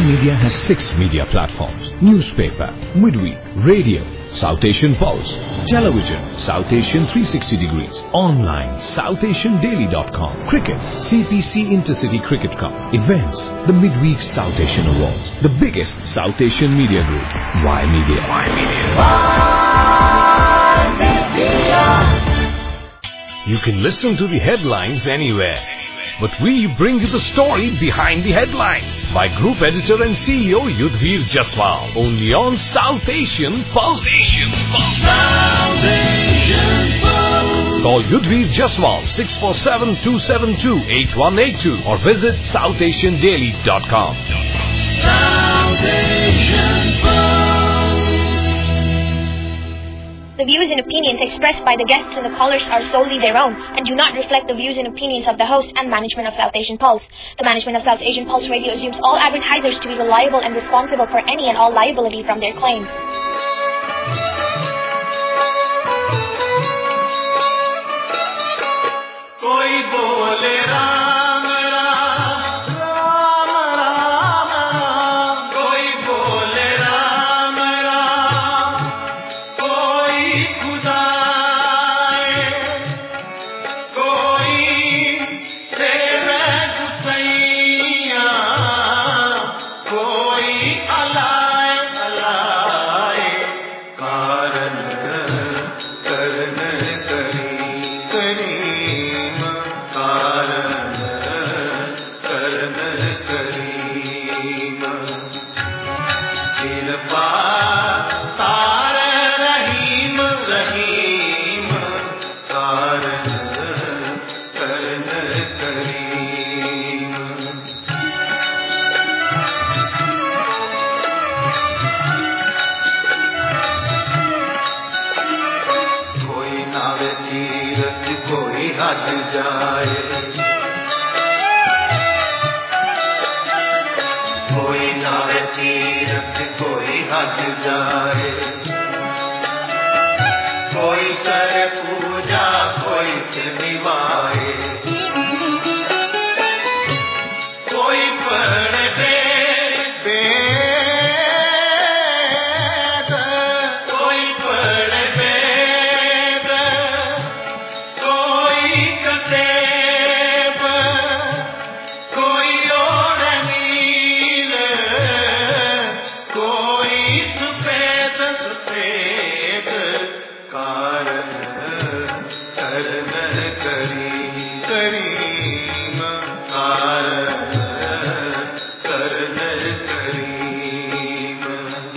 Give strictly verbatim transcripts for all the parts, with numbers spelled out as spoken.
Media has six media platforms: newspaper, midweek, radio, South Asian Pulse, television, South Asian three sixty degrees, online, south asian daily dot com, cricket, C P C Intercity Cricket Cup, events, the Midweek South Asian Awards, the biggest South Asian media group, Y Media. Y Media. Y Media. You can listen to the headlines anywhere, but we bring you the story behind the headlines by Group Editor and C E O Yudhvir Jaswal, only on South Asian Pulse. Asian Pulse. South Asian Pulse. Call Yudhvir Jaswal six four seven, two seven two, eight one eight two or visit south asian daily dot com. South Asian Pulse. The views and opinions expressed by the guests and the callers are solely their own and do not reflect the views and opinions of the host and management of South Asian Pulse. The management of South Asian Pulse Radio assumes all advertisers to be reliable and responsible for any and all liability from their claims. Koi bole Ram Ram, Ram Ram Ram. Koi bole Ram Ram, koi Khuda hai, koi Seve Gusaiya, koi Alai Alai. Karan karan kari kari. कोई हज जाए, कोई नावे तीरथ कोई हज जाए, कोई करे पूजा कोई सिर निभाए, कोई पढ़े वेद, कोई पढ़े वेद, कोई कतेब, कोई ओढ़ नील, कोई सफेद सफेद। कारण करन करी करीम, कारण करन करीम।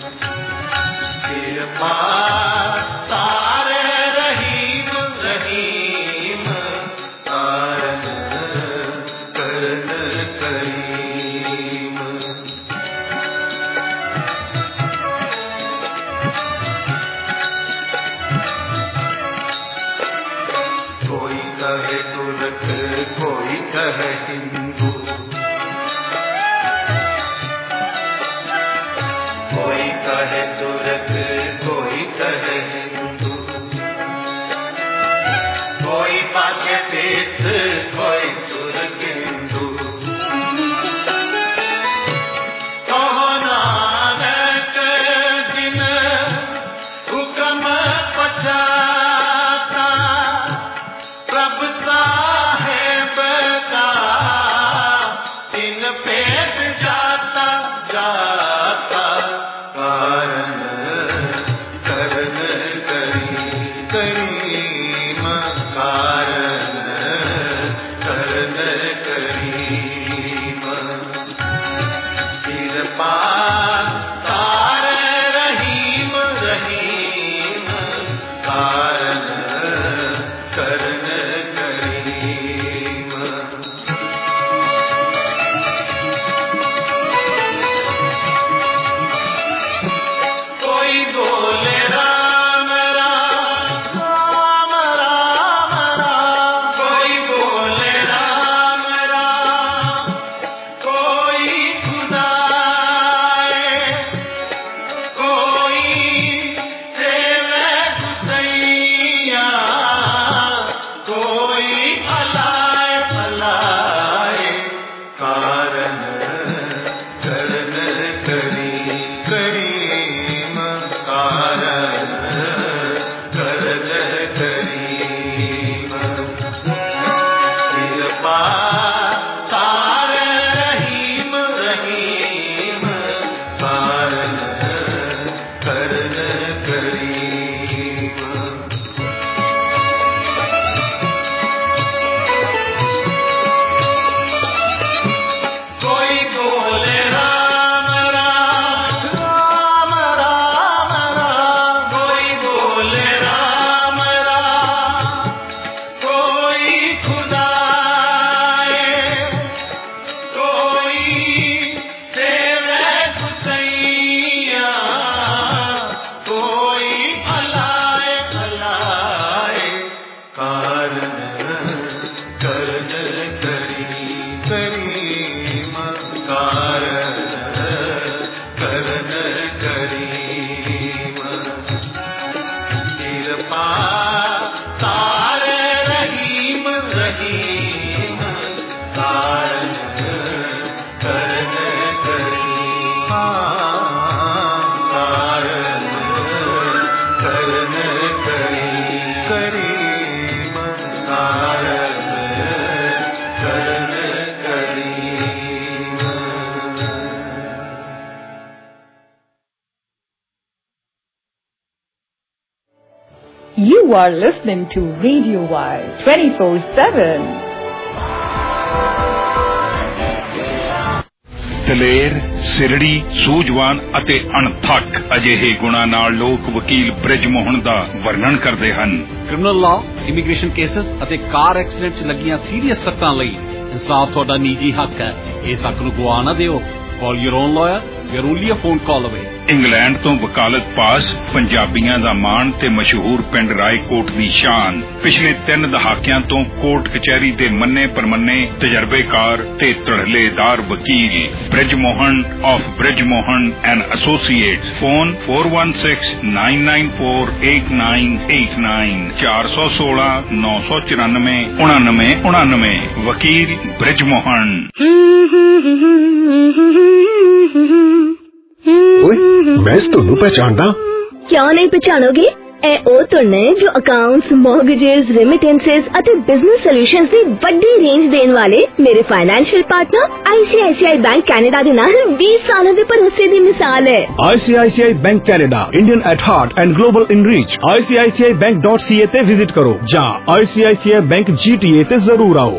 कृपा तारे रहीम रहीम, कारण करन करीम। कोई कहे तुर्क कोई कहे हिंदू, कोई कहे तुर्क कोई कहे हिंदू, कोई पाछे तीर्थ कोई सुरकिंदु। कहो नानक जिन हुक्म पछाता, प्रभ साहेब का तीन पेट जाता जाता। कारण करन करी करीम, कारण पार रहीम रहीम कारण करन करीम। कोई बोले राम राम राम राम राम, कोई बोले राम राम, कोई खुदाए, कोई सेवे गुसैया, कोई अलाए अलाए कारण करन करी करीम कारण करन करीम। कृपा तार रहीम रहीम कारण करन करीम कारण करन करी करीम कारण करन करीम। You are listening to Radio Wire twenty-four seven. ਦਲੇਰ, ਸਿਰੜੀ, ਸੂਝਵਾਨ ਅਤੇ ਅਣਥੱਕ ਅਜਿਹੇ ਗੁਣਾਂ ਨਾਲ ਲੋਕ ਵਕੀਲ ਬ੍ਰਿਜ ਮੋਹਨ ਦਾ ਵਰਣਨ ਕਰਦੇ ਹਨ। ਕ੍ਰਿਮੀਨਲ ਲਾਅ, ਇਮੀਗ੍ਰੇਸ਼ਨ ਕੇਸਸ ਅਤੇ ਕਾਰ ਐਕਸੀਡੈਂਟ 'ਚ ਲੱਗੀਆਂ ਸੀਰੀਅਸ ਸੱਟਾਂ ਲਈ ਇਨਸਾਫ ਤੁਹਾਡਾ ਨਿੱਜੀ ਹੱਕ ਹੈ। ਇਸ ਹੱਕ ਨੂੰ ਗਵਾ ਨਾ ਦਿਓ। Call your own lawyer. We are only a phone call away. England ਤੋਂ ਵਕਾਲਤ ਪਾਸ, ਪੰਜਾਬੀਆਂ ਦਾ ਮਾਣ ਤੇ ਮਸ਼ਹੂਰ ਪਿੰਡ ਰਾਏਕੋਟ ਦੀ ਸ਼ਾਨ। ਪਿਛਲੇ ਤਿੰਨ ਦਹਾਕਿਆਂ ਤੋਂ ਕੋਰਟ ਕਚਹਿਰੀ ਦੇ ਮੰਨੇ ਪਰਮੰਨੇ ਤਜਰਬੇਕਾਰ ਤੇ ਧੜਲੇਦਾਰ ਵਕੀਲ Brij Mohan of Brij Mohan and associates. Phone four one six nine nine four eight nine eight nine ਚਾਰ ਸੌ ਸੋਲਾਂ ਨੌ ਸੌ ਚੁਰਾਨਵੇਂ ਉਣਾਨਵੇਂ ਉਣਾਨਵੇਂ। ਵਕੀਲ ਬ੍ਰਿਜ ਮੋਹਨ। ਓਏ ਮੈਂ ਇਸ ਤੁਹਾਨੂੰ ਪਛਾਣਦਾ। ਕਿਉਂ ਨਹੀਂ ਪਛਾਣੋਗੇ? ਇਹ ਉਹ ਧੁਨ ਨੇ ਜੋ ਅਕਾਊਂਟਸ, ਮੌਰਗੇजेस, ਰੈਮਿਟੈਂਸਸ ਅਤੇ ਬਿਜ਼ਨਸ ਸੋਲੂਸ਼ਨਸ ਦੀ ਵੱਡੀ ਰੇਂਜ ਦੇਣ ਵਾਲੇ ਮੇਰੇ financial partner I C I C I bank Canada ਦੇ ਨਾਲ ਵੀਹ ਸਾਲਾਂ ਦੇ ਭਰੋਸੇ ਦੀ ਮਿਸਾਲ ਹੈ। I C I C I Bank Canada, Indian at heart and global in reach। I C I C I bank dot c a ਤੇ ਵਿਜ਼ਿਟ ਕਰੋ ਜਾਂ I C I C I Bank G T A ਤੇ ਜ਼ਰੂਰ ਆਓ।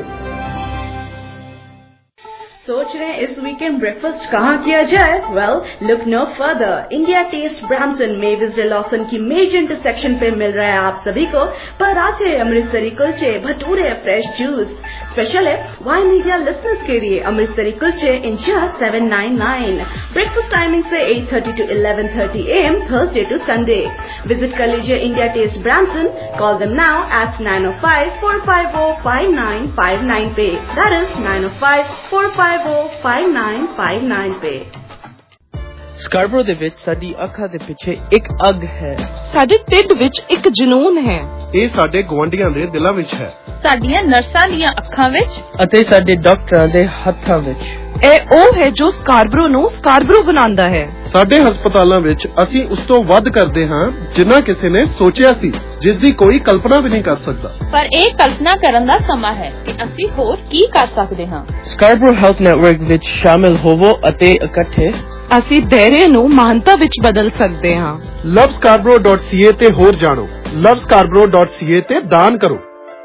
सोच रहे हैं इस वीकेंड ब्रेकफास्ट कहाँ किया जाए? Well, look no further. India Taste Brampton Mavis Lawson की मेजर इंटरसेक्शन पे मिल रहा है आप सभी को पराठे, अमृतसरी कुलचे, भटूरे, फ्रेश जूस। स्पेशल है वाइन मीडिया लिसनर्स के लिए अमृतसरी कुलचे in just seven ninety-nine। Breakfast timing से eight thirty to eleven thirty a m Thursday to Sunday. Visit कर लीजिए India Taste Brampton. Call them now at nine oh five four five oh five nine five nine पे। That is nine oh five four five oh five nine five nine पे। Scarborough ਦੇ ਵਿੱਚ ਸਾਡੀ ਅੱਖਾਂ ਦੇ ਪਿੱਛੇ ਇੱਕ ਅੱਗ ਹੈ। ਸਾਡੇ ਢਿੱਡ ਵਿੱਚ ਇੱਕ ਜਨੂਨ ਹੈ। ਇਹ ਸਾਡੇ ਗੁਆਂਢੀਆਂ ਦੇ ਦਿਲਾਂ ਵਿੱਚ ਹੈ। ਸਾਡੀਆਂ ਨਰਸਾਂ ਦੀਆਂ ਅੱਖਾਂ ਵਿੱਚ ਅਤੇ ਸਾਡੇ ਡਾਕਟਰਾਂ ਦੇ ਹੱਥਾਂ ਵਿੱਚ। ਇਹ ਉਹ ਹੈ ਜੋ ਸਕਾਰਬਰੋ ਨੂੰ ਸਕਾਰਬਰੋ ਬਣਾਉਂਦਾ ਹੈ। ਸਾਡੇ ਹਸਪਤਾਲਾਂ ਵਿੱਚ ਅਸੀਂ ਉਸ ਤੋਂ ਵੱਧ ਕਰਦੇ ਹਾਂ ਜਿੰਨਾ ਕਿਸੇ ਨੇ ਸੋਚਿਆ ਸੀ, ਜਿਸ ਦੀ ਕੋਈ ਕਲਪਨਾ ਵੀ ਨਹੀਂ ਕਰ ਸਕਦਾ। ਪਰ ਇਹ ਕਲਪਨਾ ਕਰਨ ਦਾ ਸਮਾਂ ਹੈ ਕਿ ਅਸੀਂ ਹੋਰ ਕੀ ਕਰ ਸਕਦੇ ਹਾਂ। ਸਕਾਰਬਰੋ ਹੈਲਥ ਨੈਟਵਰਕ ਵਿੱਚ ਸ਼ਾਮਿਲ ਹੋਵੋ ਅਤੇ ਇਕੱਠੇ ਅਸੀਂ ਧੈਰਯ ਨੂੰ ਮਹਾਨਤਾ ਵਿੱਚ ਬਦਲ ਸਕਦੇ ਹਾਂ। ਲਵ ਸਕਾਰਬਰੋ ਡਾਟ ਸੀ ਏ ਤੇ ਹੋਰ ਜਾਣੋ। ਲਵ ਸਕਾਰਬਰੋ ਡਾਟ ਸੀ ਏ ਤੇ ਦਾਨ ਕਰੋ।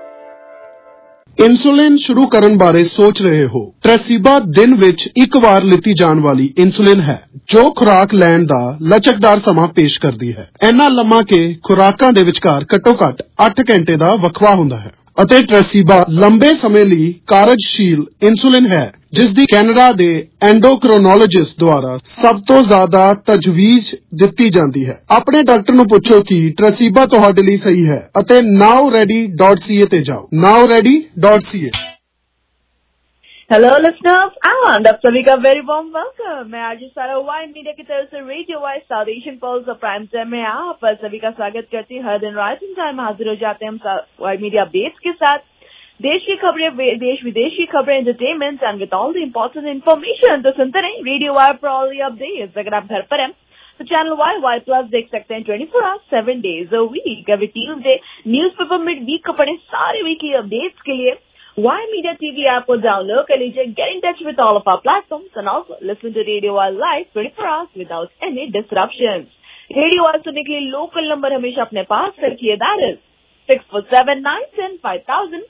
ਇਨਸੂਲਿਨ ਸ਼ੁਰੂ ਕਰਨ ਬਾਰੇ ਸੋਚ ਰਹੇ ਹੋ? ਟ੍ਰੈਸੀਬਾ ਦਿਨ ਵਿੱਚ ਇੱਕ ਵਾਰ ਲਿੱਤੀ ਜਾਣ ਵਾਲੀ ਇਨਸੂਲਿਨ ਹੈ ਜੋ ਖੁਰਾਕ ਲੈਣ ਦਾ ਲਚਕਦਾਰ ਸਮਾਂ ਪੇਸ਼ ਕਰਦੀ ਹੈ। ਇੰਨਾ ਲੰਮਾ ਕਿ ਖੁਰਾਕਾਂ ਦੇ ਵਿਚਕਾਰ ਘੱਟੋ ਘੱਟ ਅੱਠ ਘੰਟੇ ਦਾ ਵਕਫਾ ਹੁੰਦਾ ਹੈ ਅਤੇ ਟ੍ਰੈਸੀਬਾ ਲੰਬੇ ਸਮੇਂ ਲਈ ਕਾਰਜਸ਼ੀਲ ਇਨਸੂਲਿਨ ਹੈ ਜਿਸ ਦੀ ਕੈਨੇਡਾ ਦੇ ਐਂਡੋਕ੍ਰੋਨੋਲੋਜਿਸਟ ਦੁਆਰਾ ਸਭ ਤੋਂ ਜ਼ਿਆਦਾ ਤਜਵੀਜ਼ ਦਿੱਤੀ ਜਾਂਦੀ ਹੈ। ਆਪਣੇ ਡਾਕਟਰ ਨੂੰ ਪੁੱਛੋ ਕਿ ਟ੍ਰੈਸੀਬਾ ਤੁਹਾਡੇ ਲਈ ਸਹੀ ਹੈ ਅਤੇ ਨਾਓ ਰੈਡੀ ਡਾਟ ਸੀ ਏ ਤੇ ਜਾਓ। Now ready dot C A. Hello listeners, and आप सभी का वेरी वार्म वेलकम। मैं आज सारा वाइन मीडिया की तरफ से radio Y's South Asian pulse और प्राइम टाइम में आप सभी का स्वागत करती हूँ। हर दिन रात इन टाइम हाजिर हो जाते हैं हम वाइन मीडिया अपडेट्स के साथ। देश की खबरें, देश विदेश की खबरें, entertainment and with all the important information. तो सुनते रहे radio Y for all the updates. अगर आप घर पर हैं तो चैनल वाई वाई प्लस देख सकते हैं twenty-four hours seven days a week। Every Tuesday newspaper mid week को पढ़े सारे वीक की अपडेट्स के लिए वाई मीडिया टीवी ऐप को डाउनलोड कर लीजिए. Get in touch with all of our platforms and also listen to Radio Y live twenty-four hours without any disruptions. Radio Y सुनने के लिए लोकल नंबर हमेशा अपने पास रखिए. That is six four seven nine one zero five thousand.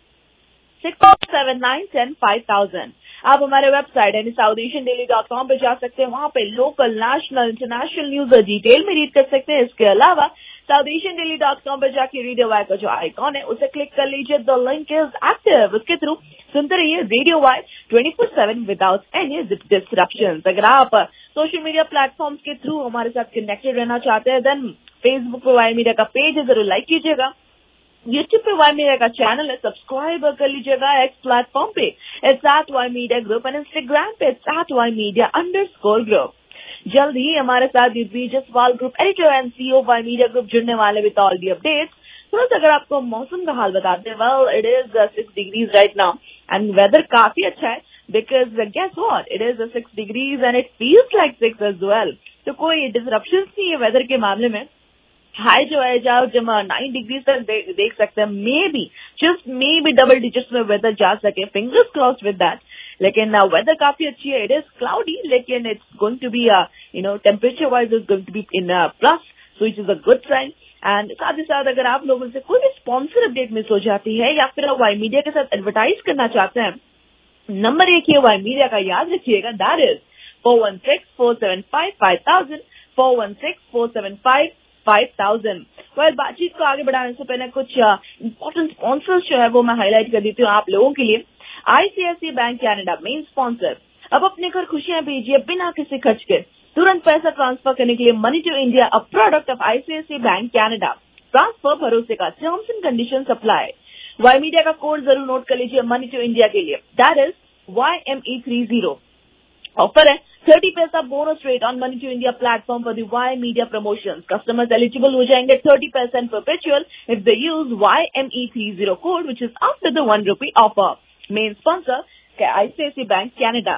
six four seven nine one zero five thousand. आप हमारे website यानी South Asian Daily dot com पे जा सकते हैं. वहाँ पे local, national, international news detail में रीड कर सकते हैं. इसके अलावा South Asian Daily dot com पे जाके रेडियो वाई का जो आइकॉन है उसे क्लिक कर लीजिए. The link is active. उसके थ्रू सुनते रहिए radio Y twenty four seven without any disruption. अगर आप सोशल मीडिया प्लेटफॉर्म्स के थ्रू हमारे साथ कनेक्टेड रहना चाहते हैं देन फेसबुक पे वाई मीडिया का पेज है, जरूर लाइक कीजिएगा. यूट्यूब पे वाई मीडिया का चैनल है, सब्सक्राइब कर लीजिएगा. एक्स प्लेटफॉर्म पे it's at Y media group and Instagram पे it's at Y media under score group. जल्द ही हमारे साथ Yudhvir Jaswal group editor and CEO Y media group जुड़ने वाले विद ऑल दी अपडेट्स. थोड़ा सा अगर आपको मौसम का हाल बताते हैं, well it is six degrees right now and weather काफी अच्छा है because guess what, it is six degrees and it feels like six as well. तो कोई डिसरप्शन नहीं है वेदर के मामले में. हाई जो है जाओ जब नाइन डिग्री तक दे, देख सकते हैं. Maybe just maybe double digits में वेदर जा सके. Fingers crossed with that. लेकिन वेदर uh, काफी अच्छी है. इट इज क्लाउडी लेकिन it's going to be you know temperature wise is going to be in plus, so it is a good sign. And साथ ही साथ अगर आप लोगों से कोई भी स्पॉन्सर अपडेट मिस हो जाती है या फिर आप वाई मीडिया के साथ एडवर्टाइज करना चाहते हैं, नंबर एक है वाई मीडिया का, याद रखिएगा. That is four one six four seven five five thousand. Four one six four seven five five thousand. Well, बातचीत को आगे बढ़ाने से पहले कुछ इंपॉर्टेंट स्पॉन्सर्स जो है वो मैं हाईलाइट कर देती हूँ आप लोगों के लिए. ICICI bank Canada main sponsor. अब अपने घर खुशियां भेजिए बिना किसी खर्च के. तुरंत पैसा ट्रांसफर करने के लिए money to India, a product of ICICI bank Canada. Transfer भरोसे का, terms and condition apply. Y media का कोड जरूर नोट कर लीजिए मनी टू इंडिया के लिए. That is Y M E three zero. Offer है thirty paisa bonus rate on money to India platform for the Y media promotions. Customers eligible हो जाएंगे thirty percent perpetual if they use Y M E three zero code which is after the one rupee offer. Main sponsor ICICI bank Canada.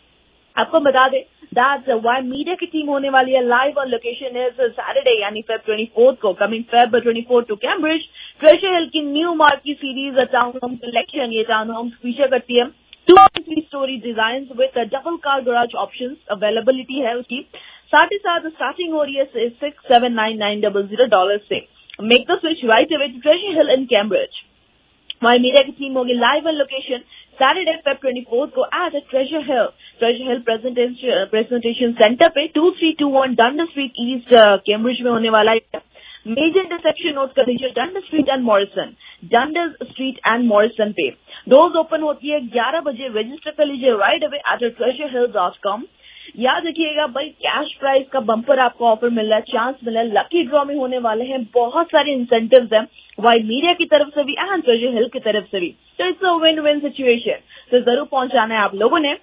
आपको बता दें that Y media की team होने वाली है live on location is Saturday यानी Feb twenty fourth को, coming Feb twenty fourth to Cambridge. Treasure Hill की new Marquee series town home collection, ये टाउन होम्स फीचर करती है. Two three storey design with double car garage option availability है उसकी. साथ ही साथ स्टार्टिंग हो रही है six seven nine nine double zero dollar से. Make the switch right away to Treasure Hill in Cambridge. Y media की टीम होगी live on location Saturday Feb twenty fourth को at Treasure Hill. Treasure Hill presentation centre पे two three two one Dundas Street East Cambridge में होने वाला है. Major intersection note कर लीजिए Dundas Street and Morrison. Dundas Street and Morrison पे doors open होती है ग्यारह बजे. रजिस्टर कर लीजिए right away at Treasure Hill dot com. याद रखिएगा भाई, कैश प्राइस का बम्पर आपको ऑफर मिल रहा है, चांस मिल रहा है, लकी ड्रॉ में होने वाले हैं, बहुत सारे इंसेंटिव्स हैं वाई मीडिया की तरफ से भी एंड ट्रेजर हिल की तरफ से भी. तो it's a win win situation. तो जरूर पहुंचाना है आप लोगों ने.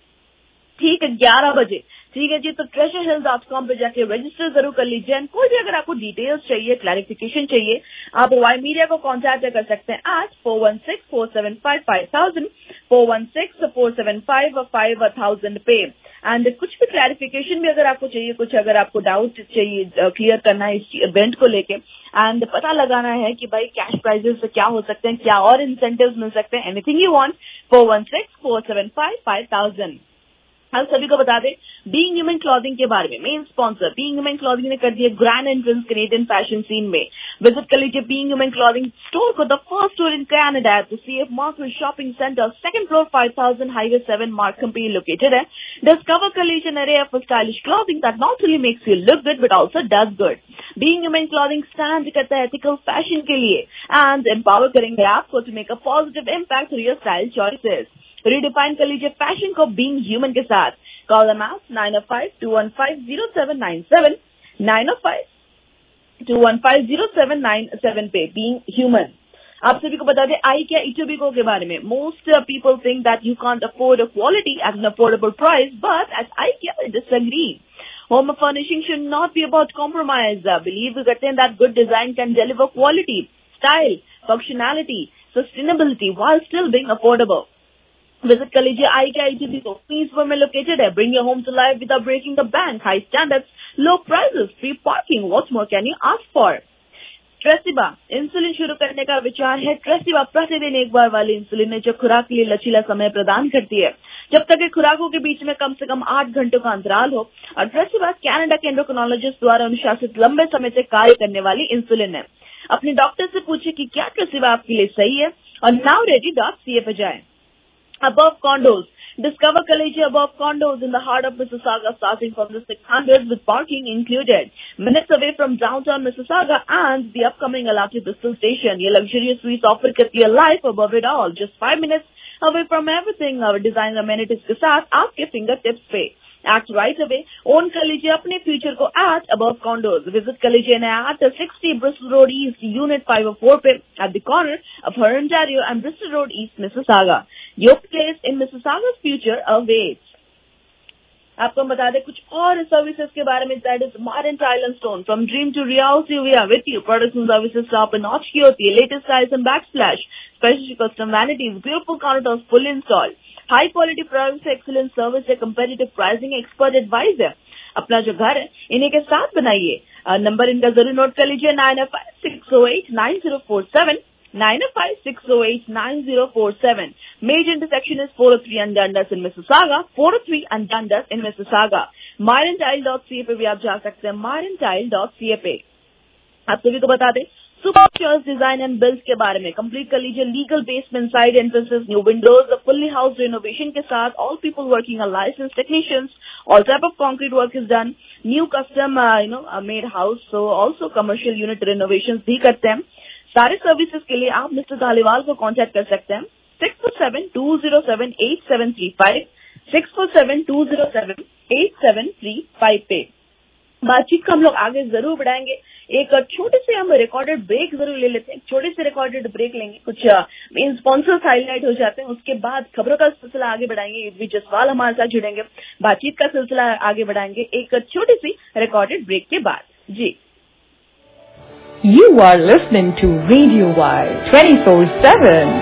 ठीक है, ग्यारह बजे. ठीक है जी, तो ट्रेजर हिल डॉट कॉम पे जाके रजिस्टर जरूर कर लीजिए. एंड कोई भी अगर आपको डिटेल्स चाहिए, क्लैरिफिकेशन चाहिए, आप वाई मीडिया को कॉन्टैक्ट कर सकते हैं at four one six four seven five five thousand. Four one six four seven five five thousand पे. एंड कुछ भी क्लैरिफिकेशन भी अगर आपको चाहिए, कुछ अगर आपको डाउट चाहिए क्लियर करना है इस इवेंट को लेके, एंड पता लगाना है कि भाई कैश प्राइजेस क्या हो सकते हैं, क्या और इंसेंटिव्स मिल सकते हैं, anything you want, four one six four seven five five thousand. हम सभी को बता दें बीइंग ह्यूमन क्लॉथिंग के बारे में. Main sponsor Being Human clothing ने कर दिया grand entrance Canadian fashion scene में. विजिट कर लीजिए बीइंग ह्यूमन क्लॉथिंग स्टोर को, the first store in Canada to C F market shopping centre, second floor five thousand highway seven Markham पे located है. Discover कर लीजिए an array of stylish clothing that not only makes you look good but also does good. Being Human clothing stand करता है ethical fashion के लिए and empower करेंगे आपको to make a positive impact through your style choices. Redefine कर लीजिए fashion को being human के साथ. Call them at nine oh five two one five oh seven nine seven, nine oh five two one five oh seven nine seven पे. Being human. आप सभी को बता दें IKEA Etobicoke के बारे में. Most uh, people think that you can't afford a quality at an affordable price, but at IKEA I disagree. Home furnishing should not be about compromise. Uh, believe करते हैं that good design can deliver quality, style, functionality, sustainability while still being affordable. Visit कर लीजिए IKEA Etobicoke, peaceful में located है. Bring your home to life without breaking the bank. High standards, low prices, free parking. What more can you ask for? Tresiba insulin शुरू करने का विचार है। ट्रेसिबा प्रतिदिन एक बार वाली इंसुलिन है जो खुराक के लिए लचीला समय प्रदान करती है जब तक कि खुराकों के बीच में कम से कम आठ घंटों का अंतराल हो। और ट्रेसिबा कनाडा के एंडोक्रिनोलॉजिस्ट द्वारा अनुशासित लंबे समय से कार्य करने वाली इंसुलिन है। अपने डॉक्टर से पूछे कि क्या ट्रेसिबा आपके लिए सही है और now ready dot C A पे जाए। Above condos. Discover Collegia above condos in the heart of Mississauga starting from the six hundred with parking included. Minutes away from downtown Mississauga and the upcoming Alati Bristol station. ये luxurious suites offer करती है life above it all. Just five minutes away from everything. Our design amenities के साथ आपके fingertips पे. Act right away. Own Collegia अपने future को at above condos. Visit Collegia at sixty Bristol Road East, Unit five oh four पे at the corner of Her Ontario and Bristol Road East, Mississauga. Your place in Mississauga's future awaits. आपको बता दें कुछ और services के बारे में। That is Martin tile and stone from dream to reality we are with you. Products and services top notch की होती है। Latest styles and backsplash, special custom vanities, beautiful counters full install, high quality products, excellent service है, competitive pricing, expert advice है। अपना जो घर है इन्हीं के साथ बनाइए। नंबर इनका जरूर नोट कर लीजिए, nine F five six O eight nine zero four seven, nine oh five, six oh eight, nine oh four seven. Major intersection is four oh three and Dundas in Mississauga, four oh three and Dundas in Mississauga. martin tile dot c a पे भी आप जा सकते हैं, martin tile dot c a पे। आप सभी को बता दें super choice design and build के बारे में। कंप्लीट कर लीजिए legal basement side entrances, new windows, fully house renovation के साथ। All people working are licence technicians, all type of concrete work is done, new custom you know made house, so also commercial unit renovation भी करते हैं। सारे services के लिए आप mister Dhaliwal को कांटेक्ट कर सकते हैं six four seven two zero seven eight seven three five, six four seven two zero seven eight seven three five पे। बातचीत को हम लोग आगे जरूर बढ़ाएंगे। एक छोटे से हम रिकॉर्डेड ब्रेक जरूर ले लेते हैं। छोटे से रिकॉर्डेड ब्रेक लेंगे, कुछ मेन स्पॉन्सर्स हाईलाइट हो जाते हैं, उसके बाद खबरों का सिलसिला आगे बढ़ाएंगे। युद्धवी जसवाल हमारे साथ जुड़ेंगे, बातचीत का सिलसिला आगे बढ़ाएंगे एक छोटी सी रिकॉर्डेड ब्रेक के बाद। जी, You are listening to Radio Y twenty-four seven.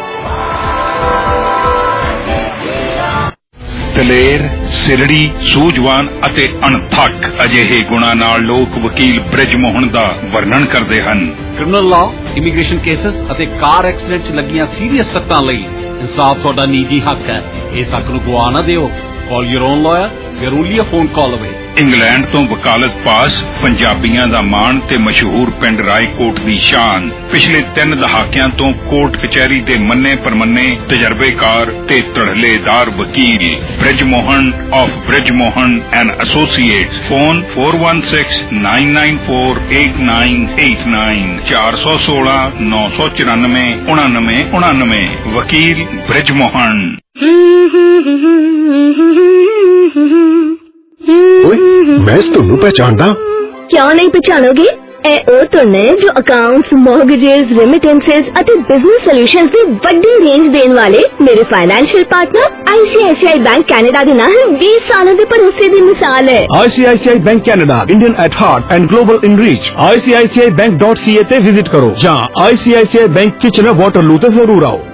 ਦਲੇਰ, ਸਿਰੜੀ, ਸੂਝਵਾਨ ਅਤੇ ਅਣਥੱਕ ਅਜਿਹੇ ਗੁਣਾਂ ਨਾਲ ਲੋਕ ਵਕੀਲ ਬ੍ਰਿਜ ਮੋਹਨ ਦਾ ਵਰਣਨ ਕਰਦੇ ਹਨ। ਕ੍ਰਿਮੀਨਲ ਲਾਅ, ਇਮੀਗ੍ਰੇਸ਼ਨ ਕੇਸਸ ਅਤੇ ਕਾਰ ਐਕਸੀਡੈਂਟ 'ਚ ਲੱਗੀਆਂ ਸੀਰੀਅਸ ਸੱਟਾਂ ਲਈ ਇਨਸਾਫ ਤੁਹਾਡਾ ਨਿੱਜੀ ਹੱਕ ਹੈ। ਇਸ ਹੱਕ ਨੂੰ ਗਵਾ ਨਾ ਦਿਓ। Call your own lawyer. We're only a phone call away. England ਤੋਂ ਵਕਾਲਤ ਪਾਸ, ਪੰਜਾਬੀਆਂ ਦਾ ਮਾਣ ਤੇ ਮਸ਼ਹੂਰ ਪਿੰਡ ਰਾਏਕੋਟ ਦੀ ਸ਼ਾਨ। ਪਿਛਲੇ ਤਿੰਨ ਦਹਾਕਿਆਂ ਤੋਂ ਕੋਰਟ ਕਚਹਿਰੀ ਦੇ ਮੰਨੇ ਪਰਮੰਨੇ ਤਜਰਬੇਕਾਰ ਤੇ ਧੜਲੇਦਾਰ ਵਕੀਲ Brij Mohan of Brij Mohan and associates. Phone four one six nine nine four eight nine eight nine, ਚਾਰ ਸੌ ਸੋਲਾਂ ਨੌ ਸੌ ਚੁਰਾਨਵੇਂ ਉਣਾਨਵੇਂ ਉਣਾਨਵੇਂ। ਵਕੀਲ ਬ੍ਰਿਜ ਮੋਹਨ। ਓਏ ਮੈਂ ਤੁਹਾਨੂੰ ਪਹਿਚਾਣਦਾ। ਕਿਉਂ ਨਹੀਂ ਪਛਾਣੋਗੇ? ਇਹ ਉਹ ਧੁਨ ਹੈ ਜੋ ਅਕਾਊਂਟਸ, ਮੌਰਗੇजेस, ਰੈਮਿਟੈਂਸਸ ਅਤੇ ਬਿਜ਼ਨਸ ਸੋਲੂਸ਼ਨਸ ਦੀ ਵੱਡੀ ਰੇਂਜ ਦੇਣ ਵਾਲੇ ਮੇਰੇ financial partner I C I C I bank Canada ਦੇ ਨਾਲ ਵੀਹ ਸਾਲਾਂ ਦੇ ਭਰੋਸੇ ਦੀ ਮਿਸਾਲ ਹੈ। I C I C I bank Canada, Indian at heart and global in reach. I C I C I bank dot c a ਤੇ ਵਿਜ਼ਿਟ ਕਰੋ ਜਾਂ I C I C I bank Kitchener Waterloo ਤੇ ਜ਼ਰੂਰ ਆਓ।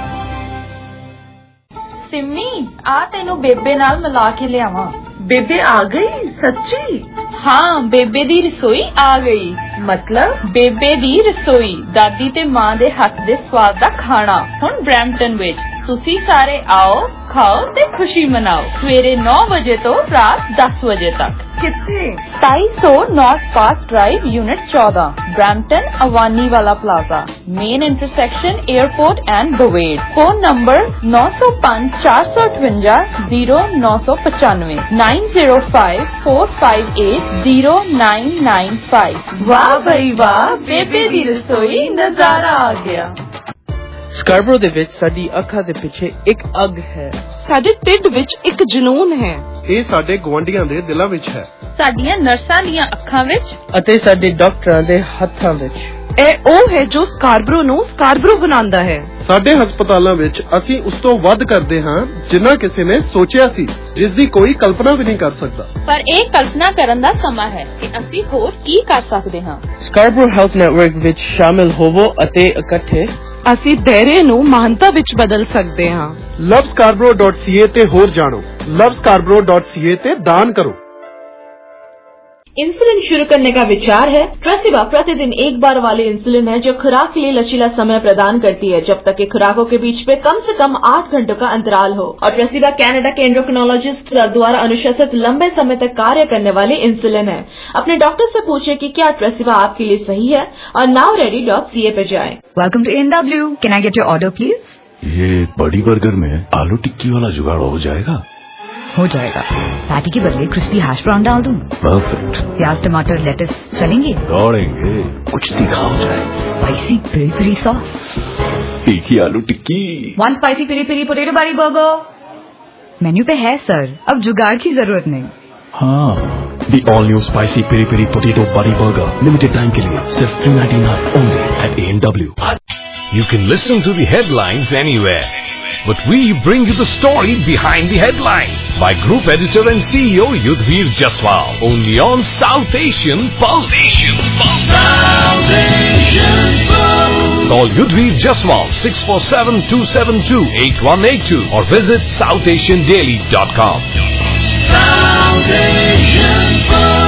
ਸਿੰਮੀ, ਆ ਤੈਨੂੰ ਬੇਬੇ ਨਾਲ ਮਿਲਾ ਕੇ ਲਿਆਵਾਂ। बेबे आ गई सच्ची? हाँ, बेबे दी रसोई आ गई। मतलब बेबे दी रसोई, दादी ते मां दे हथ दे स्वाद दा खाना हुण ब्रैम्पटन विच। तुसी सारे आओ, खाओ ते खुशी मनाओ। सवेरे नौ बजे तो रात दस बजे तक। कितने? ढाई सौ नॉर्थ पार्क ड्राइव, यूनिट चौदह, ब्रैम्पटन, अवानी वाला plaza, main intersection airport and Bovaird. Phone number नौ सौ पांच चार सौ अठवंजा जीरो नौ सौ पचानवे, nine zero five four five eight zero nine nine five. वाह भाई वाह, बेबे दी रसोई नजारा आ गया। ਸਕਾਰਬਰੋ ਦੇ ਵਿੱਚ ਸਾਡੀ ਅੱਖਾਂ ਦੇ ਪਿੱਛੇ ਇੱਕ ਅੱਗ ਹੈ। ਸਾਡੇ ਢਿੱਡ ਵਿੱਚ ਇੱਕ ਜਨੂਨ ਹੈ। ਇਹ ਸਾਡੇ ਗੁਆਂਢੀਆਂ ਦੇ ਦਿਲਾਂ ਵਿੱਚ ਹੈ। ਸਾਡੀਆਂ ਨਰਸਾਂ ਦੀਆਂ ਅੱਖਾਂ ਵਿੱਚ ਅਤੇ ਸਾਡੇ ਡਾਕਟਰਾਂ ਦੇ ਹੱਥਾਂ ਵਿੱਚ। ਇਹ ਉਹ ਹੈ ਜੋ ਸਕਾਰਬਰੋ ਨੂੰ ਸਕਾਰਬਰੋ ਬਣਾਉਂਦਾ ਹੈ। ਸਾਡੇ ਹਸਪਤਾਲਾਂ ਵਿੱਚ ਅਸੀਂ ਉਸ ਤੋਂ ਵੱਧ ਕਰਦੇ ਹਾਂ ਜਿੰਨਾ ਕਿਸੇ ਨੇ ਸੋਚਿਆ ਸੀ, ਜਿਸ ਦੀ ਕੋਈ ਕਲਪਨਾ ਵੀ ਨਹੀਂ ਕਰ ਸਕਦਾ। ਪਰ ਇਹ ਕਲਪਨਾ ਕਰਨ ਦਾ ਸਮਾਂ ਹੈ ਕਿ ਅਸੀਂ ਹੋਰ ਕੀ ਕਰ ਸਕਦੇ ਹਾਂ। ਸਕਾਰਬਰੋ ਹੈਲਥ ਨੈਟਵਰਕ ਵਿੱਚ ਸ਼ਾਮਿਲ ਹੋਵੋ ਅਤੇ ਇਕੱਠੇ ਅਸੀਂ ਦਾਇਰੇ ਨੂੰ ਮਹਾਨਤਾ ਵਿੱਚ ਬਦਲ ਸਕਦੇ ਹਾਂ। ਲਵ ਸਕਾਰਬਰੋ ਡਾਟ ਸੀ ਏ ਤੇ ਹੋਰ ਜਾਣੋ। ਲਵ ਸਕਾਰਬਰੋ ਡਾਟ ਸੀ ਏ ਤੇ ਦਾਨ ਕਰੋ। इंसुलिन शुरू करने का विचार है। ट्रेसिबा प्रतिदिन एक बार वाली इंसुलिन है जो खुराक के लिए लचीला समय प्रदान करती है जब तक कि खुराकों के बीच में कम से कम आठ घंटों का अंतराल हो। और ट्रेसिबा कनाडा के एंडोक्रिनोलॉजिस्ट द्वारा अनुशंसित लंबे समय तक कार्य करने वाली इंसुलिन है। अपने डॉक्टर से पूछे कि क्या ट्रेसिबा आपके लिए सही है और now ready dot C A पे जाएं। Welcome to A and W, can I get your order please? ये बड़ी बर्गर में आलू टिक्की वाला जुगाड़ हो जाएगा? हो जाएगा। पैटी के बदले क्रिस्पी हैश ब्राउन डाल दूं? परफेक्ट। प्याज टमाटर लेटस चलेंगे? दौड़ेंगे। कुछ दिखाओ जाए। स्पाइसी पेरी पेरी सॉस, तीखी आलू टिक्की, one spicy peri peri potato बारी बर्गर। मेन्यू पे है सर, अब जुगाड़ की जरूरत नहीं। हाँ, the all new spicy peri peri potato buddy burger, limited time के लिए सिर्फ three ninety-nine only at A N W. You can listen to the headlines anywhere, but we bring you the story behind the headlines by Group Editor and C E O Yudhvir Jaswal, only on South Asian Pulse. South Asian Pulse. Call Yudhvir Jaswal six four seven, two seven two, eight one eight two or visit south asian daily dot com. South Asian Pulse.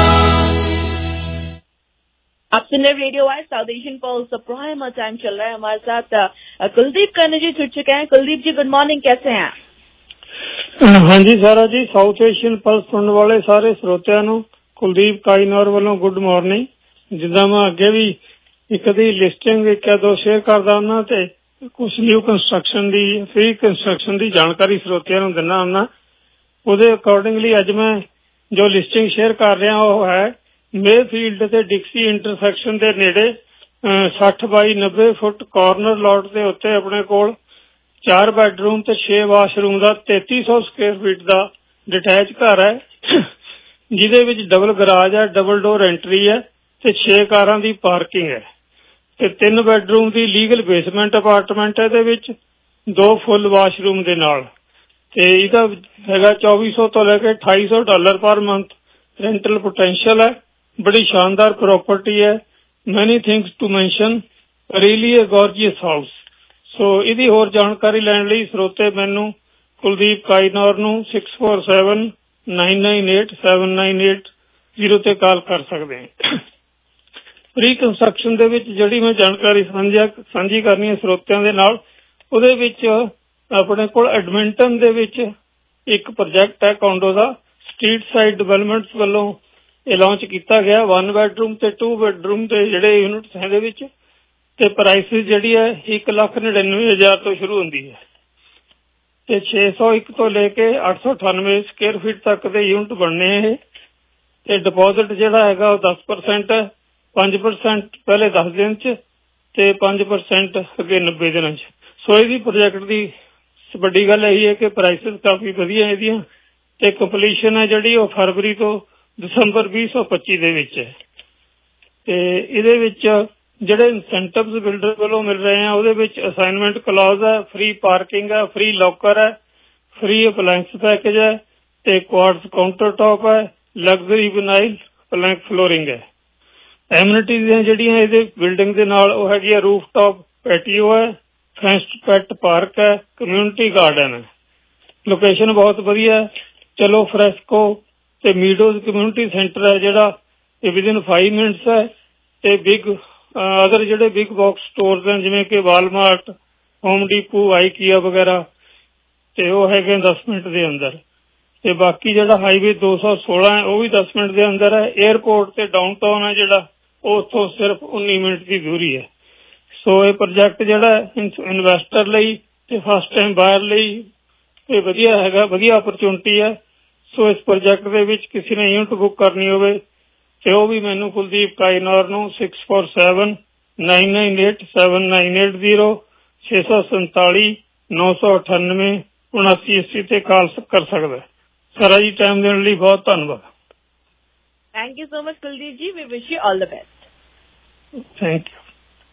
आप सुन रहे radio Y's South Asian Pulse prime time चल रहा है। हमारे साथ कुलदीप कर्ण जी जुड़ चुके हैं। कुलदीप जी गुड मॉर्निंग, कैसे हैं? हाँ जी सारा जी, साउथ एशियन पल्स सुनने वाले सारे श्रोतिਆਂ ਨੂੰ ਕੁਲਦੀਪ ਕਾਈਨੌਰ ਵੱਲੋਂ ਗੁੱਡ ਮਾਰਨਿੰਗ। ਜਿੱਦਾਂ ਮੈਂ ਅੱਗੇ ਵੀ ਇੱਕ ਦੀ ਲਿਸਟਿੰਗ ਇੱਕ ਜਾਂ ਦੋ ਸ਼ੇਅਰ ਕਰਦਾ ਉਹਨਾਂ ਤੇ ਕੁਝ ਨਿਊ ਕੰਸਟਰਕਸ਼ਨ ਦੀ ਫ੍ਰੀ ਕੰਸਟਰਕਸ਼ਨ ਦੀ ਜਾਣਕਾਰੀ ਸਰੋਤਿਆਂ ਨੂੰ ਦਿੰਦਾ ਹੁੰਦਾ। ਉਹਦੇ ਅਕੋਰਡਿੰਗਲੀ ਅੱਜ ਮੈਂ ਜੋ ਲਿਸਟਿੰਗ ਸ਼ੇਅਰ ਕਰ ਰਿਹਾ ਉਹ ਹੈ ਮੇਫੀਲਡ ਤੇ ਡਿਕਸੀ ਇੰਟਰਸੈਕਸ਼ਨ ਦੇ ਨੇੜੇ ਸੱਠ ਬਾਈ ਨੱਬੇ ਫੁੱਟ ਕਾਰਨਰ ਲੋਟ ਦੇ ਉੱਤੇ ਆਪਣੇ ਕੋਲ ਚਾਰ ਬੈਡਰੂਮ ਤੇ ਛੇ ਵਾਸ਼ਰੂਮ ਦਾ ਤੇਤੀ ਸੌ ਸਕੁਅਰ ਫੀਟ ਦਾ ਡਿਟੈਚ ਘਰ ਹੈ, ਜਿਹਦੇ ਵਿੱਚ ਡਬਲ ਗਰਾਜ ਹੈ, ਡਬਲ ਡੋਰ ਐਂਟਰੀ ਹੈ ਤੇ ਛੇ ਕਾਰਾਂ ਦੀ ਪਾਰਕਿੰਗ ਹੈ ਤੇ ਤਿੰਨ ਬੈਡਰੂਮ ਦੀ ਲੀਗਲ ਬੇਸਮੈਂਟ ਅਪਾਰਟਮੈਂਟ ਹੈ, ਇਹਦੇ ਵਿੱਚ ਦੋ ਫੁੱਲ ਵਾਸ਼ਰੂਮ ਦੇ ਨਾਲ ਤੇ ਇਹਦਾ ਹੈਗਾ ਚੌਵੀ ਸੌ ਤੋਂ ਲੈ ਕੇ ਅਠਾਈ ਸੌ dollar per month rental potential ਹੈ। बड़ी शानदार प्रॉपर्टी है, many things to mention, really a gorgeous house. So इहदी होर जानकारी लैण लई श्रोते मैनू कुलदीप काइनौर नू six four seven nine nine eight seven nine eight zero ते कॉल कर सकते हैं। प्री कंस्ट्रक्शन दे विच जिहड़ी मैं जानकारी साਂਝਾ ਸਾਂਝੀ करनी है श्रोतिਆਂ दे नाल, ਉਹਦੇ ਵਿੱਚ ਆਪਣੇ ਕੋਲ ਐਡਮਿੰਟਨ ਦੇ ਵਿੱਚ ਇੱਕ ਪ੍ਰੋਜੈਕਟ ਹੈ ਕੌਂਡੋ ਦਾ, ਸਟਰੀਟ ਸਾਈਡ ਡਿਵੈਲਪਮੈਂਟਸ ਵੱਲੋਂ ਇਹ ਲਾਂਚ ਕੀਤਾ ਗਿਆ। ਵਨ ਬੈਡਰੂਮ ਤੇ ਟੂ ਬੈਡਰੂਮ ਦੇ ਜਿਹੜੇ ਯੂਨਿਟਸ ਇਹਦੇ ਵਿੱਚ ਤੇ ਪ੍ਰਾਈਸਿਸ ਜਿਹੜੀ ਹੈ ਇੱਕ ਲੱਖ ਨੜਿਨਵੇਂ ਹਜ਼ਾਰ ਤੋਂ ਸ਼ੁਰੂ ਹੁੰਦੀ ਹੈ ਤੇ ਛੇ ਸੌ ਇੱਕ ਤੋਂ ਲੈ ਕੇ ਅੱਠ ਸੌ ਅਠਾਨਵੇਂ ਸਕੁਅਰ ਫੀਟ ਤੱਕ ਦੇ ਯੂਨਿਟ ਬਣਨੇ ਇਹ ਤੇ ਡਿਪੋਜ਼ਿਟ ਜਿਹੜਾ ਹੈਗਾ ਉਹ ਦਸ ਪਰਸੈਂਟ ਹੈ, ਪੰਜ ਪਰਸੈਂਟ ਪਹਿਲੇ ਦਸ ਦਿਨ ਚ ਤੇ ਪੰਜ ਪਰਸੈਂਟ ਅੱਗੇ ਨੱਬੇ ਦਿਨਾਂ ਚ। ਸੋ ਇਹਦੀ ਪ੍ਰੋਜੈਕਟ ਦੀ ਵੱਡੀ ਗੱਲ ਇਹੀ ਹੈ ਕਿ ਪ੍ਰਾਈਸਿਸ ਕਾਫੀ ਵਧੀਆ ਇਹਦੀਆਂ ਤੇ ਕੰਪਲੀਸ਼ਨ ਹੈ ਜਿਹੜੀ ਉਹ ਫਰਵਰੀ ਤੋਂ ਦਸੰਬਰ ਵੀਹ ਸੌ ਪੱਚੀ ਦੇ ਵਿੱਚ ਹੈ ਤੇ ਇਹਦੇ ਵਿੱਚ ਜਿਹੜੇ ਇਨਸੈਂਟਿਵਸ ਬਿਲਡਰ ਵੱਲੋਂ ਮਿਲ ਰਹੇ ਆ ਉਹਦੇ ਵਿੱਚ ਅਸਾਈਨਮੈਂਟ ਕਲੌਜ਼ ਹੈ, ਫ੍ਰੀ ਪਾਰਕਿੰਗ ਹੈ, ਫ੍ਰੀ ਲੋਕਰ ਹੈ, ਫ੍ਰੀ ਅਪਲਾਇੰਸ ਪੈਕੇਜ ਹੈ ਤੇ ਕੁਆਰਟਜ਼ ਕਾਊਂਟਰ ਟੌਪ ਹੈ, ਲਗਜ਼ਰੀ ਵਿਨਾਈਲ ਪਲੈਂਕ ਫਲੋਰਿੰਗ ਹੈ। ਐਮਿਨਿਟੀਜ਼ ਜਿਹੜੀਆਂ ਇਹਦੇ ਬਿਲਡਿੰਗ ਦੇ ਨਾਲ ਉਹ ਹੈਗੀ ਹੈ ਰੂਫ ਟੌਪ ਪੈਟੀਓ ਹੈ, ਫੈਂਸਡ ਪੈਟ ਪਾਰਕ ਹੈ, ਕਮਿਊਨਿਟੀ ਗਾਰਡਨ ਹੈ। ਲੋਕੇਸ਼ਨ ਬਹੁਤ ਵਧੀਆ ਹੈ। ਚਲੋ ਫਰੈਸਕੋ ਤੇ ਮੀਡੋਜ਼ ਕਮਿਊਨਿਟੀ ਸੈਂਟਰ ਹੈ ਜਿਹੜਾ ਇਹ ਵਿਦਿਨ ਫਾਈਵ ਮਿੰਟਸ ਹੈ ਤੇ ਬਿਗ ਅਦਰ ਜਿਹੜੇ ਬਿਗ ਬਾਕਸ ਸਟੋਰਸ ਹਨ ਜਿਵੇਂ ਕਿ ਵਾਲਮਾਰਟ, ਹੋਮ ਡੀਪੋ, ਆਈਕੀਆ ਵਗੈਰਾ ਤੇ ਉਹ ਹੈਗੇ ਦਸ ਮਿੰਟ ਦੇ ਅੰਦਰ ਤੇ ਬਾਕੀ ਜਿਹੜਾ ਹਾਈਵੇ ਦੋ ਸੌ ਸੋਲਾਂ ਹੈ ਉਹ ਵੀ ਦਸ ਮਿੰਟ ਦੇ ਅੰਦਰ ਹੈ। ਏਅਰਪੋਰਟ ਤੇ ਡਾਊਨਟਾਊਨ ਹੈ ਜਿਹੜਾ ਉਹ ਉੱਥੋਂ ਸਿਰਫ ਉੱਨੀ ਮਿੰਟ ਦੀ ਦੂਰੀ ਹੈ। ਸੋ ਇਹ ਪ੍ਰੋਜੈਕਟ ਜਿਹੜਾ ਇਨਵੈਸਟਰ ਲਈ ਤੇ ਫਸਟ ਟਾਈਮ ਬਾਇਰ ਲਈ ਇਹ ਵਧੀਆ ਹੈਗਾ, ਵਧੀਆ ਓਪਰਚੁਨਿਟੀ ਹੈ। ਸੋ ਇਸ ਪ੍ਰੋਜੈਕਟ ਦੇ ਵਿੱਚ ਕਿਸੇ ਨੇ ਯੂਨਿਟ ਬੁੱਕ ਕਰਨੀ ਹੋਵੇ ਤੇ ਉਹ ਵੀ ਮੈਨੂੰ ਕੁਲਦੀਪ ਕਾਈਨੌਰ ਨੂੰ six four seven nine nine eight seven nine eight zero ਛੇ ਸੌ ਸੰਤਾਲੀ ਨੌ ਸੌ ਅਠਾਨਵੇਂ ਉਨਾਸੀ ਅੱਸੀ ਤੇ ਕਾਲ ਕਰ ਸਕਦਾ। ਸਾਰਾ ਜੀ ਟਾਈਮ ਦੇਣ ਲਈ ਬਹੁਤ ਧੰਨਵਾਦ। Thank you so much Kuldeep ji, we wish you all the best. Thank you.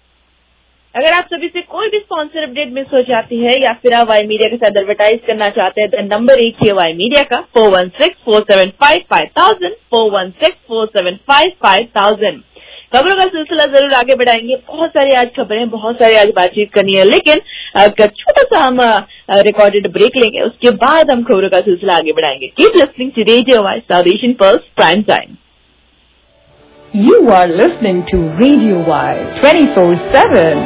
अगर आप सभी से कोई भी स्पॉन्सर अपडेट मिस हो जाती है या फिर आप वाई मीडिया के साथ एडवर्टाइज करना चाहते हैं तो नंबर एक ही वाई मीडिया का four one six four seven five five thousand four one six four seven five five thousand. खबरों का सिलसिला जरूर आगे बढ़ाएंगे। बहुत सारी आज खबरें, बहुत सारी आज बातचीत करनी है, लेकिन अगर छोटा सा हम रिकॉर्डेड ब्रेक लेंगे उसके बाद हम खबरों का सिलसिला आगे बढ़ाएंगे। Keep listening to radio Y's South Asian Pulse prime time. You are listening to Radio Y twenty-four seven.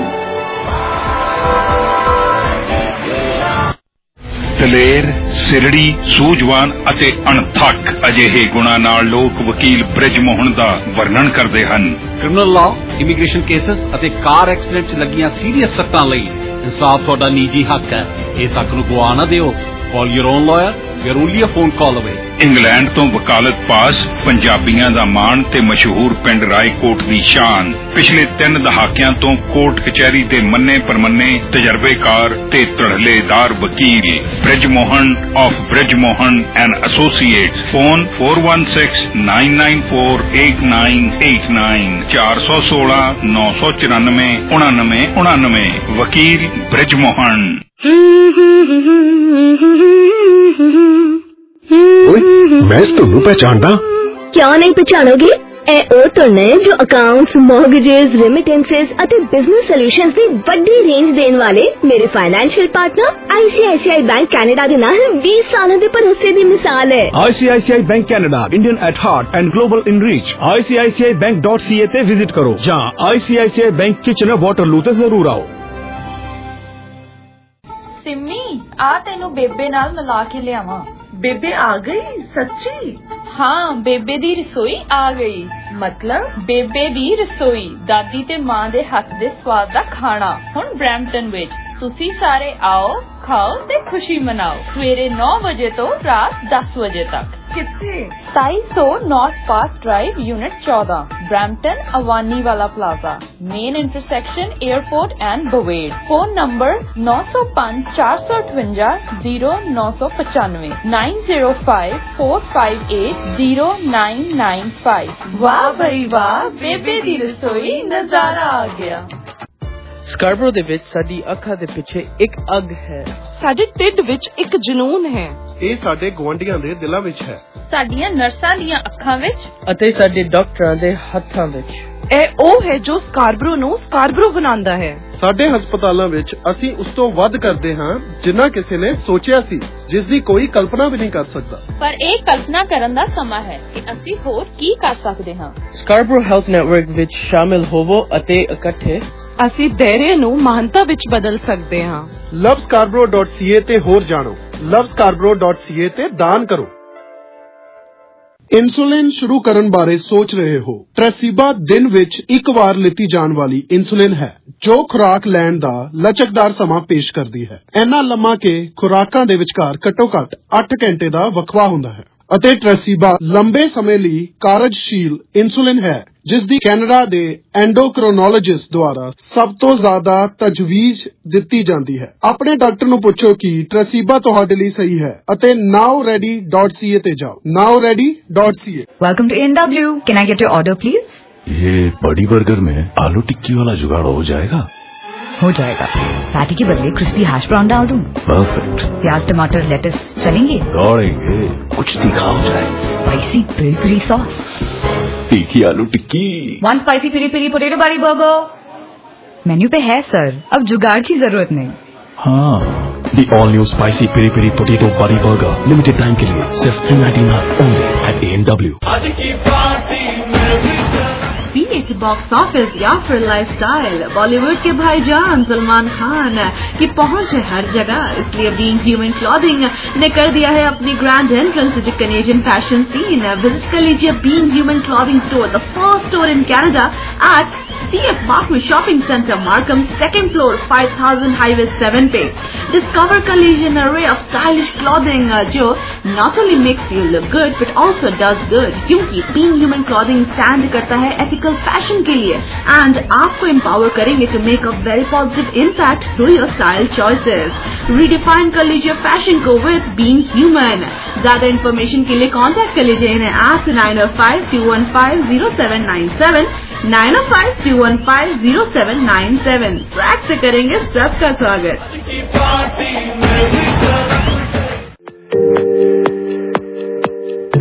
ਦਲੇਰ, ਸਿਰੜੀ, ਸੂਝਵਾਨ ਅਤੇ ਅਣਥੱਕ ਅਜਿਹੇ ਗੁਣਾਂ ਨਾਲ ਲੋਕ ਵਕੀਲ ਬ੍ਰਿਜ ਮੋਹਨ ਦਾ ਵਰਣਨ ਕਰਦੇ ਹਨ। ਕ੍ਰਿਮੀਨਲ ਲਾਅ, ਇਮੀਗ੍ਰੇਸ਼ਨ ਕੇਸਸ ਅਤੇ ਕਾਰ ਐਕਸੀਡੈਂਟ 'ਚ ਲੱਗੀਆਂ ਸੀਰੀਅਸ ਸੱਟਾਂ ਲਈ ਇਨਸਾਫ ਤੁਹਾਡਾ ਨਿੱਜੀ ਹੱਕ ਹੈ। ਇਸ ਹੱਕ ਨੂੰ ਗਵਾ ਨਾ ਦਿਓ। Call your own lawyer. We are only a phone call away. England ਤੋਂ ਵਕਾਲਤ ਪਾਸ ਪੰਜਾਬੀਆਂ ਦਾ ਮਾਣ ਤੇ ਮਸ਼ਹੂਰ ਪਿੰਡ ਰਾਏਕੋਟ ਦੀ ਸ਼ਾਨ। ਪਿਛਲੇ ਤਿੰਨ ਦਹਾਕਿਆਂ ਤੋਂ ਕੋਰਟ ਕਚਹਿਰੀ ਦੇ ਮੰਨੇ ਪਰਮੰਨੇ ਤਜਰਬੇਕਾਰ ਤੇ ਧੜਲੇਦਾਰ ਵਕੀਲ Brij Mohan of Brij Mohan and associates. Phone four one six nine nine four eight nine eight nine ਚਾਰ ਸੌ ਸੋਲਾਂ ਨੌ ਸੌ ਚੁਰਾਨਵੇਂ ਉਣਾਨਵੇਂ ਉਣਾਨਵੇਂ। ਵਕੀਲ ਬ੍ਰਿਜ ਮੋਹਨ। मैं ਤੁਹਾਨੂੰ ਪਹਿਚਾਣਦਾ। ਕਿਉਂ ਨਹੀਂ ਪਛਾਣੋਗੇ? ਇਹ ਉਹ ਧੁਨ ਹੈ ਜੋ ਅਕਾਊਂਟਸ, ਮੌਰਗੇजेस, ਰੈਮਿਟੈਂਸਸ ਅਤੇ ਬਿਜ਼ਨਸ ਸੋਲੂਸ਼ਨਸ ਦੀ ਵੱਡੀ ਰੇਂਜ ਦੇਣ ਵਾਲੇ ਮੇਰੇ financial partner I C I C I bank Canada ਦੇ ਨਾਲ बीस ਸਾਲਾਂ ਦੇ ਭਰੋਸੇ ਦੀ ਮਿਸਾਲ ਹੈ। I C I C I bank Canada, Indian at heart and global in reach. I C I C I bank dot C A ਤੇ ਵਿਜ਼ਿਟ ਕਰੋ ਜਾਂ I C I C I bank Kitchener Waterloo ਤੇ ਜ਼ਰੂਰ ਆਓ। सिमी आ तेनू बेबे नाल मिला के लियावां। बेबे आ गई सच्ची? हाँ, बेबे दी रसोई आ गई। मतलब बेबे दी रसोई, दादी ते मां दे हथ दे स्वाद दा खाना हुण ब्रैम्पटन विच। तुसी सारे आओ, खाओ ते खुशी मनाओ। सवेरे नौ बजे तो रात दस बजे तक। कितने? सताई सौ नॉर्थ पार्क ड्राइव, यूनिट चौदह, ब्रैम्पटन अवानी वाला plaza, main intersection airport and Bovaird. Phone number नौ सौ पांच चार सौ अठवंजा जीरो नौ सौ पचानवे nine zero five four five eight zero nine nine five. वाह भाई वाह, बेबे दी रसोई नजारा आ गया। ਸਕਾਰਬਰੋ ਦੇ ਵਿੱਚ ਸਾਡੀ ਅੱਖਾਂ ਦੇ ਪਿੱਛੇ ਇੱਕ ਅੱਗ ਹੈ। ਸਾਡੇ ਢਿੱਡ ਵਿੱਚ ਇੱਕ ਜਨੂਨ ਹੈ। ਇਹ ਸਾਡੇ ਗੁਆਂਢੀਆਂ ਦੇ ਦਿਲਾਂ ਵਿੱਚ ਹੈ। ਸਾਡੀਆਂ ਨਰਸਾਂ ਦੀਆਂ ਅੱਖਾਂ ਵਿੱਚ ਅਤੇ ਸਾਡੇ ਡਾਕਟਰਾਂ ਦੇ ਹੱਥਾਂ ਵਿੱਚ। ਇਹ ਉਹ ਹੈ ਜੋ ਸਕਾਰਬਰੋ ਨੂੰ ਸਕਾਰਬਰੋ ਬਣਾਉਂਦਾ ਹੈ। ਸਾਡੇ ਹਸਪਤਾਲਾਂ ਵਿੱਚ ਅਸੀਂ ਉਸ ਤੋਂ ਵੱਧ ਕਰਦੇ ਹਾਂ ਜਿੰਨਾ ਕਿਸੇ ਨੇ ਸੋਚਿਆ ਸੀ, ਜਿਸ ਦੀ ਕੋਈ ਕਲਪਨਾ ਵੀ ਨਹੀਂ ਕਰ ਸਕਦਾ। ਪਰ ਇਹ ਕਲਪਨਾ ਕਰਨ ਦਾ ਸਮਾਂ ਹੈ ਕਿ ਅਸੀਂ ਹੋਰ ਕੀ ਕਰ ਸਕਦੇ ਹਾਂ। ਸਕਾਰਬਰੋ ਹੈਲਥ ਨੈਟਵਰਕ ਵਿੱਚ ਸ਼ਾਮਿਲ ਹੋਵੋ ਅਤੇ ਇਕੱਠੇ ਅਸੀਂ ਦਾਇਰੇ ਨੂੰ ਮਹਾਨਤਾ ਵਿੱਚ ਬਦਲ ਸਕਦੇ ਹਾਂ। ਲਵ ਸਕਾਰਬਰੋ ਡਾਟ ਸੀ ਏ ਤੇ ਹੋਰ ਜਾਣੋ। ਲਵ ਸਕਾਰਬਰੋ ਡਾਟ ਸੀ ਏ ਤੇ ਦਾਨ ਕਰੋ। ਇਨਸੂਲਿਨ ਸ਼ੁਰੂ ਕਰਨ ਬਾਰੇ ਸੋਚ ਰਹੇ ਹੋ? ਟ੍ਰੈਸੀਬਾ ਦਿਨ ਵਿੱਚ ਇੱਕ ਵਾਰ ਲਿੱਤੀ ਜਾਣ ਵਾਲੀ ਇਨਸੂਲਿਨ ਹੈ ਜੋ ਖੁਰਾਕ ਲੈਣ ਦਾ ਲਚਕਦਾਰ ਸਮਾਂ ਪੇਸ਼ ਕਰਦੀ ਹੈ। ਇੰਨਾ ਲੰਮਾ ਕਿ ਖੁਰਾਕਾਂ ਦੇ ਵਿਚਕਾਰ ਘੱਟੋ ਘੱਟ ਅੱਠ ਘੰਟੇ ਦਾ ਵਕਫਾ ਹੁੰਦਾ ਹੈ ਅਤੇ ਟ੍ਰੈਸੀਬਾ ਲੰਬੇ ਸਮੇਂ ਲਈ ਕਾਰਜਸ਼ੀਲ ਇਨਸੂਲਿਨ ਹੈ ਜਿਸ ਦੀ ਕੈਨੇਡਾ ਦੇ ਐਂਡੋਕ੍ਰੋਨੋਲੋਜਿਸਟ ਦੁਆਰਾ ਸਭ ਤੋਂ ਜ਼ਿਆਦਾ ਤਜਵੀਜ਼ ਦਿੱਤੀ ਜਾਂਦੀ ਹੈ। ਆਪਣੇ ਡਾਕਟਰ ਨੂੰ ਪੁੱਛੋ ਕਿ ਟ੍ਰੈਸੀਬਾ ਤੁਹਾਡੇ ਲਈ ਸਹੀ ਹੈ ਅਤੇ ਨਾਓ ਰੈਡੀ ਡਾਟ ਸੀ ਏ ਤੇ ਜਾਓ। Now ready dot C A. Welcome to and W. Can I get your order please? ये बड़ी बर्गर में आलू टिक्की वाला जुगाड़ हो जाएगा? हो जाएगा। पैटी के बदले क्रिस्पी हैश ब्राउन डाल दूं? परफेक्ट। प्याज टमाटर लेटस चलेंगे? दौड़ेंगे। कुछ तीखा हो जाए। स्पाइसी पेरी पेरी सॉस, तीखी आलू टिक्की, one spicy peri peri potato बारी बर्गर। मेन्यू पे है सर, अब जुगाड़ की जरूरत नहीं। हाँ, the all new spicy peri peri potato buddy burger, limited time के लिए सिर्फ three ninety-nine only at A and W। Be it box office या फिर लाइफस्टाइल, बॉलीवुड के भाईजान सलमान खान की पहुंच है हर जगह। इसलिए बीइंग ह्यूमन क्लॉथिंग ने कर दिया है अपनी grand entrance to Canadian fashion scene. Visit कर लीजिए Being Human clothing store, the first store in Canada at C F Markham Shopping Center, Markham, second floor, five thousand Highway seven पे। Discover collision array of stylish clothing uh, जो not only makes you look good but also does good, क्योंकि Being Human Clothing stand करता है ethical fashion के लिए and आपको empower करेंगे to make a very positive impact through your style choices। Redefine कर लीजिए fashion को with Being Human। ज्यादा information के लिए contact कर लीजिए इन्हें at nine oh five two one five zero seven nine seven nine oh five two one five zero seven nine seven। Track से करेंगे सबका स्वागत।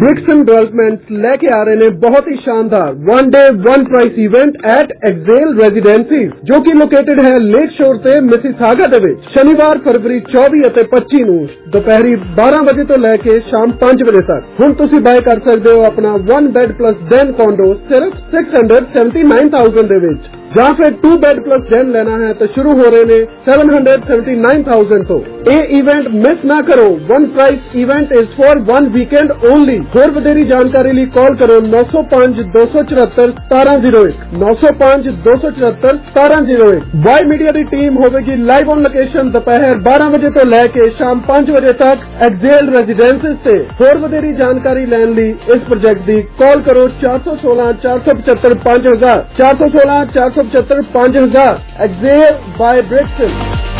ब्रिक्सन डेवलपमेंट्स लेके आ रहे ने बहुत ही शानदार one day one price event at Excel residences जो कि लोकेटेड है लेक शोर ते मिसिसागा दे विच शनिवार फरवरी चौबीस ਅਤੇ पच्ची ਨੂੰ ਦੁਪਹਿਰੀ बारह ਵਜੇ ਤੋਂ ਲੈ ਕੇ ਸ਼ਾਮ पांच ਵਜੇ तक ਹੁਣ ਤੁਸੀਂ ਬਾਏ ਕਰ ਸਕਦੇ ਹੋ ਆਪਣਾ one bed plus den condo ਸਿਰਫ छह सौ उन्यासी हज़ार ਦੇ ਵਿੱਚ ਜਾਂ ਫਿਰ टू ਬੈੱਡ ਪਲੱਸ ਡੈਨ ਲੈਣਾ ਹੈ ਤਾਂ ਸ਼ੁਰੂ ਹੋ ਰਹੇ ਨੇ seven hundred seventy-nine thousand ਤੋਂ। ਇਹ ਇਵੈਂਟ ਮਿਸ ਨਾ ਕਰੋ। One price event is for one weekend only. ਹੋਰ ਵਧੇਰੀ ਜਾਣਕਾਰੀ ਲਈ ਕਾਲ ਕਰੋ नौ सौ पाँच दो सौ चौहत्तर सतारह जीरो एक नौ सौ पाँच दो सौ चौहत्तर सतारह जीरो एक। वाई मीडिया ਦੀ ਟੀਮ ਹੋਵੇਗੀ ਲਾਈਵ ਔਨ ਲੋਕੇਸ਼ਨ ਦੁਪਹਿਰ बारह ਵਜੇ ਤੋਂ ਲੈ ਕੇ ਸ਼ਾਮ पाँच ਵਜੇ ਤੱਕ ਐਕਸੇਲ ਰੈਜ਼ੀਡੈਂਸਿਸ ਤੇ। ਹੋਰ ਵਧੇਰੀ ਜਾਣਕਾਰੀ ਲੈਣ ਲਈ ਇਸ ਪ੍ਰੋਜੈਕਟ ਦੀ ਕਾਲ ਕਰੋ चार सौ सोलह चार सौ पचहत्तर पाँच हजार चार सौ सोलह चार सौ पचहत्तर पाँच हजार। Excel bye ब्रिक्सन।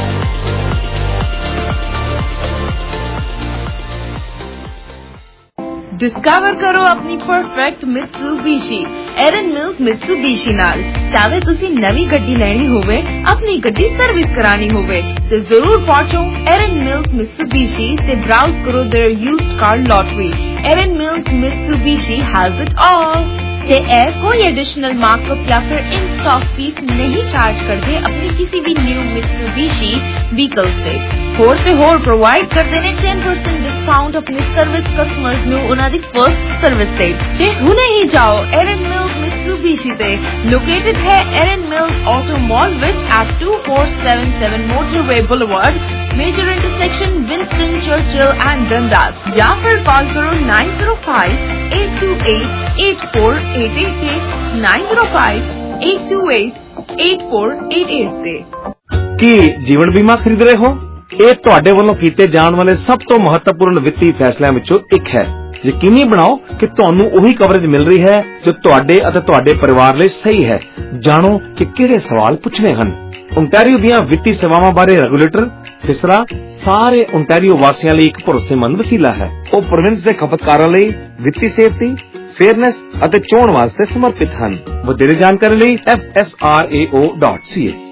डिस्कवर करो अपनी perfect Mitsubishi Erin Mills Mitsubishi नाल। चाहे तुसी नवी गड्डी लेनी होवे अपनी गड्डी सर्विस करानी होवे ते जरूर पहुंचो एरन मिल्स मित्सुबिशी ते ब्राउज करो their used car lottery. Erin Mills Mitsubishi has it all ते ए कोई एडिशनल मार्कअप या फिर इन स्टॉक फीस नहीं चार्ज करते अपनी किसी भी न्यू मित्सुबिशी व्हीकल से। होर ते होर प्रोवाइड करते ने ten percent डिस्काउंट अपने सर्विस कस्टमर्स नु उन्हां दी फर्स्ट सर्विस ते। ते हुणे ही जाओ एरन मिल्स मित्सुबिशी ते। लोकेटेड है Erin Mills auto mall which at two four seven seven motorway boulevard major intersection Winston Churchill and Dundas. या फिर कॉल करो nine zero five eight two eight eight four eight eight eight nine zero five eight two eight eight four eight eight ਤੇ। ਕੀ ਜੀਵਨ ਬੀਮਾ ਖਰੀਦ ਰਹੇ ਹੋ? ਇਹ ਤੁਹਾਡੇ ਵੱਲੋਂ ਕੀਤੇ ਜਾਣ ਵਾਲੇ ਸਭ ਤੋਂ ਮਹੱਤਵਪੂਰਨ ਵਿੱਤੀ ਫੈਸਲਿਆਂ ਵਿੱਚੋਂ ਇੱਕ ਹੈ। ਯਕੀਨੀ ਬਣਾਓ ਕਿ ਤੁਹਾਨੂੰ ਉਹੀ ਕਵਰੇਜ ਮਿਲ ਰਹੀ ਹੈ ਜੋ ਤੁਹਾਡੇ ਅਤੇ ਤੁਹਾਡੇ ਪਰਿਵਾਰ ਲਈ ਸਹੀ ਹੈ। ਜਾਣੋ ਕਿ ਕਿਹੜੇ ਸਵਾਲ ਪੁੱਛਣੇ ਹਨ। ਓਨਟਾਰੀਓ ਦੀਆਂ ਵਿੱਤੀ ਸੇਵਾਵਾਂ ਬਾਰੇ ਰੈਗੂਲੇਟਰ ਫਿਸਰਾ ਸਾਰੇ ਓਨਟਾਰੀਓ ਵਾਸੀਆਂ ਲਈ ਇੱਕ ਭਰੋਸੇਮੰਦ ਵਸੀਲਾ ਹੈ। ਉਹ ਪ੍ਰੋਵਿੰਸ ਦੇ ਖਪਤਕਾਰਾਂ ਲਈ ਵਿੱਤੀ ਸੇਫਟੀ ਫੇਅਰਨੈਸ ਅਤੇ ਚੋਣ ਵਾਸਤੇ ਸਮਰਪਿਤ ਹਨ। ਵਧੇਰੇ ਜਾਣਕਾਰੀ ਲਈ f s r a o dot c a।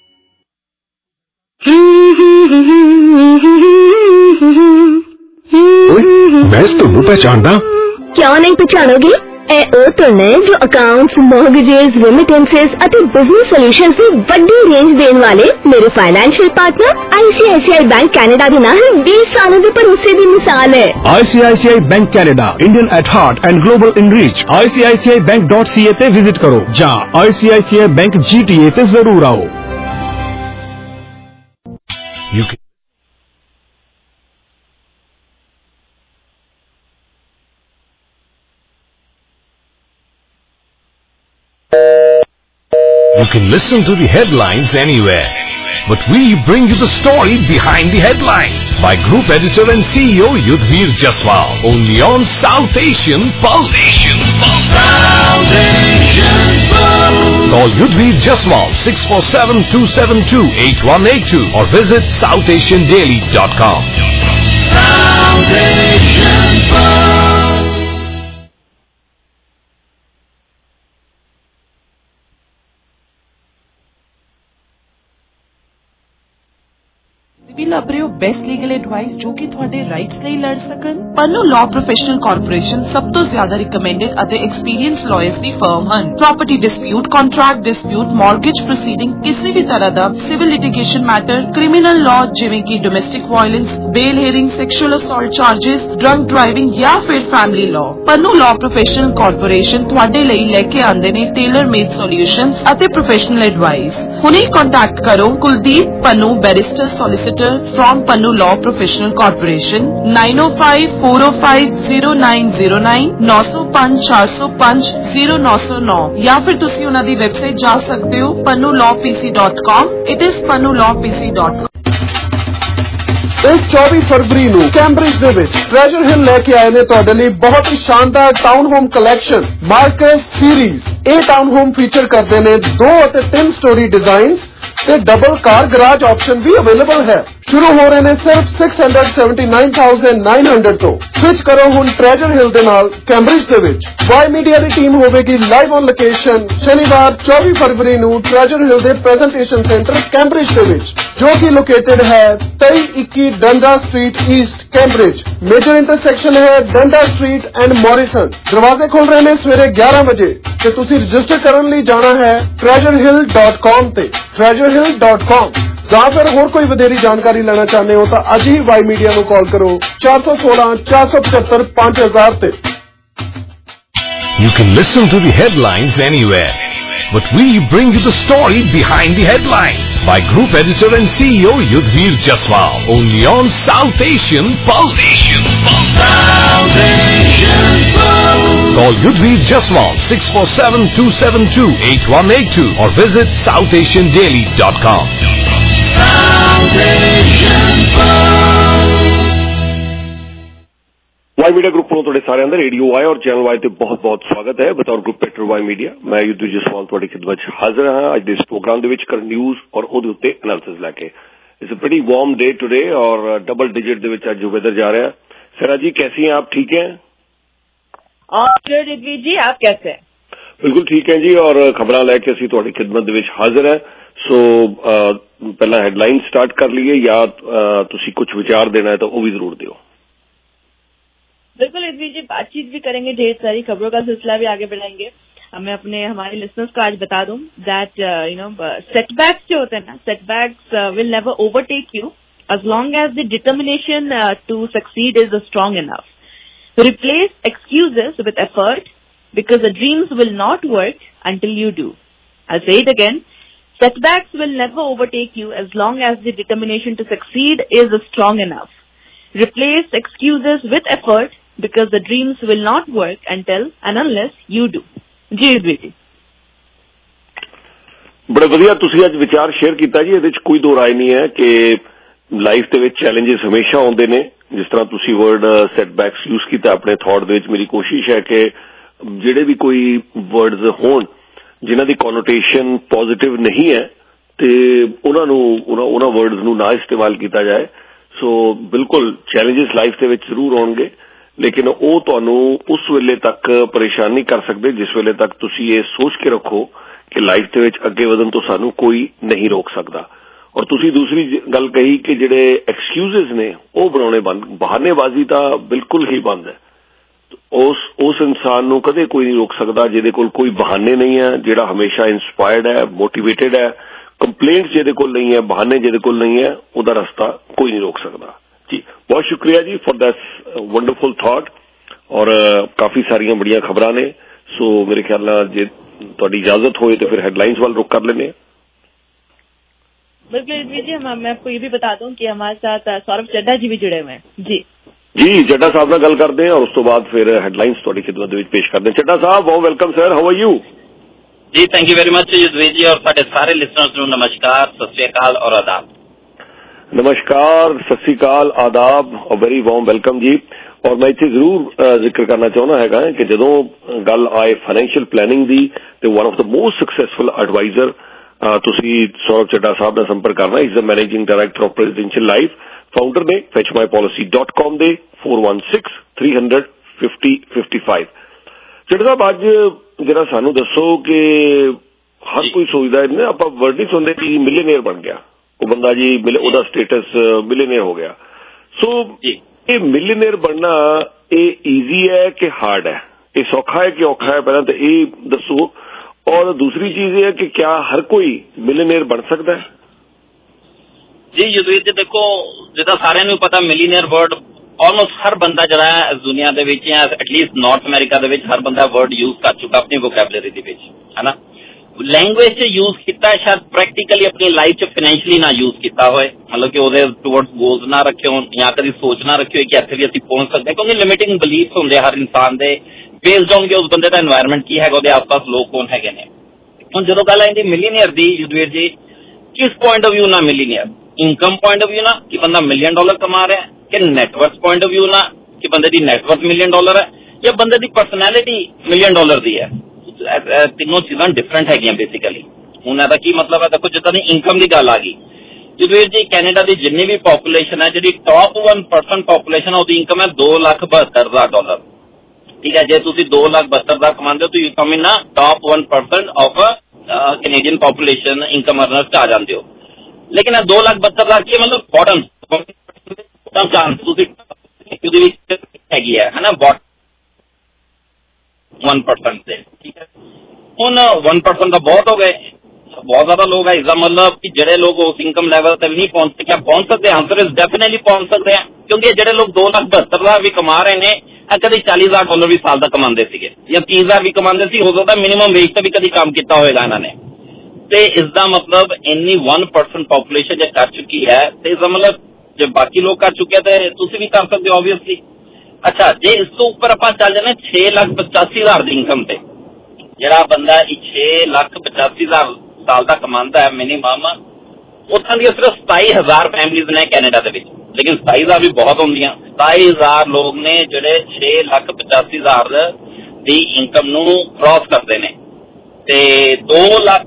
मैं तुम्हें पहचानता। क्यों नहीं पहचानोगे? ਇਹ ਉਹ ਤੋਂ ਨੇ ਜੋ ਅਕਾਊਂਟਸ, ਮੌਰਗੇजेस, ਰੈਮਿਟੈਂਸਸ ਅਤੇ ਬਿਜ਼ਨਸ ਸੋਲੂਸ਼ਨਸ ਦੀ ਵੱਡੀ ਰੇਂਜ ਦੇਣ ਵਾਲੇ ਮੇਰੇ financial partner I C I C I bank Canada ਦੇ ਨਾਲ बीस ਸਾਲਾਂ ਦੇ ਭਰੋਸੇ ਦੀ ਮਿਸਾਲ ਹੈ। I C I C I bank Canada, Indian at heart and global in reach. I C I C I bank dot c a ਤੇ ਵਿਜ਼ਿਟ ਕਰੋ ਜਾਂ I C I C I Bank G T A ਤੇ ਜ਼ਰੂਰ ਆਓ। You can You can listen to the headlines anywhere, but we bring you the story behind the headlines by Group Editor and C E O Yudhvir Jaswal, only on South Asian Pulse. South Asian Pulse. Call Yudhvir Jaswal six four seven two seven two eight one eight two or visit south asian daily dot com. South Asian Pulse. ਵੀ ਲੱਭ ਰਹੇ ਹੋ best legal advice ਜੋ ਕਿ ਤੁਹਾਡੇ rights ਲਈ ਲੜ ਸਕਣ? Pannu law professional corporation ਸਭ ਤੋਂ ਜ਼ਿਆਦਾ ਰਿਕਮੈਂਡਡ ਅਤੇ ਐਕਸਪੀਰੀਅੰਸ ਲਾਇਰਸ ਦੀ ਫਰਮ ਹਨ। Property dispute, contract dispute, mortgage proceeding, ਕਿਸੇ ਵੀ ਤਰ੍ਹਾਂ ਦਾ civil litigation matter, criminal law ਜਿਵੇਂ ਕਿ domestic violence, bail hearing, sexual assault charges, drunk driving ਜਾਂ ਫਿਰ family law. Pannu law professional corporation ਤੁਹਾਡੇ ਲਈ ਲੈ ਕੇ ਆਉਂਦੇ ਨੇ ਟੇਲਰ ਮੇਡ ਸੋਲਿਊਸ਼ਨਸ ਅਤੇ ਪ੍ਰੋਫੈਸ਼ਨਲ ਐਡਵਾਈਸ। ਹੁਣੇ ਕੰਟੈਕਟ ਕਰੋ Kuldeep Pannu barrister solicitor from Pannu Law Professional Corporation nine oh five four oh five zero nine zero nine nine oh five four oh five zero nine oh nine ਜਾਂ ਫਿਰ ਤੁਸੀਂ ਉਹਨਾਂ ਦੀ website ਜਾ ਸਕਦੇ ਹੋ pannu law p c dot com। It is pannu law p c dot com। ਇਸ चौबीस ਫਰਵਰੀ ਨੂੰ ਕੈਂਬਰਿਜ ਦੇ ਵਿੱਚ ਟ੍ਰੈਜਰ ਹਿੱਲ ਲੈ ਕੇ ਆਏ ਨੇ ਤੁਹਾਡੇ ਲਈ ਬਹੁਤ ਹੀ ਸ਼ਾਨਦਾਰ town home collection Marks series. ਇਹ ਟਾਊਨ ਹੋਮ ਫੀਚਰ ਕਰਦੇ ਨੇ ਦੋ ਅਤੇ ਤਿੰਨ ਸਟੋਰੀ ਡਿਜ਼ਾਈਨਸ ਤੇ ਡਬਲ ਕਾਰ ਗਰਾਜ ਆਪਸ਼ਨ ਵੀ ਅਵੇਲੇਬਲ ਹੈ। ਸ਼ੁਰੂ ਹੋ ਰਹੇ ਨੇ ਸਿਰਫ ਛੇ ਸੌ ਸਤੱਨਵੇ ਹਜ਼ਾਰ ਨੌ ਸੌ ਤੋਂ। ਸਵਿਚ ਕਰੋ ਹੁਣ ਟ੍ਰੈਜਰ ਹਿਲ ਦੇ ਨਾਲ ਕੈਂਬਰਿਜ ਦੇ ਵਿੱਚ। ਵਾਈ ਮੀਡੀਆ ਦੀ ਟੀਮ ਹੋਵੇਗੀ ਲਾਈਵ ਔਨ ਲੋਕੇਸ਼ਨ ਸ਼ਨੀਵਾਰ ਚੌਵੀ ਫਰਵਰੀ ਨੂੰ ਟ੍ਰੈਜਰ ਹਿਲ ਦੇ ਪ੍ਰੈਜੈਂਟੇਸ਼ਨ ਸੈਂਟਰ ਕੈਂਬਰਿਜ ਦੇ ਵਿੱਚ, ਜੋ ਕਿ ਲੋਕੇਟਡ ਹੈ ਤੇਈ ਇੱਕੀ Dundas street east Cambridge. Major intersection ਹੈ ਡੰਡਾ ਸਟਰੀਟ ਐਂਡ ਮੋਰਿਸਨ। ਦਰਵਾਜ਼ੇ ਖੁੱਲ ਰਹੇ ਨੇ ਸਵੇਰੇ ਗਿਆਰਾਂ ਵਜੇ ਤੇ ਤੁਸੀਂ ਰਜਿਸਟਰ ਕਰਨ ਲਈ ਜਾਣਾ ਹੈ ਟ੍ਰੈਜਰ ਹਿਲ ਡਾਟ ਕਾਮ ਤੇ ਟ੍ਰੈਜਰ ਹਿਲ ਡਾਟ ਕਾਮ। ਜਾਂ ਫਿਰ ਹੋਰ ਕੋਈ ਵਧੇਰੀ ਜਾਣਕਾਰੀ ਲੈਣਾ ਚਾਹੁੰਦੇ ਹੋ ਤਾਂ ਅੱਜ ਹੀ ਵਾਈ ਮੀਡੀਆ ਨੂੰ ਕਾਲ ਕਰੋ ਚਾਰ ਸੌ ਸੋਲਾਂ ਚਾਰ ਸੌ ਪਚੱਤਰ ਪੰਜ ਹਜ਼ਾਰ ਤੇ। You can listen to the headlines anywhere, but we bring you the story behind the headlines by Group Editor and C E O Yudhvir Jaswal, only on South Asian Pulse. South Asian Pulse. Call Yudhvir Jaswal six four seven two seven two eight one eight two or visit south asian daily dot com. South Asian Pulse. Y media group ਨੂੰ ਤੁਹਾਡੇ ਸਾਰਿਆਂ ਦਾ radio Y or channel Y ਤੇ ਬਹੁਤ-ਬਹੁਤ ਸਵਾਗਤ ਹੈ। ਬਤੌਰ group editor Y media ਮੈਂ ਯੁੱਧਵੀਰ ਜਸਵਾਲ ਤੁਹਾਡੀ ਖਿਦਮਤ 'ਚ ਹਾਜ਼ਰ ਹਾਂ ਅੱਜ ਦੇ ਇਸ ਪ੍ਰੋਗਰਾਮ ਦੇ ਵਿੱਚ ਕਰਨ ਨਿਊਜ਼ ਔਰ ਉਹਦੇ ਉੱਤੇ ਐਨਾਲਿਸਿਸ ਲੈ ਕੇ। It's a pretty warm day today ਔਰ ਡਬਲ ਡਿਜਿਟ ਦੇ ਵਿੱਚ ਅੱਜ ਵੈਦਰ ਜਾ ਰਿਹਾ। सरा जी कैसी हैं आप, ठीक हैं? जी आप कैसे हैं? बिल्कुल ठीक है जी और खबर लैके असीं तुहाडी खिदमत दे विच हाजिर है। सो पहला हैडलाइन स्टार्ट कर लीए या तुसीं कुछ विचार देना है तो वो भी जरूर दिओ। बिल्कुल इधवी जी बातचीत भी करेंगे, ढेर सारी खबरों का सिलसिला भी आगे बढ़ाएंगे। मैं अपने हमारे लिसनर्स को आज बता दूं दैट यू नो सेटबैक्स जो होते हैं ना, setbacks will never overtake you as long as the determination uh, to succeed is strong enough. Replace excuses with effort because the dreams will not work until you do. I'll say it again. Setbacks will never overtake you as long as the determination to succeed is strong enough. Replace excuses with effort because the dreams will not work until and unless you do. जी जी बड़ा वधिया तुसीं अज विचार share कीता जी। इहदे च कोई दो राय नहीं है कि लाइफ दे विच चैलेंजेस हमेशा आउंदे ने। जिस तरह तुसी वर्ड सेटबैक्स यूज कीता अपने थॉट दे विच, मेरी कोशिश है कि जिहड़े भी कोई वर्ड्स होण जिन्हां दी कॉनोटेशन पॉजिटिव नहीं है ते उन्हां नूं उन्हां वर्ड्स नूं ना इस्तेमाल कीता जाए। सो बिल्कुल चैलेंजेस लाइफ दे विच जरूर आउणगे, लेकिन ਉਹ ਤੁਹਾਨੂੰ ਉਸ ਵੇਲੇ ਤੱਕ ਪਰੇਸ਼ਾਨ ਨਹੀਂ ਕਰ ਸਕਦੇ ਜਿਸ ਵੇਲੇ ਤੱਕ ਤੁਸੀਂ ਇਹ ਸੋਚ ਕੇ ਰੱਖੋ ਕਿ ਲਾਈਫ ਦੇ ਵਿੱਚ ਅੱਗੇ ਵਧਣ ਤੋਂ ਸਾਨੂੰ ਕੋਈ ਨਹੀਂ ਰੋਕ ਸਕਦਾ। ਔਰ ਤੁਸੀਂ ਦੂਸਰੀ ਗੱਲ ਕਹੀ ਕਿ ਜਿਹੜੇ ਐਕਸਕਿਊਜ਼ਸ ਨੇ ਉਹ ਬਣਾਉਣੇ ਬੰਦ, ਬਹਾਨੇਬਾਜ਼ੀ ਤਾਂ ਬਿਲਕੁਲ ਹੀ ਬੰਦ ਹੈ। ਉਸ ਉਸ ਇਨਸਾਨ ਨੂੰ ਕਦੇ ਕੋਈ ਨਹੀਂ ਰੋਕ ਸਕਦਾ ਜਿਹਦੇ ਕੋਲ ਕੋਈ ਬਹਾਨੇ ਨਹੀਂ ਹੈ, ਜਿਹੜਾ ਹਮੇਸ਼ਾ ਇੰਸਪਾਇਰਡ ਹੈ, ਮੋਟੀਵੇਟਡ ਹੈ। ਕੰਪਲੇਂਟ ਜਿਹਦੇ ਕੋਲ ਨਹੀਂ ਹੈ, ਬਹਾਨੇ ਜਿਹਦੇ ਕੋਲ ਨਹੀਂ ਹੈ, ਉਹਦਾ ਰਸਤਾ ਕੋਈ ਨਹੀਂ ਰੋਕ ਸਕਦਾ। जी बहुत शुक्रिया जी फॉर दैट वंडरफुल थॉट। और काफी सारिया बड़िया खबर ने। सो मेरे ख्याल जे तुहाडी इजाजत होए तो फिर हेडलाइंस वाल रुख कर लेने। बिल्कुल जी हम मैं आपको ये भी बता दूं कि हमारे साथ सौरभ चड्ढा जी भी जुड़े हुए हैं। जी जी चड्ढा साहब नाल गल करते हैं और उस तो बाद फिर हेडलाइंस तुहाडी खिदमत दे विच पेश करते हैं। चड्ढा साहब बहुत welcome sir, how are you? जी thank you very much Yudhveer ji और साडे सारे लिसनर्स नूं नमस्कार, सत श्री अकाल और आदाब। नमस्कार, सत श्री अकाल, आदाब और वेरी वार्म वेलकम जी। और मैं इत्थे जरूर जिक्र करना चाहना हैगा कि जदों गल आए फाइनेंशियल प्लैनिंग दी ते one of the most successful advisor तुसी सौरभ चड्ढा साहब नाल संपर्क करना। Is the managing director of presidential life, founder ने fetch my policy dot com दे four one six three hundred fifty fifty five. Chadha साहब अज जरा सानू दसो कि हर कोई सोचदा है आपां वर्ड नहीं सुनदे कि मिलीनियर बन गया वो बंदा जी, ਉਹਦਾ स्टेटस मिलीनियर हो गया। सो ये मिलीनियर बनना ये ईजी है कि हार्ड है, ये सौखा है कि औखा है, पहला तो ये दसो। और दूसरी चीज ये है कि क्या हर कोई मिलीनियर बन सकता है? जी युद्धवीर जी देखो जिदा सारे नूं पता मिलीनियर वर्ड ऑलमोस्ट हर बंदा जरा इस दुनिया दे विच या एटलीस्ट नॉर्थ अमेरिका दे विच हर बंदा वर्ड यूज कर चुका अपनी वोकैबुलरी दे विच, है ना। लैंग्वेज च यूज किया शायद प्रैक्टिकली अपनी लाइफ च फाइनैंशियली ना यूज किया होए, मतलब कि ਉਹਦੇ टुवर्ड्स गोल्स ना रखे हो या कभी सोच ना रखी हो कि ਇੱਥੇ ਵੀ ਅਸੀਂ ਪਹੁੰਚ ਸਕਦੇ ਹਾਂ, क्योंकि लिमिटिंग बिलीफ ਹੁੰਦੇ हर इंसान ਦੇ बेस्ड ऑन कि उस बंदे ਦਾ एनवायरनमेंट ਕੀ ਹੈਗਾ, ਉਹਦੇ ਆਸ-ਪਾਸ ਲੋਕ ਕੌਣ ਹੈਗੇ ਨੇ। ਹੁਣ ਜਦੋਂ ਗੱਲ ਆਉਂਦੀ ਮਿਲੀਨੀਅਰ ਦੀ युद्धवीर जी, किस पॉइंट ऑफ व्यू ना millionaire, income point of view ना कि बंदा मिलियन डॉलर कमा रहा है, कि नेटवर्थ पॉइंट ऑफ व्यू ना कि बंदे की नेटवर्थ मिलियन डॉलर है, या बंदे की परसनैलिटी मिलियन डॉलर दी है। तीनों चीज़ां डिफरेंट हैगियां बेसिकली। ਹੁਣ ਇਹਦਾ ਕੀ ਮਤਲਬ ਹੈ? ਦੇਖੋ ਜਿੱਦਾਂ ਦੀ ਇਨਕਮ ਦੀ ਗੱਲ ਆ ਗਈ, ਜਦਵੀਰ ਜੀ ਕੈਨੇਡਾ ਦੀ ਜਿੰਨੀ ਵੀ ਪੋਪੂਲੇਸ਼ਨ ਹੈ, ਜਿਹੜੀ ਟੌਪ वन परसेंट ਪੋਪੂਲੇਸ਼ਨ ਹੈ, ਉਹਦੀ ਇਨਕਮ ਹੈ ਦੋ ਲੱਖ ਬਹੱਤਰ ਹਜ਼ਾਰ ਡਾਲਰ। ਠੀਕ ਹੈ, ਜੇ ਤੁਸੀਂ ਦੋ ਲੱਖ ਬਹੱਤਰ ਹਜ਼ਾਰ ਕਮਾਉਂਦੇ ਹੋ ਤਾਂ you come in top one percent of Canadian population income earners 'ਚ ਆ ਜਾਂਦੇ ਹੋ। ਲੇਕਿਨ ਇਹ ਦੋ ਲੱਖ ਬਹੱਤਰ ਹਜ਼ਾਰ ਕੀ ਮਤਲਬ ਬੋਟਮ ਚਾਂਸ ਤੁਸੀਂ ਉਹਦੇ ਵਿੱਚ ਹੈਗੀ ਹੈ ਨਾ, ਬੋਟ वन परसेंट से। ठीक है, ਹੁਣ वन परसेंट ਤਾਂ ਬਹੁਤ ਹੋ ਗਏ, ਬਹੁਤ ਜ਼ਿਆਦਾ ਲੋਕ ਹੈ। ਇਸਦਾ ਮਤਲਬ ਕਿ ਜਿਹੜੇ ਲੋਕ ਉਸ ਇਨਕਮ ਲੈਵਲ ਤੇ ਨਹੀਂ ਪਹੁੰਚ ਸਕਿਆ ਪਹੁੰਚ ਸਕਦੇ, ਆਂਸਰ ਇਜ਼ ਡੈਫੀਨਿਟਲੀ ਪਹੁੰਚ ਸਕਦੇ ਆ, ਕਿਉਂਕਿ ਜਿਹੜੇ ਲੋਕ ਦੋ ਲੱਖ ਬਹੱਤਰ ਹਜ਼ਾਰ ਵੀ ਕਮਾ ਰਹੇ ਨੇ, ਇਹ ਕਦੇ ਚਾਲੀ ਹਜ਼ਾਰ ਡਾਲਰ ਵੀ ਸਾਲ ਦਾ ਕਮਾਉਂਦੇ ਸੀਗੇ ਜਾਂ ਤੀਹ ਹਜ਼ਾਰ ਵੀ ਕਮਾਉਂਦੇ ਸੀ, ਹੋ ਸਕਦਾ ਮਿਨੀਮਮ ਵੇਜ ਤੇ ਵੀ ਕਦੀ ਕੰਮ ਕੀਤਾ ਹੋਏਗਾ ਇਹਨਾਂ ਨੇ। ਤੇ ਇਸਦਾ ਮਤਲਬ ਇੰਨੀ वन परसेंट ਪੋਪੂਲੇਸ਼ਨ ਜੇ ਕਰ ਚੁੱਕੀ ਹੈ, ਤੇ ਇਸਦਾ ਮਤਲਬ ਜੇ ਬਾਕੀ ਲੋਕ ਕਰ ਚੁੱਕੇ ਤੇ ਤੁਸੀਂ ਵੀ ਕਰ ਸਕਦੇ ਹੋ ਆਬਵੀਅਸਲੀ। ਅੱਛਾ, ਜੇ ਇਸ ਤੋਂ ਉੱਪਰ ਆਪਾਂ ਚੱਲ ਜਾਂਦੇ ਛੇ ਲੱਖ ਪਚਾਸੀ ਹਜ਼ਾਰ ਦੀ ਇਨਕਮ ਤੇ, ਜਿਹੜਾ ਬੰਦਾ ਛੇ ਲੱਖ ਪਚਾਸੀ ਹਜ਼ਾਰ ਸਾਲ ਦਾ ਕਮਾਉਂਦਾ ਹੈ ਮਿਨੀਮਮ, ਉੱਥੋਂ ਦੀਆਂ ਸਿਰਫ ਸਤਾਈ ਹਜ਼ਾਰ ਫੈਮਿਲੀਜ਼ ਨੇ ਕੈਨੇਡਾ ਦੇ ਵਿੱਚ। ਲੇਕਿਨ ਸਤਾਈ ਹਜ਼ਾਰ ਵੀ ਬਹੁਤ ਹੁੰਦੀਆਂ, ਸਤਾਈ ਹਜ਼ਾਰ ਲੋਕ ਨੇ ਜਿਹੜੇ ਛੇ ਲੱਖ ਪਚਾਸੀ ਹਜ਼ਾਰ ਦੀ ਇਨਕਮ ਨੂੰ ਕ੍ਰਾਸ ਕਰਦੇ ਨੇ। ਤੇ ਦੋ ਲੱਖ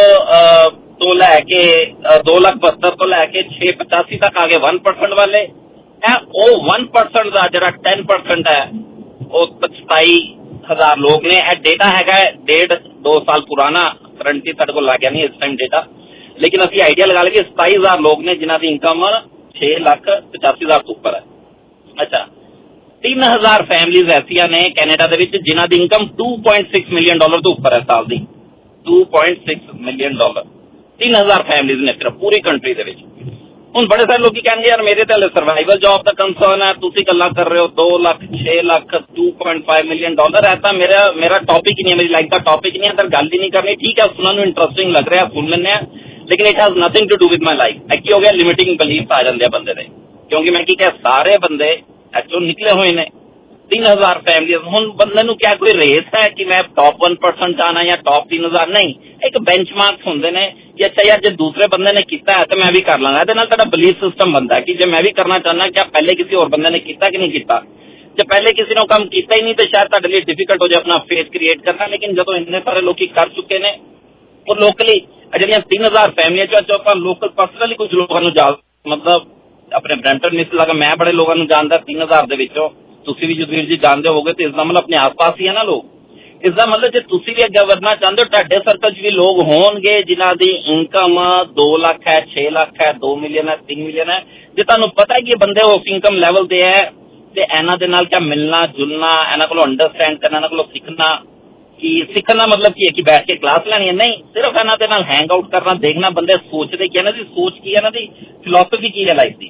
ਤੋਂ ਲੈ ਕੇ ਦੋ ਲੱਖ ਬਹੱਤਰ ਤੋਂ ਲੈ ਕੇ ਛੇ ਪਚਾਸੀ ਤੱਕ ਆ ਗਏ वन परसेंट ਵਾਲੇ। ਇਹ ਉਹ वन परसेंट ਦਾ ਜਿਹੜਾ टेन परसेंट ਹੈ, ਉਹ ਸਤਾਈ ਹਜ਼ਾਰ ਲੋਕ ਨੇ। ਇਹ ਡੇਟਾ ਹੈਗਾ ਡੇਢ ਦੋ ਸਾਲ ਪੁਰਾਣਾ, ਕਰੰਟਲੀ ਸਾਡੇ ਕੋਲ ਲੱਗ ਗਿਆ ਨਹੀਂ ਇਸ ਟਾਈਮ ਡੇਟਾ, ਲੇਕਿਨ ਅਸੀਂ ਆਈਡੀਆ ਲਗਾ ਲਈਏ ਸਤਾਈ ਹਜ਼ਾਰ ਲੋਕ ਨੇ ਜਿਨ੍ਹਾਂ ਦੀ ਇਨਕਮ ਛੇ ਲੱਖ ਪਚਾਸੀ ਹਜ਼ਾਰ ਤੋਂ ਉੱਪਰ ਹੈ। ਅੱਛਾ, ਤਿੰਨ ਹਜ਼ਾਰ ਫੈਮਲੀਜ਼ ਐਸੀਆਂ ਨੇ ਕੈਨੇਡਾ ਦੇ ਵਿੱਚ ਜਿਨ੍ਹਾਂ ਦੀ income two point six million dollar ਤੋਂ ਉੱਪਰ ਹੈ ਸਾਲ ਦੀ। Two point six million dollar ਤਿੰਨ ਹਜ਼ਾਰ ਫੈਮਲੀਜ਼ ਨੇ ਸਿਰਫ ਪੂਰੀ ਕੰਟਰੀ ਦੇ ਵਿੱਚ। ਹੁਣ ਬੜੇ ਸਾਰੇ ਲੋਕੀ ਕਹਿਣਗੇ ਯਾਰ ਮੇਰੇ ਤੇ ਹਲੇ ਸਰਵਾਈਵਲ ਜੌਬ ਦਾ ਕੰਸਰਨ ਹੈ, ਤੁਸੀਂ ਗੱਲਾਂ ਕਰ ਰਹੇ ਹੋ ਦੋ ਲੱਖ ਛੇ lakh two point five million dollar ਹੈ, ਤਾਂ ਮੇਰਾ ਮੇਰਾ ਟੌਪਿਕ ਹੀ ਨਹੀਂ ਹੈ, ਮੇਰੀ ਲਾਈਫ ਦਾ ਟੌਪਿਕ ਨਹੀਂ ਹੈ, ਤਾਂ ਗੱਲ ਹੀ ਨਹੀਂ ਕਰਨੀ। ਠੀਕ ਹੈ, ਸੁਣਨ ਨੂੰ ਇੰਟਰਸਟਿੰਗ ਲੱਗ ਰਿਹਾ, ਸੁਣ ਲੈਂਦੇ ਆ, ਲੇਕਿਨ it has nothing to do with my life. ਇਹ ਕੀ ਹੋ ਗਿਆ, ਲਿਮਿਟਿੰਗ ਬਲੀਫ ਆ ਜਾਂਦੇ ਆ ਬੰਦੇ ਦੇ, ਕਿਉਂਕਿ ਮੈਂ ਕੀ ਕਿਹਾ ਸਾਰੇ ਬੰਦੇ ਇੱਥੋਂ ਨਿਕਲੇ ਹੋਏ ਨੇ तीन हजार फैमिली। ਹੁਣ ਬੰਦੇ ਨੂੰ ਕਿਆ ਕੋਈ ਰੇਸ ਹੈ ਕਿ ਮੈਂ ਟੌਪ वन परसेंट ਆਣਾ ਜਾਂ ਟੌਪ तीन हजार? ਨਹੀਂ, ਇੱਕ ਬੈਂਚਮਾਰਕ ਹੁੰਦੇ ਨੇ ਕਿ ਅੱਛਾ ਯਾਰ ਜੇ ਦੂਸਰੇ ਬੰਦੇ ਨੇ ਕੀਤਾ ਹੈ ਤਾਂ ਮੈਂ ਵੀ ਕਰ ਲਾਂਗਾ। ਇਹਦੇ ਨਾਲ ਤੁਹਾਡਾ ਬਲੀਫ ਸਿਸਟਮ ਬਣਦਾ ਕਿ ਜੇ ਮੈਂ ਵੀ ਕਰਨਾ ਚਾਹੁੰਦਾ ਕਿ ਪਹਿਲੇ ਕਿਸੇ ਹੋਰ ਬੰਦੇ ਨੇ ਕੀਤਾ ਕਿ ਨਹੀਂ ਕੀਤਾ। ਜੇ ਪਹਿਲੇ ਕਿਸੇ ਨੇ ਕੰਮ ਕੀਤਾ ਹੀ ਨਹੀਂ ਤਾਂ ਸ਼ਾਇਦ ਤੁਹਾਡੇ ਲਈ ਡਿਫਿਕਲਟ ਹੋ ਜਾਏ ਆਪਣਾ ਫੇਸ ਕ੍ਰੀਏਟ ਕਰਨਾ। ਲੇਕਿਨ ਜਦੋਂ ਇੰਨੇ ਸਾਰੇ ਲੋਕੀ ਕਰ ਚੁੱਕੇ ਨੇ, ਉਹ ਲੋਕਲੀ ਜਿਹੜੀਆਂ तीन हजार ਫੈਮਲੀਆਂ ਚੋਂ ਚੋਂ ਆਪਾਂ ਲੋਕਲ ਪਰਸਨਲੀ ਕੁਝ ਲੋਕਾਂ ਨੂੰ ਜਾਣ, ਮਤਲਬ ਆਪਣੇ ਬ੍ਰੈਂਟਨ ਮਿਸ ਲਗਾ ਮੈਂ ਬੜੇ ਲੋਕਾਂ ਨੂੰ ਜਾਣਦਾ तीन हजार ਦੇ ਵਿੱਚੋਂ, ਤੁਸੀਂ ਵੀ ਜਸਵੀਰ ਜੀ ਜਾਣਦੇ ਹੋਗੇ, ਤੇ ਇਸ ਦਾ ਮਤਲਬ ਆਪਣੇ ਆਸ-ਪਾਸ ਹੀ ਹੈ ਨਾ ਲੋਕ। ਇਸ ਦਾ ਮਤਲਬ ਜੇ ਤੁਸੀਂ ਵੀ ਅੱਗੇ ਵਧਣਾ ਚਾਹੁੰਦੇ ਹੋ, ਤੁਹਾਡੇ ਸਰਕਲ 'ਚ ਵੀ ਲੋਕ ਹੋਣਗੇ ਜਿਨ੍ਹਾਂ ਦੀ ਇਨਕਮ दो ਲੱਖ ਹੈ, छह ਲੱਖ ਹੈ, दो ਮਿਲੀਅਨ ਹੈ, तीन ਮਿਲੀਅਨ ਹੈ। ਜੇ ਤੁਹਾਨੂੰ ਪਤਾ ਹੈ ਕਿ ਬੰਦੇ ਉਸ ਇਨਕਮ ਲੈਵਲ ਤੇ ਹੈ ਤੇ ਇਹਨਾਂ ਦੇ ਨਾਲ ਕਿਆ ਮਿਲਣਾ ਜੁਲਣਾ, ਇਹਨਾਂ ਕੋਲੋਂ ਅੰਡਰਸਟੈਂਡ ਕਰਨਾ, ਇਹਨਾਂ ਕੋਲੋਂ ਸਿੱਖਣਾ। ਕਿ ਸਿੱਖਣ ਦਾ ਮਤਲਬ ਕੀ ਹੈ ਕਿ ਬੈਠ ਕੇ ਕਲਾਸ ਲੈਣੀ ਹੈ? ਨਹੀਂ, ਸਿਰਫ ਇਹਨਾਂ ਦੇ ਨਾਲ ਹੈਂਗ ਆਊਟ ਕਰਨਾ, ਦੇਖਣਾ ਬੰਦੇ ਸੋਚਦੇ ਕੀ, ਇਹਨਾਂ ਦੀ ਸੋਚ ਕੀ ਹੈ, ਇਹਨਾਂ ਦੀ ਫਿਲਾਸਫੀ ਕੀ ਹੈ ਲਾਈਫ ਦੀ।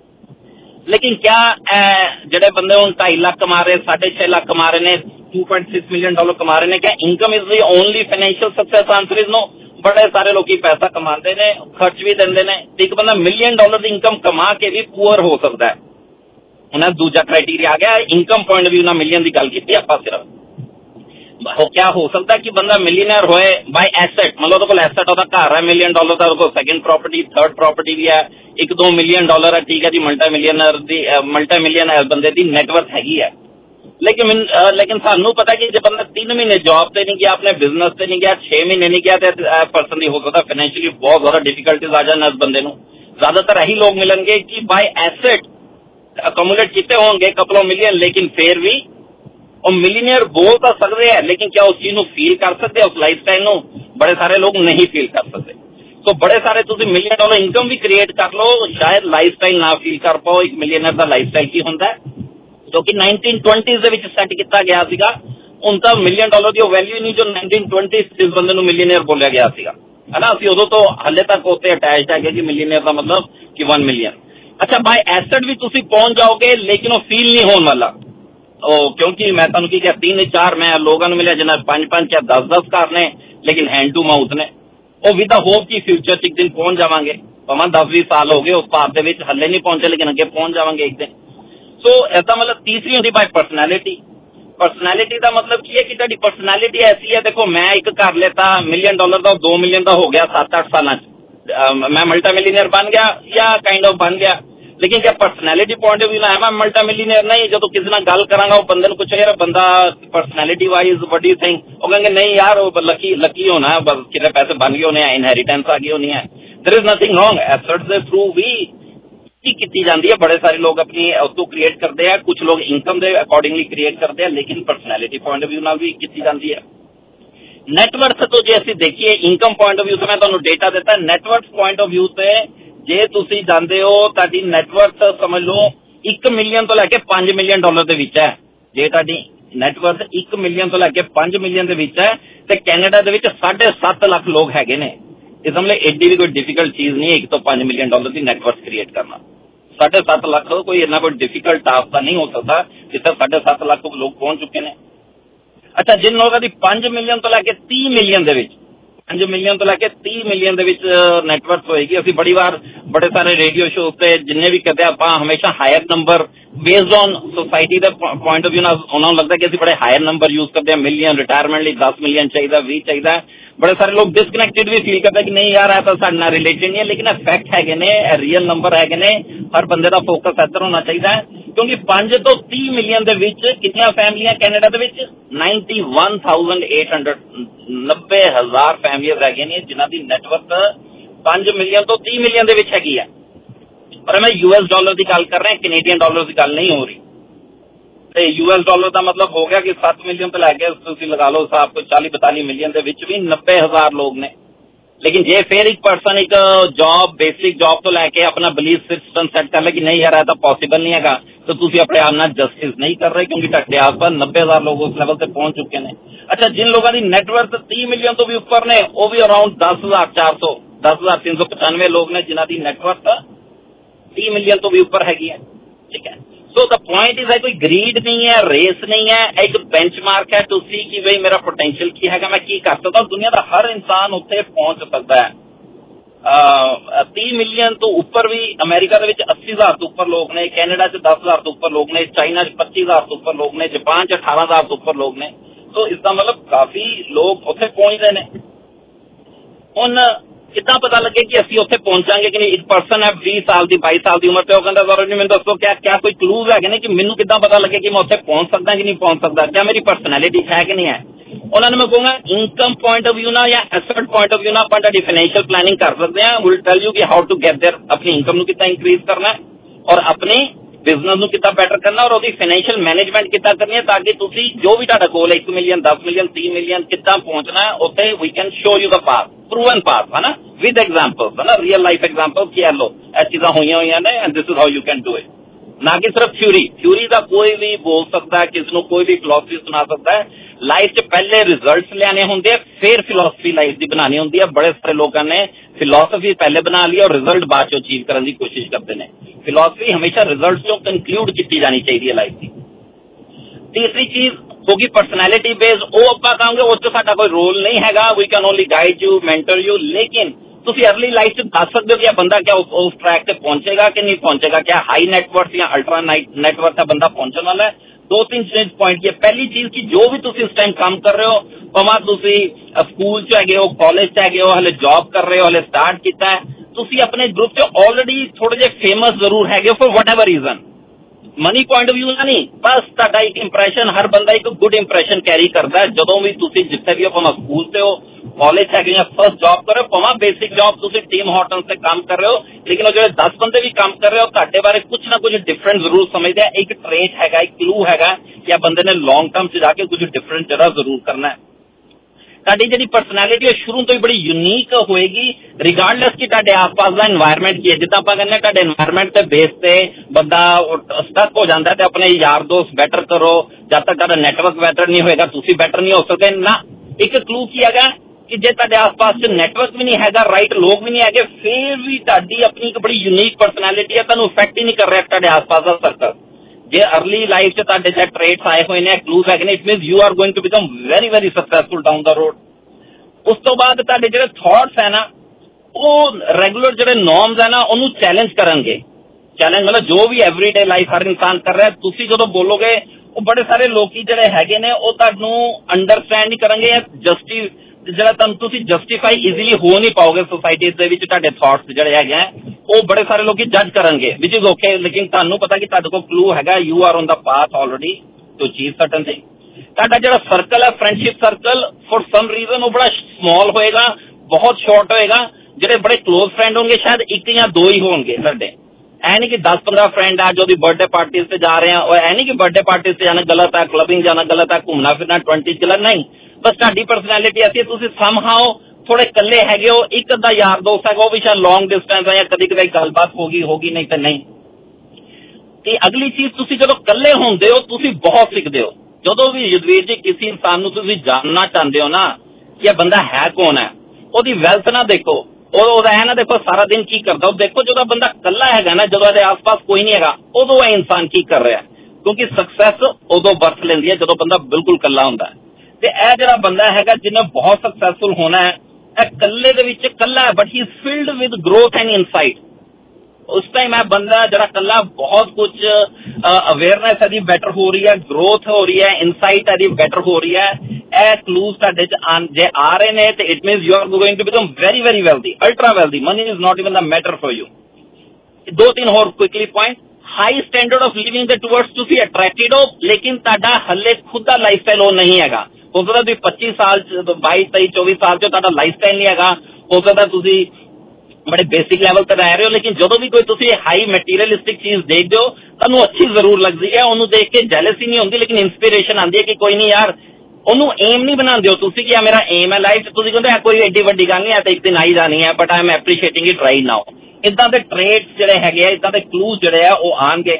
लेकिन क्या ਜਿਹੜੇ ਬੰਦੇ ਹੁਣ ढाई लाख कमा रहे, साढ़े छह लाख कमा रहे ने, two point six million dollar कमा रहे ने, क्या income is the only financial success? Answer is no. बड़े सारे लोग पैसा कमाते ने, खर्च भी देंदे ने, एक बंदा मिलियन डॉलर की इनकम कमा के भी पुअर हो सकता है। उन्हें दूजा क्राइटेरिया आ गया income point of view million की गल की आप सिर्फ हो क्या हो सकता है कि बंदा मिलीनियर होए बाय एसेट, मतलब ਉਹਦੇ ਕੋਲ एसेट ਉਹਦਾ ਘਰ ਹੈ मिलियन डॉलर ਦਾ, ਉਹਦੇ ਕੋਲ सेकंड प्रॉपर्टी थर्ड प्रॉपर्टी भी है, एक दो मिलियन डॉलर है, ठीक है जी, मल्टी मिलियनर दी मल्टी मिलियनर बंदे दी नेटवर्थ हैगी है। लेकिन लेकिन सानू पता कि जो बंदा तीन महीने जॉब से नहीं गया, अपने बिजनेस से नहीं गया, छह महीने नहीं गया, तो पर्सन की हो सकता फाइनेंशियली बहुत ज्यादा डिफिकल्टीज आ जाए इस बंदे ਨੂੰ। ज्यादातर यही लोग मिलेंगे कि बाय एसेट अकोमोडेट किए होंगे कपलों मिलियन, लेकिन फिर भी और मिलीनियर बोल तो सकते हैं, लेकिन क्या उस चीज को फील कर सकते हैं, उस लाइफ स्टाइल को? बड़े सारे लोग नहीं फील कर सकते। तो बड़े सारे तुम मिलियन डॉलर इनकम भी क्रिएट कर लो, शायद लाइफ स्टाइल ना फील कर पाओ एक मिलियनर का लाइफ स्टाइल की होता है, जो कि नाइनटीन ट्वेंटीज़ ਦੇ ਵਿੱਚ ਸੈੱਟ ਕੀਤਾ ਗਿਆ ਸੀਗਾ। ਹੁਣ ਤਾਂ ਮਿਲੀਅਨ ਡਾਲਰ ਦੀ ਵੈਲਿਊ ਨਹੀਂ ਜੋ नाइनटीन ट्वेंटीज़ ਇਸ ਬੰਦੇ ਨੂੰ ਮਿਲੀਅਨਰ ਬੋਲਿਆ ਗਿਆ ਸੀਗਾ, ਹੈ ਨਾ। ਅਸੀਂ ਉਦੋਂ ਤੋਂ ਹਲੇ ਤੱਕ ਉੱਤੇ ਅਟੈਚਡ ਹੈਗੇ ਕਿ ਮਿਲੀਅਨਰ ਦਾ ਮਤਲਬ ਕਿ वन ਮਿਲੀਅਨ। ਅੱਛਾ, ਬਾਈ ਐਸੈਟ ਵੀ ਤੁਸੀਂ ਪਹੁੰਚ ਜਾਓਗੇ, ਲੇਕਿਨ ਉਹ ਫੀਲ ਨਹੀਂ ਹੋਣ ਵਾਲਾ। क्योंकि मैं तुहानू की क्या तीन चार मैं लोगों को मिले जिन्हें पांच पांच या दस दस घर ने, लेकिन हैंड टू माउथ ने, और विद द होप कि फ्यूचर च एक दिन पहुंच जावांगे। भावें दस बीस साल हो गए उस भाव के हले नहीं पहुंचे, लेकिन अगे पहुंच जावांगे एक दिन। सो इसका मतलब तीसरी होती बाय पर्सनैलिटी। पर्सनैलिटी का मतलब की है कि तुहाडी पर्सनैलिटी ऐसी है, देखो मैं एक घर लेता मिलियन डॉलर का, दो मिलियन का हो गया सात आठ साल, मैं मल्टी मिलीनियर बन गया या काइंड ऑफ बन गया, ਲੇਕਿਨ ਕਿ ਪਰਸਨੈਲਿਟੀ ਪੁਆਇੰਟ ਆਫ ਵਿਊ ਨਾਲ ਮੈਂ ਮਲਟਾ ਮਿਲੀਅਨਰ ਨਹੀਂ। ਜਦੋਂ ਕਿਸੇ ਨਾਲ ਗੱਲ ਕਰਾਂਗਾ ਉਹ ਬੰਦੇ ਨੂੰ ਪੁੱਛਿਆ ਯਾਰ ਬੰਦਾ personality wise what do you think, ਉਹ ਕਹਿੰਗੇ ਨਹੀਂ ਯਾਰ ਉਹ ਲੱਕੀ ਲੱਕੀ ਹੋਣਾ, ਬਸ ਕਿਤੇ ਪੈਸੇ ਬਣ ਗਏ ਹੋਣੇ, ਇਨਹੈਰੀਟੈਂਸ ਆ ਗਈ ਹੋਣੀ ਹੈ। There is nothing wrong, assets ਦੇ ਥਰੂ ਵੀ ਕੀਤੀ ਜਾਂਦੀ ਹੈ। ਬੜੇ ਸਾਰੇ ਲੋਕ ਆਪਣੀ ਉਤੋਂ ਕ੍ਰੀਏਟ ਕਰਦੇ ਆ, ਕੁਝ ਲੋਕ ਇਨਕਮ ਦੇ ਅਕੋਰਡਿੰਗਲੀ ਕ੍ਰੀਏਟ ਕਰਦੇ ਆ, ਲੇਕਿਨ ਪਰਸਨੈਲਿਟੀ ਪੁਆਇੰਟ ਆਫ ਵਿਊ ਨਾਲ ਵੀ ਕੀਤੀ ਜਾਂਦੀ ਹੈ। ਨੈਟਵਰਥ ਤੋਂ ਜੇ ਅਸੀਂ ਦੇਖੀਏ ਇਨਕਮ ਪੁਆਇੰਟ ਆਫ ਵਿਊ ਤੋਂ ਮੈਂ ਤੁਹਾਨੂੰ ਡੇਟਾ ਦਿੱਤਾ। ਨੈਟਵਰਥ ਪੁਆਇੰਟ ਆਫ ਵਿਊ ਤੇ ਜੇ ਤੁਸੀਂ ਜਾਂਦੇ ਹੋ ਤੁਹਾਡੀ ਨੈਟਵਰਥ ਸਮਝ ਲਓ ਇੱਕ ਮਿਲੀਅਨ ਤੋਂ ਲੈ ਕੇ ਪੰਜ ਮਿਲੀਅਨ ਡਾਲਰ ਦੇ ਵਿੱਚ ਹੈ। ਜੇ ਤੁਹਾਡੀ ਨੈਟਵਰਥ ਇੱਕ ਮਿਲੀਅਨ ਤੋਂ ਲੈ ਕੇ ਪੰਜ ਮਿਲੀਅਨ ਦੇ ਵਿੱਚ ਹੈ ਤੇ ਕੈਨੇਡਾ ਦੇ ਵਿੱਚ ਸਾਢੇ ਸੱਤ ਲੱਖ ਲੋਕ ਹੈਗੇ ਨੇ। ਇਸ ਮਤਲਬ ਐਡੀ ਵੀ ਕੋਈ ਡਿਫਿਕਲਟ ਚੀਜ਼ ਨਹੀਂ ਹੈ ਇੱਕ ਤੋਂ ਪੰਜ ਮਿਲੀਅਨ ਡਾਲਰ ਦੀ ਨੈਟਵਰਥ ਕ੍ਰੀਏਟ ਕਰਨਾ। ਸਾਢੇ ਸੱਤ ਲੱਖ ਕੋਈ ਇੰਨਾ ਕੋਈ ਡਿਫਿਕਲਟ ਟਾਸਕ ਤਾਂ ਨਹੀਂ ਹੋ ਸਕਦਾ ਜਿੱਥੇ ਸਾਢੇ ਸੱਤ ਲੱਖ ਲੋਕ ਪਹੁੰਚ ਚੁੱਕੇ ਨੇ। ਅੱਛਾ, ਜਿਨ ਲੋਕਾਂ ਦੀ ਪੰਜ ਮਿਲੀਅਨ ਤੋਂ ਲੈ ਕੇ ਤੀਹ ਮਿਲੀਅਨ ਦੇ ਵਿੱਚ ਪੰਜ ਮਿਲੀਅਨ ਤੋਂ ਲੈ ਕੇ ਤੀਹ ਮਿਲੀਅਨ ਦੇ ਵਿੱਚ ਨੈਟਵਰਕ ਹੋਏਗੀ। ਅਸੀਂ ਬੜੀ ਵਾਰ ਬੜੇ ਸਾਰੇ ਰੇਡੀਓ ਸ਼ੋਅ ਤੇ ਜਿੰਨੇ ਵੀ ਕਰਦੇ ਆਪਾਂ ਹਮੇਸ਼ਾ higher number based on society ਦੇ ਪੁਆਇੰਟ ਆਫ ਵਿਊ ਨਾਲ ਉਹਨਾਂ ਨੂੰ ਲੱਗਦਾ ਕਿ ਅਸੀਂ ਬੜੇ ਹਾਇਰ ਨੰਬਰ ਯੂਜ਼ ਕਰਦੇ ਹਾਂ। ਮਿਲੀਅਨ ਰਿਟਾਇਰਮੈਂਟ ਲਈ ਦਸ ਮਿਲੀਅਨ ਚਾਹੀਦਾ, ਵੀਹ ਚਾਹੀਦਾ। ਬੜੇ ਸਾਰੇ ਲੋਕ ਡਿਸਕਨੈਕਟਡ ਵੀ ਫੀਲ ਕਰਦੇ ਕਿ ਨਹੀਂ ਯਾਰ ਇਹ ਤਾਂ ਸਾਡੇ ਨਾਲ ਰਿਲੇਟਡ ਨਹੀਂ ਹੈ, ਲੇਕਿਨ ਇਹ ਫੈਕਟ ਹੈਗੇ ਨੇ, ਇਹ ਰੀਅਲ ਨੰਬਰ ਹੈਗੇ ਨੇ। ਹਰ ਬੰਦੇ ਦਾ ਫੋਕਸ ਇੱਧਰ ਹੋਣਾ ਚਾਹੀਦਾ ਹੈ ਕਿਉਂਕਿ ਪੰਜ ਤੋਂ ਤੀਹ ਮਿਲੀਅਨ ਦੇ ਵਿੱਚ ਕਿੰਨੀਆਂ ਫੈਮਲੀਆਂ ਕੈਨੇਡਾ ਦੇ ਵਿੱਚ ninety one thousand eight hundred ਨੱਬੇ ਹਜ਼ਾਰ ਫੈਮਲੀਆਂ ਹੈਗੀਆਂ ਨੇ ਜਿਨ੍ਹਾਂ ਦੀ ਨੈਟਵਰਕ ਪੰਜ ਮਿਲੀਅਨ ਤੋਂ ਤੀਹ ਮਿਲੀਅਨ ਦੇ ਵਿੱਚ ਹੈਗੀ ਹੈ। ਪਰ ਮੈਂ ਯੂ ਐਸ ਡਾਲਰ ਦੀ ਗੱਲ ਕਰ ਰਿਹਾ, ਕੈਨੇਡੀਅਨ ਡਾਲਰ ਦੀ ਗੱਲ ਨਹੀਂ ਹੋ ਰਹੀ। ਤੇ ਯੂ ਐਸ ਡਾਲਰ ਦਾ ਮਤਲਬ ਹੋ ਗਿਆ ਕਿ ਸੱਤ ਮਿਲੀਅਨ ਤੋਂ ਲੈ ਕੇ ਤੁਸੀਂ ਲਗਾ ਲਓ ਹਿਸਾਬ ਕੋਈ ਚਾਲੀ ਬਤਾਲੀ ਮਿਲੀਅਨ ਦੇ ਵਿੱਚ ਵੀ ਨੱਬੇ ਹਜ਼ਾਰ ਲੋਕ ਨੇ। ਲੇਕਿਨ ਜੇ ਫਿਰ ਇੱਕ ਪਰਸਨ ਇੱਕ ਜੌਬ ਬੇਸਿਕ ਜੌਬ ਤੋਂ ਲੈ ਕੇ ਆਪਣਾ ਬਲੀਫ ਸਿਸਟਮ ਸੈੱਟ ਕਰ ਲੈ ਕਿ ਨਹੀਂ ਯਾਰ ਇਹ ਤਾਂ ਪੋਸੀਬਲ ਨਹੀਂ ਹੈਗਾ, ਤਾਂ ਤੁਸੀਂ ਆਪਣੇ ਆਪ ਨਾਲ ਜਸਟਿਸ ਨਹੀਂ ਕਰ ਰਹੇ ਕਿਉਂਕਿ ਤੁਹਾਡੇ ਆਸ-ਪਾਸ ਨੱਬੇ ਹਜ਼ਾਰ ਲੋਕ ਉਸ ਲੈਵਲ ਤੇ ਪਹੁੰਚ ਚੁੱਕੇ ਨੇ। ਅੱਛਾ, ਜਿਨ ਲੋਕਾਂ ਦੀ ਨੈਟਵਰਕ ਤੀਹ ਮਿਲੀਅਨ ਤੋਂ ਵੀ ਉੱਪਰ ਨੇ ਉਹ ਵੀ ਅਰਾਊਂਡ ਦਸ ਹਜ਼ਾਰ ਚਾਰ ਸੌ ਦਸ ਹਜ਼ਾਰ ਤਿੰਨ ਸੌ ਪਚਾਨਵੇਂ ਲੋਕ ਨੇ ਜਿਨ੍ਹਾਂ ਦੀ ਨੈਟਵਰਕ ਤੀਹ ਮਿਲੀਅਨ ਤੋਂ ਵੀ ਉੱਪਰ ਹੈਗੀ ਹੈ। ਠੀਕ ਹੈ, ਸੋ ਦਾ ਪੁਆਇੰਟ ਇਜ਼ ਹੈ ਕੋਈ ਗਰੀਡ ਨਹੀਂ ਹੈ, ਰੇਸ ਨਹੀਂ ਹੈ, ਇੱਕ ਬੈਂਚਮਾਰਕ ਹੈ ਤੁਸੀਂ ਕਿ ਬਈ ਮੇਰਾ ਪੋਟੈਂਸ਼ੀਅਲ ਕੀ ਹੈਗਾ, ਮੈਂ ਕੀ ਕਰ ਸਕਦਾ। ਦੁਨੀਆ ਦਾ ਹਰ ਇਨਸਾਨ ਉੱਥੇ ਪਹੁੰਚ ਸਕਦਾ ਹੈ। ਤੀਹ ਮਿਲੀਅਨ ਤੋਂ ਉੱਪਰ ਵੀ ਅਮਰੀਕਾ ਦੇ ਵਿੱਚ ਅੱਸੀ ਹਜ਼ਾਰ ਤੋਂ ਉੱਪਰ ਲੋਕ ਨੇ, ਕੈਨੇਡਾ ਚ ਦਸ ਹਜ਼ਾਰ ਤੋਂ ਉੱਪਰ ਲੋਕ ਨੇ, ਚਾਈਨਾ ਚ ਪੱਚੀ ਹਜ਼ਾਰ ਤੋਂ ਉੱਪਰ ਲੋਕ ਨੇ, ਜਾਪਾਨ ਚ ਅਠਾਰਾਂ ਹਜ਼ਾਰ ਤੋਂ ਉੱਪਰ ਲੋਕ ਨੇ। ਸੋ ਇਸ ਦਾ ਮਤਲਬ ਕਾਫੀ ਲੋਕ ਉੱਥੇ ਪਹੁੰਚਦੇ ਨੇ। ਹੁਣ ਕਿੱਦਾਂ ਪਤਾ ਲੱਗੇ ਕਿ ਅਸੀਂ ਉੱਥੇ ਪਹੁੰਚਾਂਗੇ ਕਿ ਨਹੀਂ? ਇੱਕ ਪਰਸਨ ਹੈ ਵੀਹ ਸਾਲ ਦੀ ਬਾਈ ਸਾਲ ਦੀ ਉਮਰ ਤੇ ਉਹ ਕਹਿੰਦਾ ਜ਼ਰਾ ਜੀ ਮੈਨੂੰ ਦੱਸੋ ਕਿਆ ਕਿਆ ਕੋਈ ਕਲੂਜ਼ ਹੈਗੇ ਨੇ ਕਿ ਮੈਨੂੰ ਕਿੱਦਾਂ ਪਤਾ ਲੱਗੇ ਕਿ ਮੈਂ ਉੱਥੇ ਪਹੁੰਚ ਸਕਦਾ ਕਿ ਨਹੀਂ ਪਹੁੰਚ ਸਕਦਾ, ਕਿਆ ਮੇਰੀ ਪਰਸਨੈਲਿਟੀ ਹੈ ਕਿ ਨਹੀਂ ਹੈ। ਉਹਨਾਂ ਨੂੰ ਮੈਂ ਕਹੂੰਗਾ ਇਨਕਮ ਪੁਆਇੰਟ ਆਫ ਵਿਊ ਨਾਲ ਜਾਂ ਐਸੈਟ ਪੁਆਇੰਟ ਆਫ ਵਿਊ ਨਾਲ ਆਪਾਂ ਤੁਹਾਡੀ ਫਾਈਨੈਂਸ਼ੀਅਲ ਪਲੈਨਿੰਗ ਕਰ ਸਕਦੇ ਹਾਂ। ਵਿਲ ਟੈਲ ਯੂ ਕਿ ਹਾਊ ਟੂ ਗੈਟ ਦੇਅਰ, ਆਪਣੀ ਇਨਕਮ ਨੂੰ ਕਿੱਦਾਂ ਇਨਕਰੀਜ਼ ਕਰਨਾ ਹੈ ਔਰ ਆਪਣੇ ਬਿਜ਼ਨਸ ਨੂੰ ਕਿੱਦਾਂ ਬੈਟਰ ਕਰਨਾ ਔਰ ਉਹਦੀ ਫਾਈਨੈਂਸ਼ੀਅਲ ਮੈਨੇਜਮੈਂਟ ਕਿੱਦਾਂ ਕਰਨੀ ਹੈ ਤਾਂ ਕਿ ਤੁਸੀਂ ਜੋ ਵੀ ਤੁਹਾਡਾ ਗੋਲ ਹੈ ਇੱਕ ਮਿਲੀਅਨ ਦਸ ਮਿਲੀਅਨ ਤੀਹ ਮਿਲੀਅਨ ਕਿੱਦਾਂ ਪਹੁੰਚਣਾ ਹੈ ਉੱਥੇ ਵੀ can show you the path, proven path ਹੈ ਨਾ, ਵਿਦ ਐਗਜ਼ਾਮਪਲਸ ਹੈ ਨਾ, ਰੀਅਲ ਲਾਈਫ ਐਗਜ਼ਾਮਪਲ ਕਿ ਲੋ ਇਹ ਚੀਜ਼ਾਂ ਹੋਈਆਂ ਹੋਈਆਂ ਨੇ and this is how you can do it. ਨਾ ਕਿ ਸਿਰਫ ਥਿਊਰੀ ਥਿਊਰੀ ਦਾ ਕੋਈ ਵੀ ਬੋਲ ਸਕਦਾ ਹੈ, ਕਿਸ ਨੂੰ ਕੋਈ ਵੀ ਫਿਲਾਸਫੀ ਸੁਣਾ ਸਕਦਾ ਹੈ। ਲਾਈਫ 'ਚ ਪਹਿਲੇ ਰਿਜ਼ਲਟਸ ਲਿਆਣੇ ਹੁੰਦੇ ਆ ਫਿਰ ਫਿਲਾਸਫੀ ਲਾਈਫ ਦੀ ਬਣਾਉਣੀ ਹੁੰਦੀ ਹੈ। ਬੜੇ ਸਾਰੇ ਲੋਕਾਂ ਨੇ ਫਿਲਾਸਫੀ ਪਹਿਲੇ ਬਣਾ ਲਈ ਔਰ ਰਿਜ਼ਲਟ ਬਾਅਦ 'ਚੋਂ ਅਚੀਵ ਕਰਨ ਦੀ ਕੋਸ਼ਿਸ਼ ਕਰਦੇ ਨੇ। ਫਿਲਾਸਫੀ ਹਮੇਸ਼ਾ ਰਿਜ਼ਲਟ 'ਚੋਂ ਕਨਕਲੂਡ ਕੀਤੀ ਜਾਣੀ ਚਾਹੀਦੀ ਹੈ ਲਾਈਫ ਦੀ। ਤੀਸਰੀ ਚੀਜ਼ ਹੋਗੀ ਪਰਸਨੈਲਿਟੀ ਬੇਸ, ਉਹ ਆਪਾਂ ਕਹਾਂਗੇ ਉਸ 'ਚ ਸਾਡਾ ਕੋਈ ਰੋਲ ਨਹੀਂ ਹੈਗਾ, we can only guide you mentor you. ਲੇਕਿਨ ਤੁਸੀਂ ਅਰਲੀ ਲਾਈਫ 'ਚ ਦੱਸ ਸਕਦੇ ਹੋ ਕਿ ਇਹ ਬੰਦਾ ਕਿਆ ਉਸ ਟਰੈਕ ਤੇ ਪਹੁੰਚੇਗਾ ਕਿ ਨਹੀਂ ਪਹੁੰਚੇਗਾ, ਕਿਆ ਹਾਈ ਨੈਟਵਰਕ ਜਾਂ ਅਲਟਰਾ ਨੈਟਵਰਕ ਦਾ ਬੰਦਾ ਪਹੁੰਚਣ ਵਾਲਾ ਹੈ। ਦੋ ਤਿੰਨ ਚੀਜ਼ ਪੁਆਇੰਟ ਕੀ ਹੈ। ਪਹਿਲੀ ਚੀਜ਼ ਕਿ ਜੋ ਵੀ ਤੁਸੀਂ ਇਸ ਟਾਈਮ ਕੰਮ ਕਰ ਰਹੇ ਹੋ, ਭਾਵੇਂ ਤੁਸੀਂ ਸਕੂਲ 'ਚ ਹੈਗੇ ਹੋ, ਕਾਲਜ 'ਚ ਹੈਗੇ ਹੋ, ਹਲੇ ਜੌਬ ਕਰ ਰਹੇ ਹੋ, ਹਲੇ ਸਟਾਰਟ ਕੀਤਾ ਹੈ, ਤੁਸੀਂ ਆਪਣੇ ਗਰੁੱਪ 'ਚ ਆਲਰੇਡੀ ਥੋੜੇ ਜਿਹੇ ਫੇਮਸ ਜ਼ਰੂਰ ਹੈਗੇ ਹੋ for whatever reason. Money point of view ਨਾਲ ਨਹੀਂ, ਬਸ ਤੁਹਾਡਾ ਇੱਕ ਇੰਪ੍ਰੈਸ਼ਨ, ਹਰ ਬੰਦਾ ਇੱਕ ਗੁੱਡ ਇੰਪ੍ਰੈਸ਼ਨ ਕੈਰੀ ਕਰਦਾ ਹੈ। ਜਦੋਂ ਵੀ ਤੁਸੀਂ ਜਿੱਥੇ ਵੀ ਹੋ, ਭਾਵੇਂ ਸਕੂਲ ਤੇ ਹੋ, ਕਾਲਜ ਹੈਗੇ ਜਾਂ ਫਸਟ ਜੌਬ ਕਰ ਰਹੇ ਹੋ, ਭਾਵੇਂ ਬੇਸਿਕ ਜੌਬ ਤੁਸੀਂ ਟੀਮ ਹੋਟਲ ਤੇ ਕੰਮ ਕਰ ਰਹੇ ਹੋ, ਲੇਕਿਨ ਉਹ ਜਿਹੜੇ ਦਸ ਬੰਦੇ ਵੀ ਕੰਮ ਕਰ ਰਹੇ ਹੋ ਤੁਹਾਡੇ ਬਾਰੇ ਕੁਛ ਨਾ ਕੁਛ ਡਿਫਰੈਂਟ ਜ਼ਰੂਰ ਸਮਝਦੇ ਆ। ਇੱਕ ਟ੍ਰੇਟ ਹੈਗਾ, ਇੱਕ ਕਲੂ ਹੈਗਾ ਕਿ ਆ ਬੰਦੇ ਨੇ ਲੌਂਗ ਟਰਮ 'ਚ ਜਾ ਕੇ ਕੁਝ ਡਿਫਰੈਂਟ ਜਿਹੜਾ ਜ਼ਰੂਰ ਕਰਨਾ ਹੈ। ਤੁਹਾਡੀ ਜਿਹੜੀ ਪਰਸਨੈਲਿਟੀ ਉਹ ਸ਼ੁਰੂ ਤੋਂ ਹੀ ਬੜੀ ਯੂਨੀਕ ਹੋਏਗੀ ਰਿਗਾਰਡਲੈਸ ਕਿ ਤੁਹਾਡੇ ਆਸ-ਪਾਸ ਦਾ এনवायरमेंट ਕੀ ਹੈ। ਜਿੱਦਾਂ ਆਪਾਂ ਕਹਿੰਦੇ ਤੁਹਾਡੇ এনवायरमेंट ਤੇ ਬੇਸ ਤੇ ਬੰਦਾ ਸਟਕ ਹੋ ਜਾਂਦਾ ਤੇ ਆਪਣੇ ਯਾਰ ਦੋਸਤ ਬੈਟਰ ਕਰੋ, ਜਦ ਤੱਕ ਤੁਹਾਡਾ ਨੈਟਵਰਕ ਬੈਟਰ ਨਹੀਂ ਹੋਏਗਾ ਤੁਸੀਂ ਬੈਟਰ ਨਹੀਂ ਹੋ ਸਕਦੇ ਨਾ। ਇੱਕ ਕਲੂ ਕੀ ਹੈਗਾ ਕਿ ਜੇ ਤੁਹਾਡੇ ਆਸ-ਪਾਸ 'ਚ ਨੈਟਵਰਕ ਵੀ ਨਹੀਂ ਹੈਗਾ, ਰਾਈਟ ਲੋਕ ਵੀ ਨਹੀਂ ਹੈਗੇ, ਫਿਰ ਵੀ ਤੁਹਾਡੀ ਆਪਣੀ ਇੱਕ ਬੜੀ ਯੂਨੀਕ ਪਰਸਨੈਲਿਟੀ ਹੈ, ਤੁਹਾਨੂੰ ਇਫੈਕਟ ਹੀ ਨਹੀਂ ਕਰ ਰਿਹਾ ਤੁਹਾਡੇ ਆਸ-ਪਾਸ ਦਾ ਸਰਕਲ। ਜੇ ਅਰਲੀ ਲਾਈਫ 'ਚ ਤੁਹਾਡੇ ਜਿਹੜੇ ਟ੍ਰੇਟਸ ਆਏ ਹੋਏ ਨੇ, ਕਲੂਜ਼ ਹੈਗੇ ਨੇ, it means you are going to become very very successful down the road. ਉਸ ਤੋਂ ਬਾਅਦ ਤੁਹਾਡੇ ਜਿਹੜੇ ਥਾਟਸ ਹੈ ਨਾ ਉਹ ਰੈਗੂਲਰ ਜਿਹੜੇ ਨੋਰਮਸ ਹੈ ਨਾ ਉਹਨੂੰ ਚੈਲੰਜ ਕਰਨਗੇ। ਚੈਲੰਜ ਮਤਲਬ ਜੋ ਵੀ ਐਵਰੀਡੇ ਲਾਈਫ ਹਰ ਇਨਸਾਨ ਕਰ ਰਿਹਾ, ਤੁਸੀਂ ਜਦੋਂ ਬੋਲੋਗੇ ਉਹ ਬੜੇ ਸਾਰੇ ਲੋਕੀ ਜਿਹੜੇ ਹੈਗੇ ਨੇ ਉਹ ਤੁਹਾਨੂੰ ਅੰਡਰਸਟੈਂਡ ਨਹੀਂ ਕਰਨਗੇ ਜਾਂ ਜਸਟੀ ਜਿਹੜਾ ਤੁਹਾਨੂੰ ਤੁਸੀਂ ਜਸਟੀਫਾਈ ਈਜ਼ੀਲੀ ਹੋ ਨਹੀਂ ਪਾਓਗੇ ਸੋਸਾਇਟੀ ਦੇ ਵਿੱਚ ਤੁਹਾਡੇ ਥਾਟਸ ਜਿਹੜੇ ਹੈਗੇ ਉਹ ਬੜੇ ਸਾਰੇ ਲੋਕੀ ਜੱਜ ਕਰਨਗੇ ਵਿਚ ਇਜ਼ ਓਕੇ, ਲੇਕਿਨ ਤੁਹਾਨੂੰ ਪਤਾ ਕਿ ਤੁਹਾਡੇ ਕੋਲ ਕਲੂ ਹੈਗਾ, you are on the path already to achieve certain thing. ਤੁਹਾਡਾ ਜਿਹੜਾ ਸਰਕਲ ਹੈ friendship circle for some reason ਉਹ ਬੜਾ ਸਮਾਲ ਹੋਏਗਾ, ਬਹੁਤ ਸ਼ਾਰਟ ਹੋਏਗਾ। ਜਿਹੜੇ ਬੜੇ ਕਲੋਜ਼ ਫਰੈਂਡ ਹੋਣਗੇ ਸ਼ਾਇਦ ਇੱਕ ਜਾਂ ਦੋ ਹੀ ਹੋਣਗੇ ਤੁਹਾਡੇ। ਐ ਨਹੀਂ ਕਿ ਦਸ ਪੰਦਰਾਂ ਫਰੈਂਡ ਆ ਜੋ ਦੀ ਬਰਥਡੇ ਪਾਰਟੀ ਤੇ ਜਾ ਰਹੇ ਆ, ਔਰ ਐ ਨਹੀਂ ਕਿ ਬਰਥਡੇ ਪਾਰਟੀ ਤੇ ਜਾਣਾ ਗਲਤ ਹੈ, ਕਲਬਿੰਗ ਜਾਣਾ ਗਲਤ ਹੈ, ਘੁੰਮਣਾ ਫਿਰਨਾ ਟਵੈਂਟੀ ਗਲਤ ਨਹੀਂ। ਬਸ ਤੁਹਾਡੀ ਪਰਸਨੈਲਿਟੀ ਐਸੀ, ਤੁਸੀਂ ਸਮਹਾਓ ਥੋੜੇ ਇਕੱਲੇ ਹੈਗੇ ਹੋ, ਇੱਕ ਅੱਧਾ ਯਾਰ ਦੋਸਤ ਹੈਗਾ ਉਹ ਵੀ ਸ਼ਾਇਦ ਲੌਂਗ ਡਿਸਟੈਂਸ ਹੈ ਜਾਂ ਕਦੀ ਕਦੇ ਗੱਲਬਾਤ ਹੋ ਗਈ ਹੋਗੀ, ਨਹੀਂ ਤਾਂ ਨਹੀਂ। ਤੇ ਅਗਲੀ ਚੀਜ਼, ਤੁਸੀਂ ਜਦੋਂ ਇਕੱਲੇ ਹੁੰਦੇ ਹੋ ਤੁਸੀਂ ਬਹੁਤ ਸਿੱਖਦੇ ਹੋ। ਜਦੋਂ ਵੀ ਯੁਧਵੀਰ ਜੀ ਕਿਸੇ ਇਨਸਾਨ ਨੂੰ ਤੁਸੀਂ ਜਾਣਨਾ ਚਾਹੁੰਦੇ ਹੋ ਨਾ ਕਿ ਇਹ ਬੰਦਾ ਹੈ ਕੌਣ ਹੈ, ਉਹਦੀ ਵੈਲਥ ਨਾ ਦੇਖੋ, ਉਹਦਾ ਹੈ ਨਾ ਦੇਖੋ ਸਾਰਾ ਦਿਨ ਕੀ ਕਰਦਾ, ਉਹ ਦੇਖੋ ਜਦੋਂ ਬੰਦਾ ਇਕੱਲਾ ਹੈਗਾ ਨਾ, ਜਦੋਂ ਇਹਦੇ ਆਸ-ਪਾਸ ਕੋਈ ਨਹੀਂ ਹੈਗਾ, ਉਦੋਂ ਇਹ ਇਨਸਾਨ ਕੀ ਕਰ ਰਿਹਾ। ਕਿਉਂਕਿ ਸਕਸੈਸ ਉਦੋਂ ਬਰਤ ਲੈਂਦੀ ਹੈ ਜਦੋਂ ਬੰਦਾ ਬਿਲਕੁਲ ਇਕੱਲਾ ਹੁੰਦਾ। ਤੇ ਇਹ ਜਿਹੜਾ ਬੰਦਾ ਹੈਗਾ ਜਿਹਨੇ ਬਹੁਤ ਸਕਸੈਸਫੁਲ ਹੋਣਾ ਹੈ, ਇਹ ਇਕੱਲੇ ਦੇ ਵਿੱਚ ਇਕੱਲਾ ਹੈ but he is filled with growth and insight. ਉਸ ਟਾਈਮ ਇਹ ਬੰਦਾ ਜਿਹੜਾ ਇਕੱਲਾ ਬਹੁਤ ਕੁਝ ਅਵੇਅਰਨੈਸ ਇਹਦੀ ਬੈਟਰ ਹੋ ਰਹੀ ਹੈ, ਗਰੋਥ ਹੋ ਰਹੀ ਹੈ, ਇਨਸਾਈਟ ਇਹਦੀ ਬੈਟਰ ਹੋ ਰਹੀ ਹੈ। ਇਹ ਕਲੂਜ਼ ਤੁਹਾਡੇ ਚ ਜੇ ਆ ਰਹੇ ਨੇ ਤੇ it means you are going to become very very wealthy, ultra wealthy. Money is not even the matter for you. ਦੋ ਤਿੰਨ ਹੋਰ quickly point. High standard of living ਦੇ ਟੂਵਰਡਸ ਤੁਸੀਂ ਅਟਰੈਕਟਿਡ ਹੋ, ਲੇਕਿਨ ਤੁਹਾਡਾ ਹੱਲੇ ਖੁਦ ਦਾ ਲਾਈਫ ਸਟਾਈਲ ਉਹ ਨਹੀਂ ਹੈਗਾ। ਹੋ ਸਕਦਾ ਤੁਸੀਂ ਪੱਚੀ ਸਾਲ ਚ ਬਾਈ ਤੇਈ ਚੌਵੀ ਸਾਲ ਚ ਤੁਹਾਡਾ ਲਾਈਫ ਸਟਾਈਲ ਨਹੀਂ ਹੈਗਾ, ਹੋ ਸਕਦਾ ਤੁਸੀਂ ਬੜੇ ਬੇਸਿਕ ਲੈਵਲ ਤੇ ਰਹਿ ਰਹੇ ਹੋ, ਲੇਕਿਨ ਜਦੋਂ ਵੀ ਕੋਈ ਤੁਸੀਂ ਹਾਈ ਮਟੀਰੀਅਲਿਸਟਿਕ ਚੀਜ਼ ਦੇਖਦੇ ਹੋ ਤੁਹਾਨੂੰ ਅੱਛੀ ਜ਼ਰੂਰ ਲੱਗਦੀ ਹੈ, ਉਹਨੂੰ ਦੇਖ ਕੇ ਜੈਲਸੀ ਨਹੀਂ ਹੁੰਦੀ ਲੇਕਿਨ ਇੰਸਪੀਰੇਸ਼ਨ ਆਉਂਦੀ ਹੈ ਕਿ ਕੋਈ ਨਹੀਂ ਯਾਰ, ਉਹਨੂੰ ਏਮ ਨਹੀਂ ਬਣਾਉਂਦੇ ਹੋ ਤੁਸੀਂ ਕਿ ਆ ਮੇਰਾ ਏਮ ਹੈ ਲਾਈਫ, ਤੁਸੀਂ ਕਹਿੰਦੇ ਆ ਕੋਈ ਐਡੀ ਵੱਡੀ ਗੱਲ ਨਹੀਂ ਹੈ ਤਾਂ ਇੱਕ ਦਿਨ ਆਈ ਜਾਣੀ ਹੈ, but I am appreciating it right now. ਇਦਾਂ ਦੇ ਟ੍ਰੇਡਸ ਜਿਹੜੇ ਹੈਗੇ ਆ, ਇਦਾਂ ਦੇ ਕਲੂਜ਼ ਜਿਹੜੇ ਆ ਉਹ ਆਉਣਗੇ।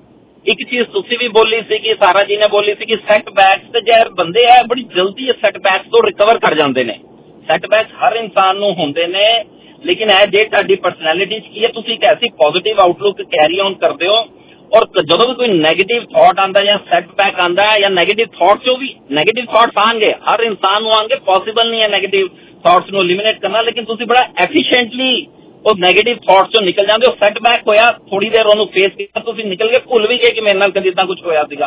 ਇੱਕ ਚੀਜ਼ ਤੁਸੀਂ ਵੀ ਬੋਲੀ ਸੀ ਕਿ ਸਾਰਾ ਜੀ ਨੇ ਬੋਲੀ ਸੀ ਕਿ ਸੈਟਬੈਕਸ ਤੇ ਜਿਹੜੇ ਬੰਦੇ ਆ ਬੜੀ ਜਲਦੀ ਇਹ ਸੈਟਬੈਕਸ ਤੋਂ ਰਿਕਵਰ ਕਰ ਜਾਂਦੇ ਨੇ। ਸੈਟਬੈਕਸ ਹਰ ਇਨਸਾਨ ਨੂੰ ਹੁੰਦੇ ਨੇ, ਲੇਕਿਨ ਇਹ ਜੇ ਤੁਹਾਡੀ ਪਰਸਨੈਲਿਟੀ ਚ ਕੀ ਹੈ, ਤੁਸੀਂ ਇੱਕ ਐਸੀ ਪੋਜ਼ਿਟਿਵ ਆਊਟਲੁੱਕ ਕੈਰੀ ਆਨ ਕਰਦੇ ਹੋ। ਔਰ ਜਦੋਂ ਵੀ ਕੋਈ ਨੈਗੇਟਿਵ ਥਾਟ ਆਉਂਦਾ ਜਾਂ ਸੈਟਬੈਕ ਆਉਂਦਾ ਜਾਂ ਨੈਗੇਟਿਵ ਥਾਟ ਚੋਂ ਵੀ ਨੈਗੇਟਿਵ ਥਾਟਸ ਆਉਣਗੇ, ਹਰ ਇਨਸਾਨ ਨੂੰ ਆਉਣਗੇ, ਪੋਸੀਬਲ ਨਹੀਂ ਹੈ ਨੈਗੇਟਿਵ ਥਾਟਸ ਨੂੰ ਐਲੀਮੀਨੇਟ ਕਰਨਾ, ਲੇਕਿਨ ਤੁਸੀਂ ਬੜਾ ਐਫੀਸ਼ੀਐਂਟਲੀ ਉਹ ਨੈਗੇਟਿਵ ਥਾਟਸ ਚੋਂ ਨਿਕਲ ਜਾਂਦੇ ਹੋ। ਸੈਟਬੈਕ ਹੋਇਆ, ਥੋੜੀ ਦੇਰ ਉਹਨੂੰ ਫੇਸ ਕੀਤਾ, ਤੁਸੀਂ ਨਿਕਲ ਕੇ ਭੁੱਲ ਵੀ ਗਏ ਕਿ ਮੇਰੇ ਨਾਲ ਕਦੀ ਇਦਾਂ ਕੁਝ ਹੋਇਆ ਸੀਗਾ,